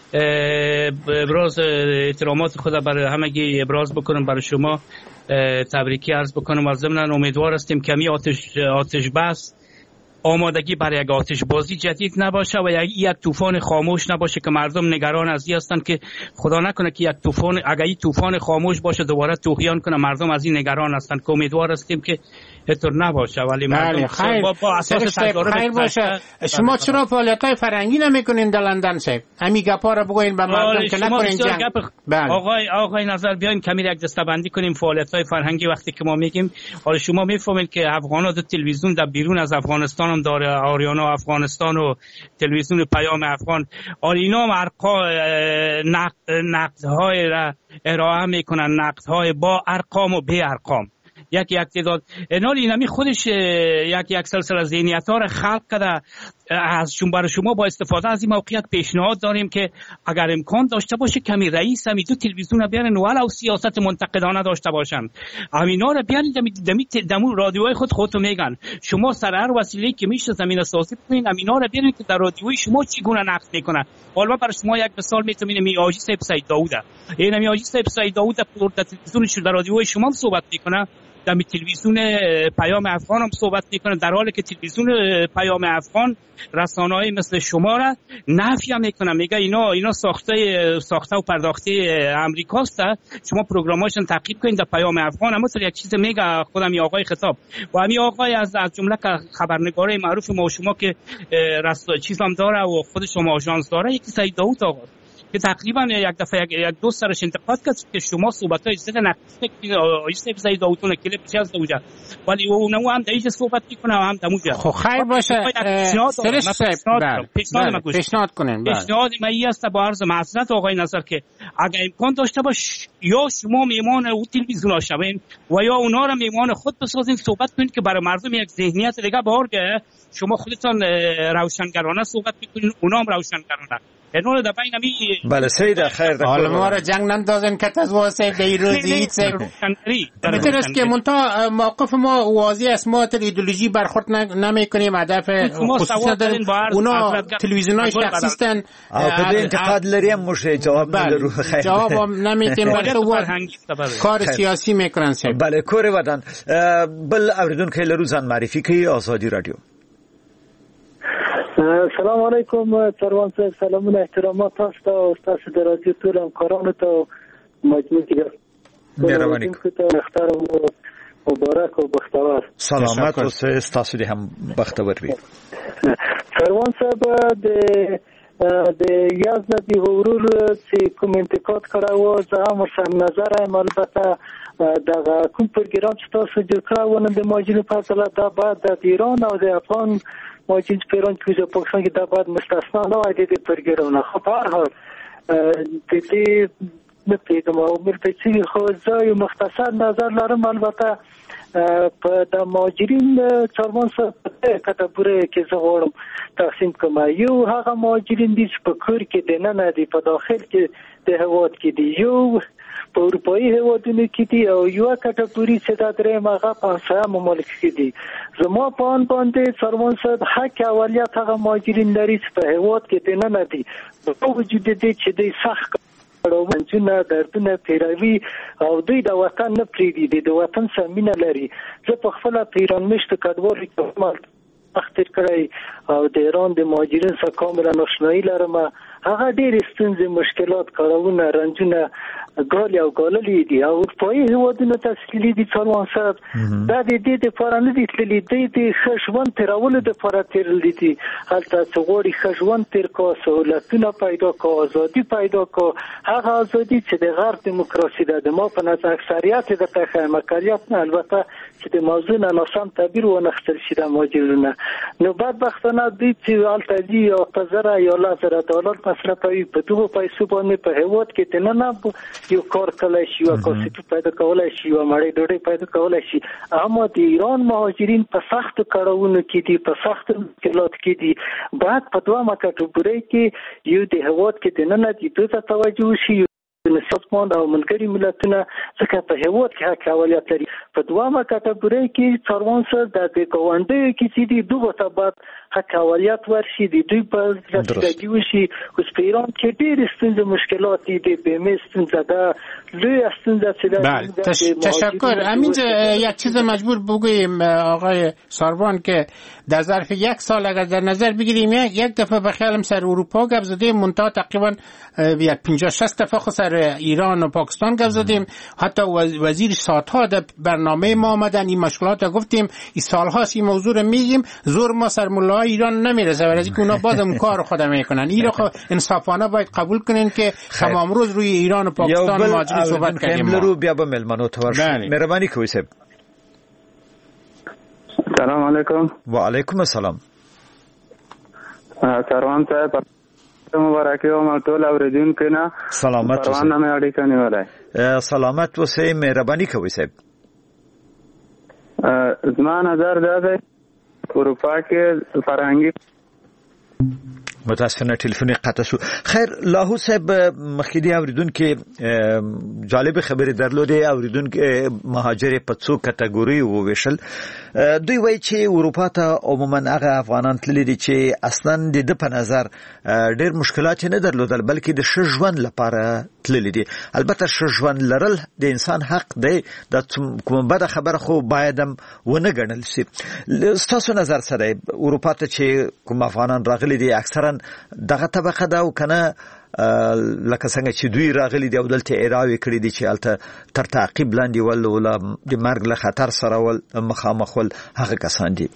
T: ابراز احترامات خود برای همگی ابراز بکنم برای شما تبریکی عرض بکنم و ضمن امیدوار هستیم کمی آتش آتش بس آمادگی برای یک آتش بازی جدید نباشه و یک یک طوفان خاموش نباشه که مردم نگران از این هستند که خدا نکنه که یک طوفان اگه این طوفان خاموش باشه دوباره طغیان کنه مردم از این نگران هستند که امیدوار هستیم که اینطور نباشه ولی مردم
D: خیر
T: با, با اساس تجارب
D: خیر باشه شما چرا فعالیت‌های فرهنگی نمی‌کنین در لندن صاحب همین گپا رو بگوین به مردم که نکنین جنگ
T: بله. آقای آقای نظر بیایم کمی یک دسته‌بندی کنیم فعالیت‌های فرهنگی وقتی که ما میگیم حالا شما میفهمید که افغان‌ها دو تلویزیون در بیرون از افغانستان هم داره آریانا افغانستان و تلویزیون پیام افغان اینا ارقام نقدهای را ارائه میکنن نقدهای با ارقام و بی ارقام یک یک تعداد اینال اینمی خودش یک یک سلسله ذهنیت ها را خلق کرده از شما برای شما با استفاده از این موقعیت پیشنهاد داریم که اگر امکان داشته باشه کمی رئیس همی دو تلویزیون بیارن ولو سیاست منتقدانه داشته باشن همینا رو بیارن دمی دمو رادیوهای خود خودتون میگن شما سر هر وسیله که میشه زمین سازی کنین همینا رو بیارین که در رادیوی شما چگونه نقد میکنه حالا برای شما یک مثال میتونم میاجی صاحب سید داوود این میاجی صاحب سید داوود در تلویزیون در رادیوی شما صحبت میکنه در تلویزیون پیام افغان هم صحبت میکنه در حالی که تلویزیون پیام افغان رسانه‌ای مثل شما را نفی میکنه میگه اینا اینا ساخته ساخته و پرداخته امریکاست شما پروگراماشون تعقیب کنید در پیام افغان اما یک چیز میگه خودم یا آقای خطاب و همین آقای از از جمله خبرنگار معروف ما و شما که رسانه چیزام داره و خود شما آژانس داره یکی سید داوود آقا که تقریبا یک دفعه یک, یک دوست سرش انتقاد کرد که شما صحبت‌های زده نقص ایست زید داوودون کلیپ چیز دوجا ولی اونم هم دیگه صحبت میکنه هم دموجا
D: خب خیر باشه پیشنهاد کنین
T: پیشنهاد من این است با عرض معذرت آقای نظر که اگه امکان داشته باش یا شما میهمان او تلویزیون شوین و یا اونا رو میهمان خود بسازین صحبت کنید که برای مردم یک ذهنیت دیگه بارگه شما خودتون روشنگرانه صحبت میکنین اونا هم روشنگرانه اینو در بین می
E: بله سید خیر ده
D: حالا ما را جنگ نندازن که از واسه دیروزی هیچ بهتر است که منتها موقف ما واضح است ما تر ایدئولوژی برخورد نمیکنیم هدف خصوصا داریم اونا تلویزیونای شخصی هستن
E: او که انتقاد لریم مشه جواب ندارو خیر
D: جواب نمیتیم بلکه کار سیاسی میکنن
E: بله کور ودان بل اوریدون که لروزان معرفی کی آزادی رادیو
U: سلام علیکم سروان صاحب سلامونه احترامات تاسو ته تاسو د رادیو ټول همکارانو ته مجموعي
E: مهرباني
U: محترم مبارک او بختور.
E: سلامت اوسئ، ستاسو دې هم بختور وي.
U: سروان صاحب د د یازده دی ورور چې کوم انتقاد کړه و زه هم سم نظر یم. البته دا کوم پروګرام چې تاسو جوړ کړو نن د ماجري په اړه دا بعد د ایران او د افغان ماجري په اړه چې په پاکستان کې دا بعد مستثنا نه وای د پروګرام نه. خو په هر حال د دې نه پیګم او مرته چې خو زه یو مختصر نظر لرم. البته په د مهاجرین څرمن سره کټګوري کې زه غواړم تقسیم کوم. یو هغه مهاجرین دي چې په کور کې د نه نه دي په داخل کې د هواد کې دي، یو په اروپایي هوادونو کې دي او یو کټګوري چې د درې ماغه په سم مملکت کې دي. زما په ان باندې څرمن سره حق اولیت هغه مهاجرین لري چې په هواد کې د نه نه دي په وجود دي چې د سخت منځونه دردونه پیروي او دوی د وطن نه پریږدي، د وطن سره مینه لري. زه په خپل پیران مشت کډوالي کوم اختر کړی او د ایران د مهاجرین سره کاملا آشنایی لرم. هغه ډېر ستونزې مشکلات کارونه رنجونه ګالي او ګاللي دي او اروپایي هیوادونو ته تللي دي. څلوان صاحب دا د دې دپاره نه دي تللي، دوی د ښه ژوند تېرولو دپاره تېرلي دي. هلته چې غواړي ښه ژوند تېر کړه، سهولتونه پیدا کړه، ازادي پیدا کړه، هغه ازادي چې د غرب دیموکراسي ده. د ما په نظر اکثریت یې درته ښیم، اکثریت نه، البته چې د موضوع نه ناسم تعبیر وانخیستل شي د مهاجرینو. نو بدبختانه دوی چې هلته ځي یا په زره یا لس زره ډالر مصرفوي، په دغو پیسو باندې په هېواد کې دننه یو کار کولای شي، یو کاسټي پیدا کولای شي، یو مړۍ ډوډۍ پیدا کولای شي. اما د ایران مهاجرین په سختو کړاوونو کې دي، په سختو مشکلات کې دي. باید په دویمه کټګورۍ کې یو د هېواد کې دننه دي دوی ته توجه وشي، سازمان او ملګري ملتونه ځکه په هېواد کې حق اولیت لري. په دویمه کټګورۍ کې څاروان سره د ګاونډیو کې چې دي دغو ته باید حق اولیت ورشي، د دوی په رسیدګي وشي. اوس په ایران کې ډېرې ستونزې مشکلات دي، د بیمې ستونزه ده، لویه ستونزه چې
D: ده. تشکر. همینجا یک چیز مجبور بگوییم آقای ساروان که در ظرف یک سال اگر در نظر بگیریم یک یک دفعه بخیالم سر اروپا گپ زدیم، منتها تقریبا یک پنجاه شصت دفعه خود سر ایران و پاکستان گپ زدیم. حتی وزیر ساعتها در برنامه ما آمدن این مشکلات رو گفتیم. این سالهاست این موضوع رو میگیم، زور ما سر ملاهای ایران نمیرسه، برای اینکه اونا بازم کار خود میکنن. این رو انصافانه باید قبول کنین که تمام روز روی ایران و پاکستان ماجرا صحبت کردیم.
E: رو بیا به ملمنو تورش مهربانی کوي صاحب.
C: سلام علیکم.
E: و علیکم السلام.
C: سروان صاحب مبارکي او ټول اوریدونکو نه
E: سلامت اوسئ.
C: سروان مې اړیکه نیولای.
E: سلامت اوسئ، مهرباني کوي صاحب.
C: زما نظر دا دی اروپا کې فرهنګي
E: متاسفانه ټلیفون قطع شو. خیر لاهور صاحب مخکې اوریدونکو جالب خبرې درلودې. اوریدونکو مهاجر په څو کټګوري وویشل. دوی وایي چې اروپا ته عموما هغه افغانان تللي دي چې اصلا د ده په نظر ډېر مشکلات نه درلودل، بلکې د ښه ژوند لپاره تللي دي. البته ښه ژوند لرل د انسان حق دی، دا کومه بده خبره خو باید هم ونه ګڼل شي. ستاسو نظر سره اروپا ته چې کوم افغانان راغلي دي اکثرا دغه طبقه ده او کنه لکه څنګه چې دوی راغلي دي او دلته اراوي کړی دي چې الته تر تعقیب لاندې ول ولا د مرګ له خطر سره ول مخامخ ول هغه کسان دي.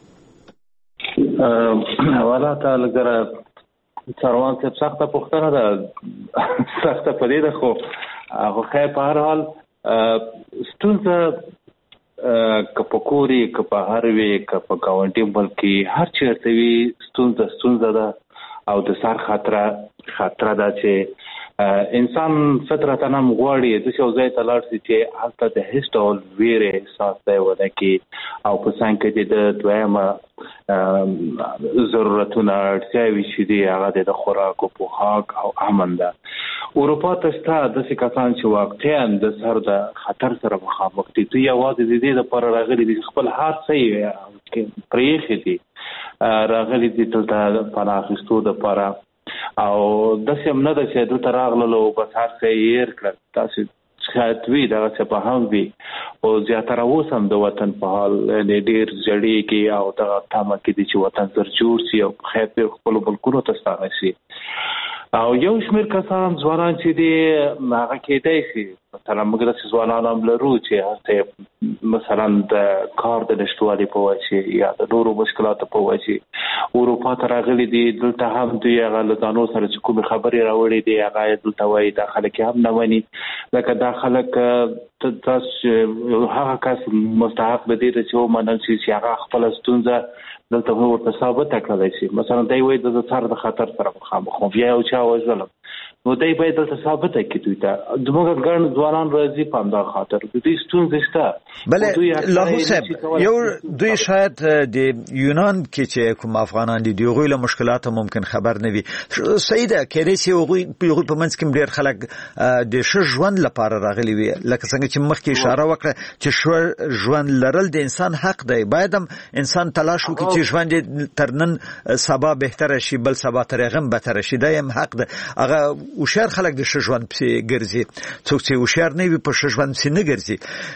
O: والا تعالی ګره څروان څه سخته پوښتنه ده، سخته پدې ده، خو هغه خیر په هر حال ستونزه کپکوري کپهروي کپ گاونډي بلکې هر چیرته وي ستونزه ستونزه ده او د سر خطر خطر ده چې انسان فطرتاً هم غواړي د څه ځای ته لاړ شي چې هلته د هیڅ ډول ویرې احساس دی ونه کې او په څنګه کې د دویمه ضرورتونه اړتیاوې چې دي هغه د خوراک او پوښاک او امن ده. اروپا ته شته داسې کسان چې واقعاً د سر د خطر سره مخامخ دي. دوی یوازې د دې لپاره راغلي دي خپل هر څه یې پرېښي دي، راغلي دي دلته پناه اخیستو دپاره او داسې هم نه ده چې دلته راغلل او بس هر څه یې هېر کړل. داسې شاید وي دغه څه به هم وي، خو زیاتره اوس هم د وطن په حال ډېر زړېږي او دغه تمه کې دي چې وطن زر جوړ شي او خیر پرې خپلو ملکونو ته ستانه شي. او یو شمېر کسان ځوانان چې دي هغه کېدای شي مثلا موږ د ځوانانو هم لرو چې مثلا د کار د نشټوالي په وجه یا د نورو مشکلاتو په وجه اروپا ته راغلي دي. دلته هم دوی هغه له ځانو سره چې کومې خبرې راوړي دي هغه دلته وایي دا خلک هم نه مني. لکه دا خلک تاسو هغه کس مستحق به دي چې ومنل شي چې هغه خپل ستونزه دلته ورته ثابته کړی شي. مثلا دی وایي د سر د خطر سره مخامخ وم یا یو چا وژلم نو دی باید دلته ثابته کړي دوی ته. زموږ ګڼ ځوانان راځي په همدغه خاطر د دوی ستونزې شته.
E: بله لاهور صاحب یو دوی شاید د یونان کې چې کوم افغانان دي د هغوی له مشکلاتو ممکن خبر نه وي. صحیح ده کېدای شي هغوی په منځ کې ډېر خلک د ښه ژوند لپاره راغلي وي لکه څنګه چې مخکې اشاره وکړه چې ښه ژوند لرل د انسان حق دی. باید هم انسان تلاش وکړي چې ژوند تر نن سبا بهتره شي بل سبا تر هغه هم بهتره شي. دا هم حق ده. هغه هوښیار خلک د ښه ژوند پسې ګرځي. څوک چې هوښیار نه وي په ښه ژوند پسې نه ګرځي.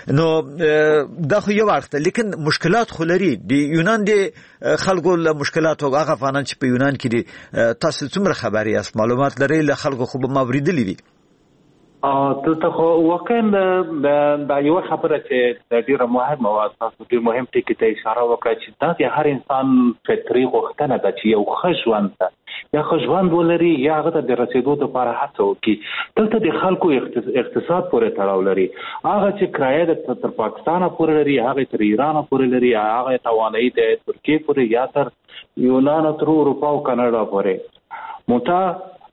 E: نو دا خو یو اړخ ده لیکن مشکلات خو لري. د یونان د خلکو له مشکلاتو هغه افغانان چې په یونان کې دي تاسو څومره خبر یاست معلومات لرئ له خلکو خو به ما اورېدلي دي.
O: دلته خو واقعا دا یو خبره چې ډیره مهمه او تاسو ډیر مهم ټکی ته اشاره وکړه چې دا د هر انسان فطري غوښتنه ده چې یو ښه ژوند ته یا ښه ژوند ولري یا هغه ته د رسیدو لپاره هڅه وکړي. دلته د خلکو اقتصاد پورې تړاو لري. هغه چې کرایه د تر پاکستان پورې لري هغه تر ایران پورې لري هغه توانایي د ترکیه پورې یا تر یونان تر اروپا او کاناډا پورې متا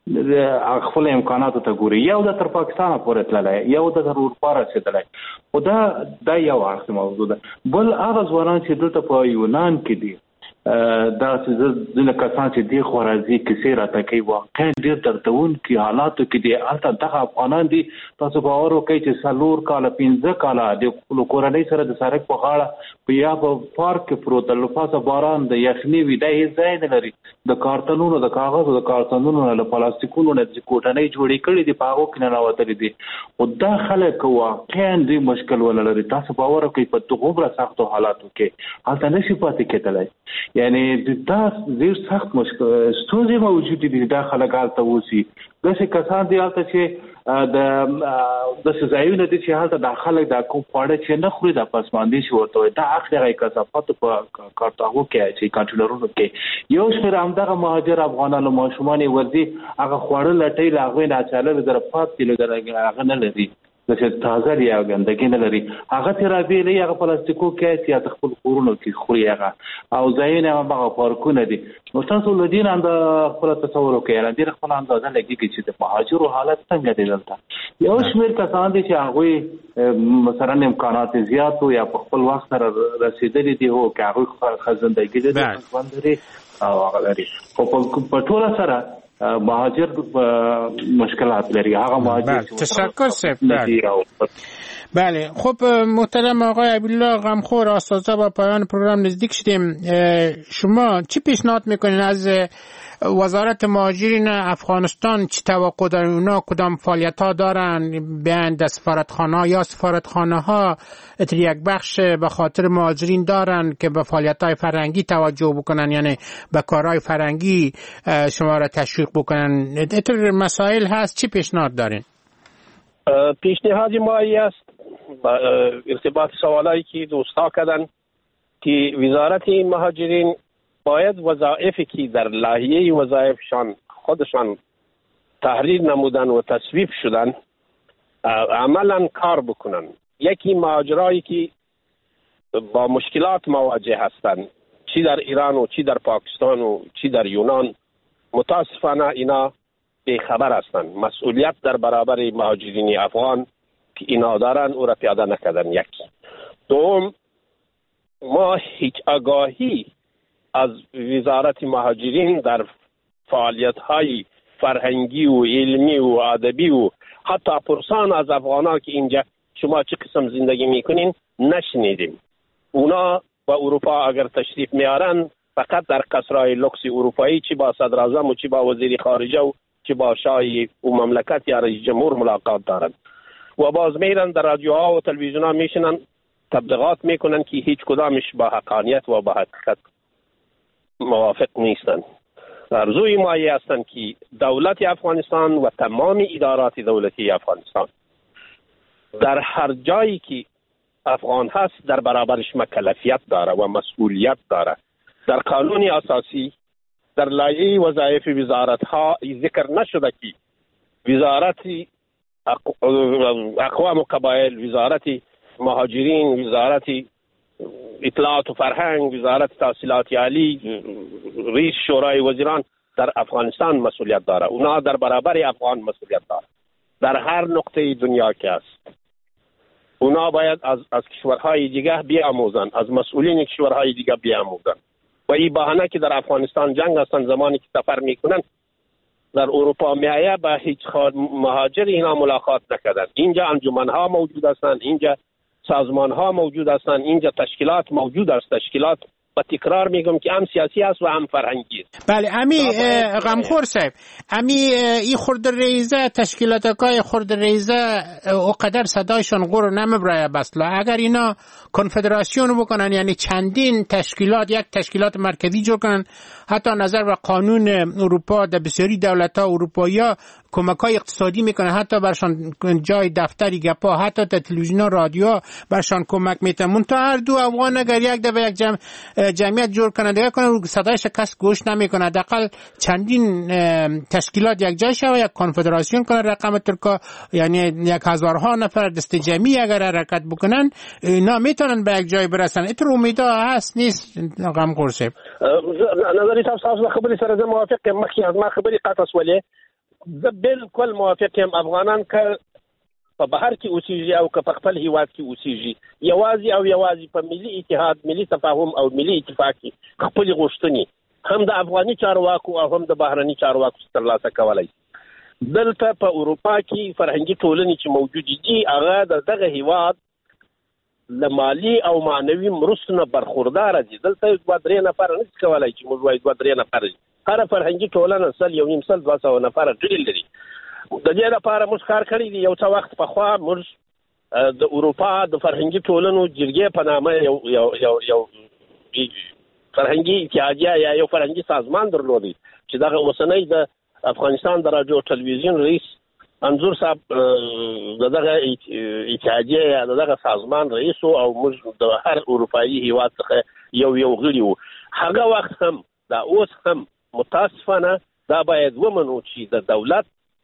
O: خپل امکاناتو ته ګوري. یو د تر پاکستان پورې تللی یو د تر اروپا رسیدلی خو دا دا یو اړخ موضوع ده. بل هغه ځوانان چې دلته په یونان کې دي دا چې ځینې کسان چې دې خوا راځي کیسې راته کوي واقعا ډېر دردونکي حالاتو کې دي. هلته دغه افغانان دي تاسو باور وکړئ چې څلور کاله پنځه کاله د خپلو کورنۍ سره د سړک په غاړه په یا په پارک کې پروت له پاسه باران د یخني وي دا هېڅ ځای نه لري. د کارتنونو د کاغذو د کارتنونو نه له پلاستیکونو نه چې کوټنۍ جوړې کړي دي په هغو کې ننوتلي دي. خو دا خلک واقعا دوی مشکل ولري. تاسو باور وکړئ په دومره سختو حالاتو کې هلته نشي پاتې کېدلی. یعنی دا ډېر سخت مشکل ستونزې موجود دي. دا خلک هلته اوسي داسې کسان دي هلته چې د داسې ځایونه دي چې هلته دا خلک دا کوم خواړه چې نه خوري دا پسماندې شي ورته وایي دا اخلي هغه کثافاتو په کارتاغو کې چې کانټینرونو کې یو شمېر همدغه مهاجر افغانانو ماشومان یې ورځي هغه خواړه لټوي له هغوی نه اچالل زره پات کیلو هغه نه لري چې تازه دی او ګندګي نه لري. هغه ترې رابېلوي هغه پلاستیکو کې چې یا د خپل کورونو کې خوري هغه او ځایونه هماغه پارکونه دي. نو تاسو له دې نه خپله تصور وکړئ ډېر خپله اندازه لګېږي چې د مهاجرو حالت څنګه دی دلته. یو شمېر کسان دي چې هغوی مثلا امکانات زیات یا په خپل وخت سره رسېدلي دي هو که هغوی خزندګي لري ژوند لري او هغه لري خو په ټوله سره مهاجر مشکلات لري. هغه مهاجر
D: تشکر صاحب. بله خب محترم آقای عبدالله غمخور آستازه با پایان پروگرام نزدیک شدیم. شما چی پیشنهاد میکنین از وزارت مهاجرین افغانستان؟ چی توقع دارن اونا کدام فعالیت ها دارن بیان سفارتخانه ها یا سفارتخانه ها یک بخش به خاطر مهاجرین دارن که به فعالیت های فرهنگی توجه بکنن یعنی به کارهای فرهنگی شما را تشویق بکنن؟ اینطور مسائل هست چی پیشنهاد دارین؟
J: پیشنهاد ما است با ارتباط سوالایی که دوستا کردن که وزارت مهاجرین باید وظایفی که در لایحه وظایفشان خودشان تحریر نمودن و تصویب شدن عملا کار بکنن. یکی مهاجرایی که با مشکلات مواجه هستند چی در ایران و چی در پاکستان و چی در یونان متاسفانه اینا خبر هستند. مسئولیت در برابر مهاجرین افغان که اینا دارن او را پیاده نکردن. یک دوم ما هیچ آگاهی از وزارت مهاجرین در فعالیت های فرهنگی و علمی و ادبی و حتی پرسان از افغانا که اینجا شما چه قسم زندگی میکنین نشنیدیم. اونا با اروپا اگر تشریف میارن فقط در قصرهای لوکس اروپایی چی با صدر اعظم و چی با وزیر خارجه و چی با شاه و مملکت یا رئیس جمهور ملاقات دارن و باز میرن در رادیوها و تلویزیونها میشنن تبلیغات میکنن که هیچ کدامش با حقانیت و با حقیقت موافق نیستن. ارزوی ما ای هستند که دولت افغانستان و تمام ادارات دولتی افغانستان در هر جایی که افغان هست در برابرش مکلفیت داره و مسئولیت داره. در قانون اساسی در لایحه وظایف وزارت ها ذکر نشده که وزارت اقوام و قبایل، وزارت مهاجرین، وزارت اطلاعات و فرهنگ، وزارت تحصیلات عالی، رئیس شورای وزیران در افغانستان مسئولیت داره. اونا در برابر افغان مسئولیت داره در هر نقطه دنیا که است. اونا باید از از کشورهای دیگه بیاموزن، از مسئولین کشورهای دیگه بیاموزن. و این بهانه که در افغانستان جنگ هستن، زمانی که سفر میکنن در اروپا میایه با هیچ مهاجر اینا ملاقات نکردن. اینجا انجمنها موجود هستند، اینجا سازمانها موجود هستند، اینجا تشکیلات موجود است. تشکیلات و تکرار میگم که هم سیاسی است و هم فرهنگی است.
D: بله امی غمخور صاحب، امی این خرد ریزه تشکیلاتای خرد ریزه اوقدر صدایشان غور نمیبره بسلا. اگر اینا کنفدراسیون بکنن، یعنی چندین تشکیلات، یک تشکیلات مرکزی جور کنن، حتی نظر و قانون اروپا در بسیاری دولت‌ها اروپایی کمک‌های اقتصادی میکنه، حتی برشان جای دفتری گپا، حتی در تلویزیون و رادیو برشان کمک میتن. منتها هر دو افغان اگر یک دفعه یک جمع جمعیت جور کنه دیگه کنه صدایش کس گوش نمیکنه. حداقل چندین تشکیلات یک جای شوه، یک کنفدراسیون کنه رقم ترکا، یعنی یک هزارها نفر دست جمعی اگر حرکت بکنن اینا میتونن به یک جای برسن. اینطور امیدا هست نیست غم قرصه؟
J: نظری تاسو خبري سره زه موافق یم. مخکې از ما خبري قطع سولې، زه بالکل موافق یم. افغانان که په بهر کې اوسېږي او که په خپل هیواد کې اوسېږي، یوازې او یوازې په ملي اتحاد، ملي تفاهم او ملي اتفاق کې خپلې غوښتنې هم د افغاني چارواکو او هم د بهرني چارواکو ترلاسه کولی شي. دلته په اروپا کې فرهنګي ټولنې چې موجودې دي هغه د دغه هیواد له مالي او معنوي مرستو نه برخورداره دي. دلته دوه درې نفره نشي کولی چې موږ وایو دوه درې نفره دي. هره فرهنګي ټولنه سل یو نیم سل دوه سوه نفره غړي لري. د دې لپاره موږ کار کړی دی. یو څه وخت پخوا موږ د اروپا د فرهنګي ټولنو جرګې په نامه یو یو یو یو فرهنګي اتحادیه یا یو فرهنګي سازمان درلودی چې دغه اوسنۍ د افغانستان د راډیو ټلویزیون رئیس انظور صاحب دغه اتحادیه یا دغه سازمان رئیس او موږ د هر اروپایي هیواد څخه یو یو غړي وو. هغه وخت هم دا اوس هم متاسفانه دا باید ومنو چې د دولت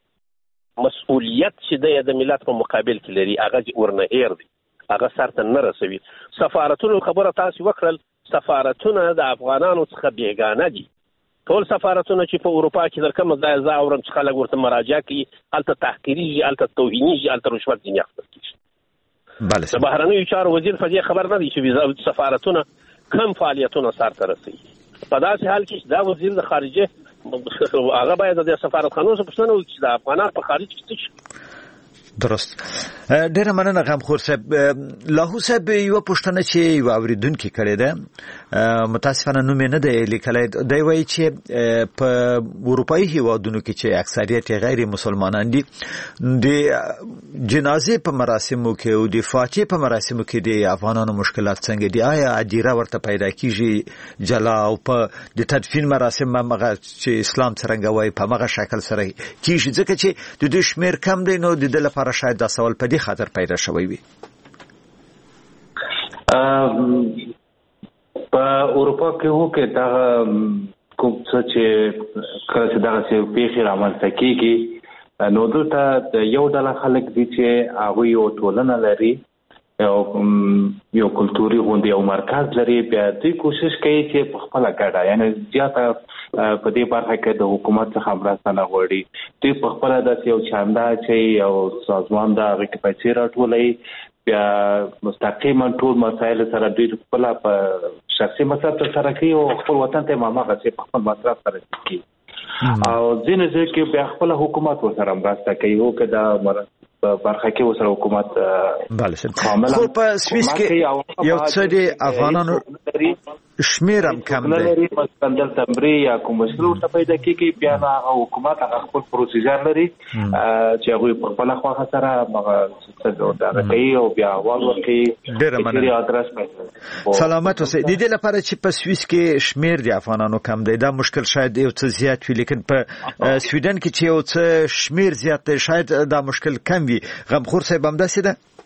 J: مسؤلیت چې د ملت په مقابل کې لري هغه ورنه هیر دی، هغه سرته نه رسوي. سفارتونو خبره تاسو وکړل، سفارتونه د افغانانو څخه بیګانه دي. ټول سفارتونه چې په اروپا کې درکمه ځای ځای اورم چې خلک ورته مراجعه کوي، هلته تحقیریږي، هلته توهینیږي، هلته رشوت ځینې اخیستل کېږي.
L: بله
J: د بهرنیو چارو وزیر په دې خبر نه دی چې سفارتونه کم فعالیتونه سرته رسوي. په داسې حال کې دا وزیر د خارجه هغه باید د سفارتخانو څخه پوښتنه وکړي چې د افغانان په خارج کې څه شي.
E: درست. ډیره مننه غمخور صاحب. لاهو صاحب یو پوښتنه چې یو اوریدونکو کړې ده، متاسفانه نوم نه دی لیکلی. دی وایي چې په اروپایي هیوادونو کې چې اکثریت غیر مسلمانان دي، د جنازې په مراسمو کې او د فاتحې په مراسمو کې د افغانانو مشکلات څنګه دي؟ آیا اجیره ورته پیدا کیږي جلا او په د تدفین مراسم هغه چې اسلام څرنګه وایي په هغه شکل سره کیږي؟ ځکه چې د دې شمیر کم دی نو د دې لپاره شاید دا سوال په دې خاطر پیدا شوی وي.
O: په اروپا کې هو کې دا کوم څه چې کله چې دا څه پیښې رامنځته کیږي نو دلته یو ډول خلک دي چې هغه یو ټولنه لري، یو یو کلتوري غونډه یو مرکز لري، بیا دوی کوشش کوي چې په خپل ګډه یعنی زیاته په دې برخه کې د حکومت څخه مرسته نه غواړي. دوی په خپل د یو چاندا چې یو سازمان دا غوښتي پیسې راټولوي، بیا مستقیما ټول مسایل سره دوی خپل په شخصي مصرف سره کوي او خپل وطن ته ماماغه چې په خپل مصرف سره کوي او ځینې ځکه بیا خپل حکومت ورسره مرسته کوي او که دا برخه کې وسره حکومت
E: بله خو په سویس کې یو څه د افغانانو شمیر هم کم دی،
O: مثلا تمری یا کوم مشکل ورته پیدا کیږي، بیا هغه حکومت هغه خپل پروسیجر لري چې هغه په خپل خوا سره هغه څه کوي او بیا اول ورکي ډیره ادرس پیدا.
E: سلامت اوسئ. د دې لپاره چې په سویس کې شمیر د افغانانو کم دی دا مشکل شاید یو څه زیات وي، لیکن په سویډن کې چې یو څه شمیر زیات دی شاید دا مشکل کم وي. غمخور صاحب هم داسې ده؟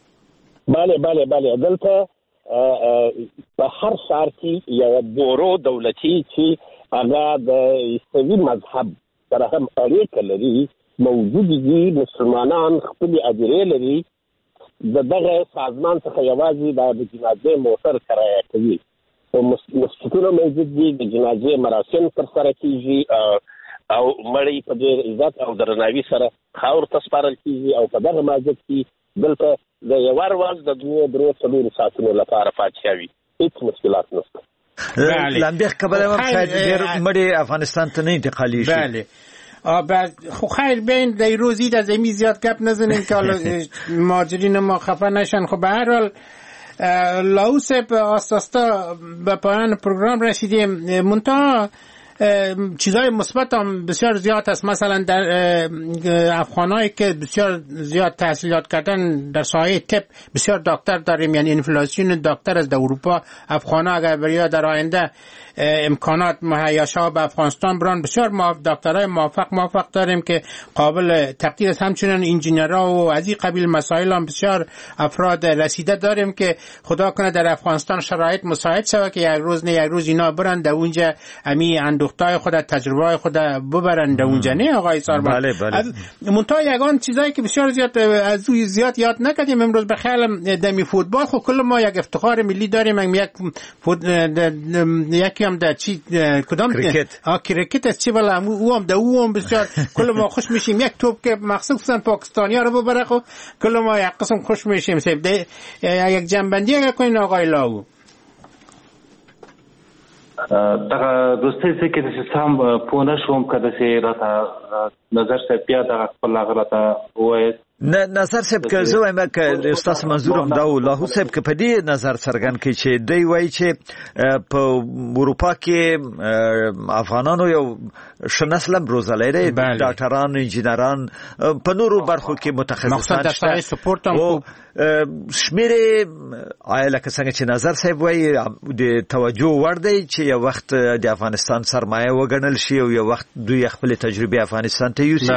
J: بله بله بله دلته په هر ښار کې یو بورو دولتي چې هغه د عیسوي مذهب سره هم اړیکه لري موجود دي. مسلمانان خپل اجرې لري. د دغه سازمان څخه یوازې د جنازې موټر کرایه کوي او مسجدونه موجود دي. د جنازې مراسم ترسره کیږي او مړی په ډېر عزت او درناوي سره خاور ته سپارل کیږي او په دغه مسجد کې دلته د یو ورځ د دوه درو څلورو ساعتونو لپاره فاتحه وي. هیڅ مشکلات نشته.
E: لامبیخ کبله هم شاید ډېر مړی افغانستان ته نه انتقالي شي.
D: بله بعد خب خیر بین در روزی در زمین زیاد گپ نزنیم که حالا مهاجرین ما خفه نشن. خب به هر حال لاوس به آستاستا به پایان پروگرام رسیدیم. منتها چیزای مثبت هم بسیار زیاد است. مثلا در افغانایی که بسیار زیاد تحصیلات کردن در ساحه طب بسیار دکتر داریم، یعنی انفلاسیون دکتر از اروپا افغانا اگر بریا در آینده امکانات مهیا شود به افغانستان بران بسیار دکترای موفق موفق داریم که قابل تقدیر است. همچنین انجینرها و از این قبیل مسائل هم بسیار افراد رسیده داریم که خدا کنه در افغانستان شرایط مساعد شود که یک روز نه یک روز اینا برن در اونجا امی اندوختای خود تجربه خود ببرن در اونجا. نه آقای ساربان؟
E: بله بله.
D: منتها یگان چیزایی که بسیار زیاد از روی زیاد یاد نکردیم امروز به خیال دمی فوتبال. خب کل ما یک افتخار ملی داریم. یک فوت یکی هم در چی کدام
E: کرکت
D: آ کرکت است چی ولی او هم در او هم بسیار کل ما خوش میشیم. یک توپ که مخصوصا پاکستانی‌ها رو ببره خب کل ما یک قسم خوش میشیم. سیب یک جنبندی اگر کنین آقای لاو.
O: دغه دوستي چې د سم پونه شوم کده چې راته نظر صاحب بیا د خپل غلطه وای
E: نه نظر صاحب که زه وایم که استاد منظور هم دا و لاهو صاحب که په دې نظر څرګند کړي چې دوی وایي چې په اروپا کې افغانانو یو ښه نسل هم روزلی دی، ډاکټران انجینران په نورو برخو کې متخصصان شته او شمېر آیا لکه څنګه چې نظر صاحب وایي د توجه وړ دی چې یو وخت د افغانستان سرمایه وګڼل شي او یو وخت دوی خپل تجربه افغانستان ته یوسي.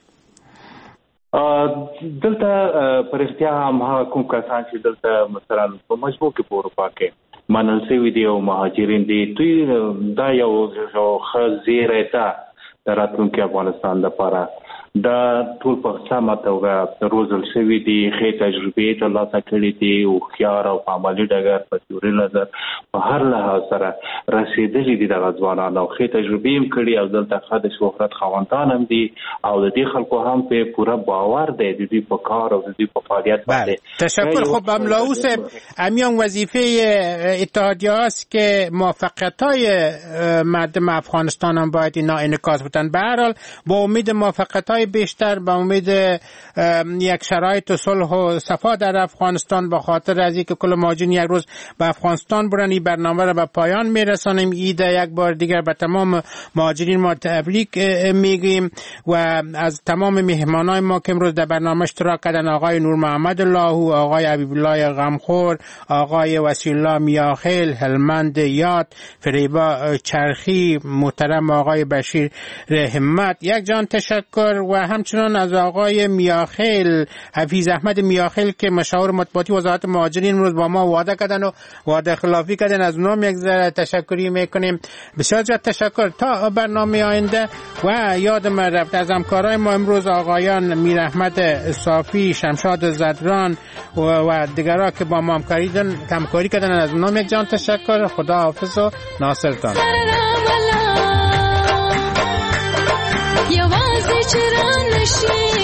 O: دلته پر اختیا هم هغه کوم کسان چې دلته مثلا په مجموع کې په اروپا کې منل شوي دي او مهاجرین دي دوی دا یو ښه زیری ده د راتلونکي افغانستان لپاره. دا ټول په سمه توګه روزل شوي دي، ښې تجربې ترلاسه کړي دي، هوښیار او په عملي ډګر په تیوري نظر په هر لحاظ سره رسېدلي دي دغه ځوانان او ښې تجربې هم کړي او دلته ښه د شهرت خاوندان هم دي او د دې خلکو هم په پوره باور دی د دوی په کار او د دوی په فعالیت باندې.
D: تشکر. خب املاو صاحب امیان وظیفه اتحادیه است که موفقیت‌های مردم افغانستان هم باید اینا انعکاس بدن. به هر حال با امید موفقیت‌های بیشتر، با امید یک شرایط صلح و صفا در افغانستان، به خاطر از اینکه کل مهاجرین یک روز به افغانستان برن، این برنامه را به پایان میرسانیم. ایده یک بار دیگر به تمام مهاجرین ما تبریک میگیم و از تمام مهمانای ما که امروز در برنامه اشتراک کردن، آقای نور محمد اللهو، آقای حبیب الله غمخور، آقای وسیع الله میاخیل، هلمند یاد، فریبا چرخی، محترم آقای بشیر همت، یک جان تشکر. و همچنان از آقای میاخیل حفیظ احمد میاخیل که مشاور مطبوعاتی وزارت مهاجرین امروز با ما وعده کردن و وعده خلافی کردن، از اونم یک ذره تشکری میکنیم. بسیار زیاد تشکر. تا برنامه آینده و یادم رفت از همکارای ما امروز آقایان میر احمد صافی، شمشاد زدران و, و دیگرها که با ما همکاری همکاری کردن، از اونم یک جان تشکر. خدا حافظ و ناصرتان.
H: یوازې چرانه شي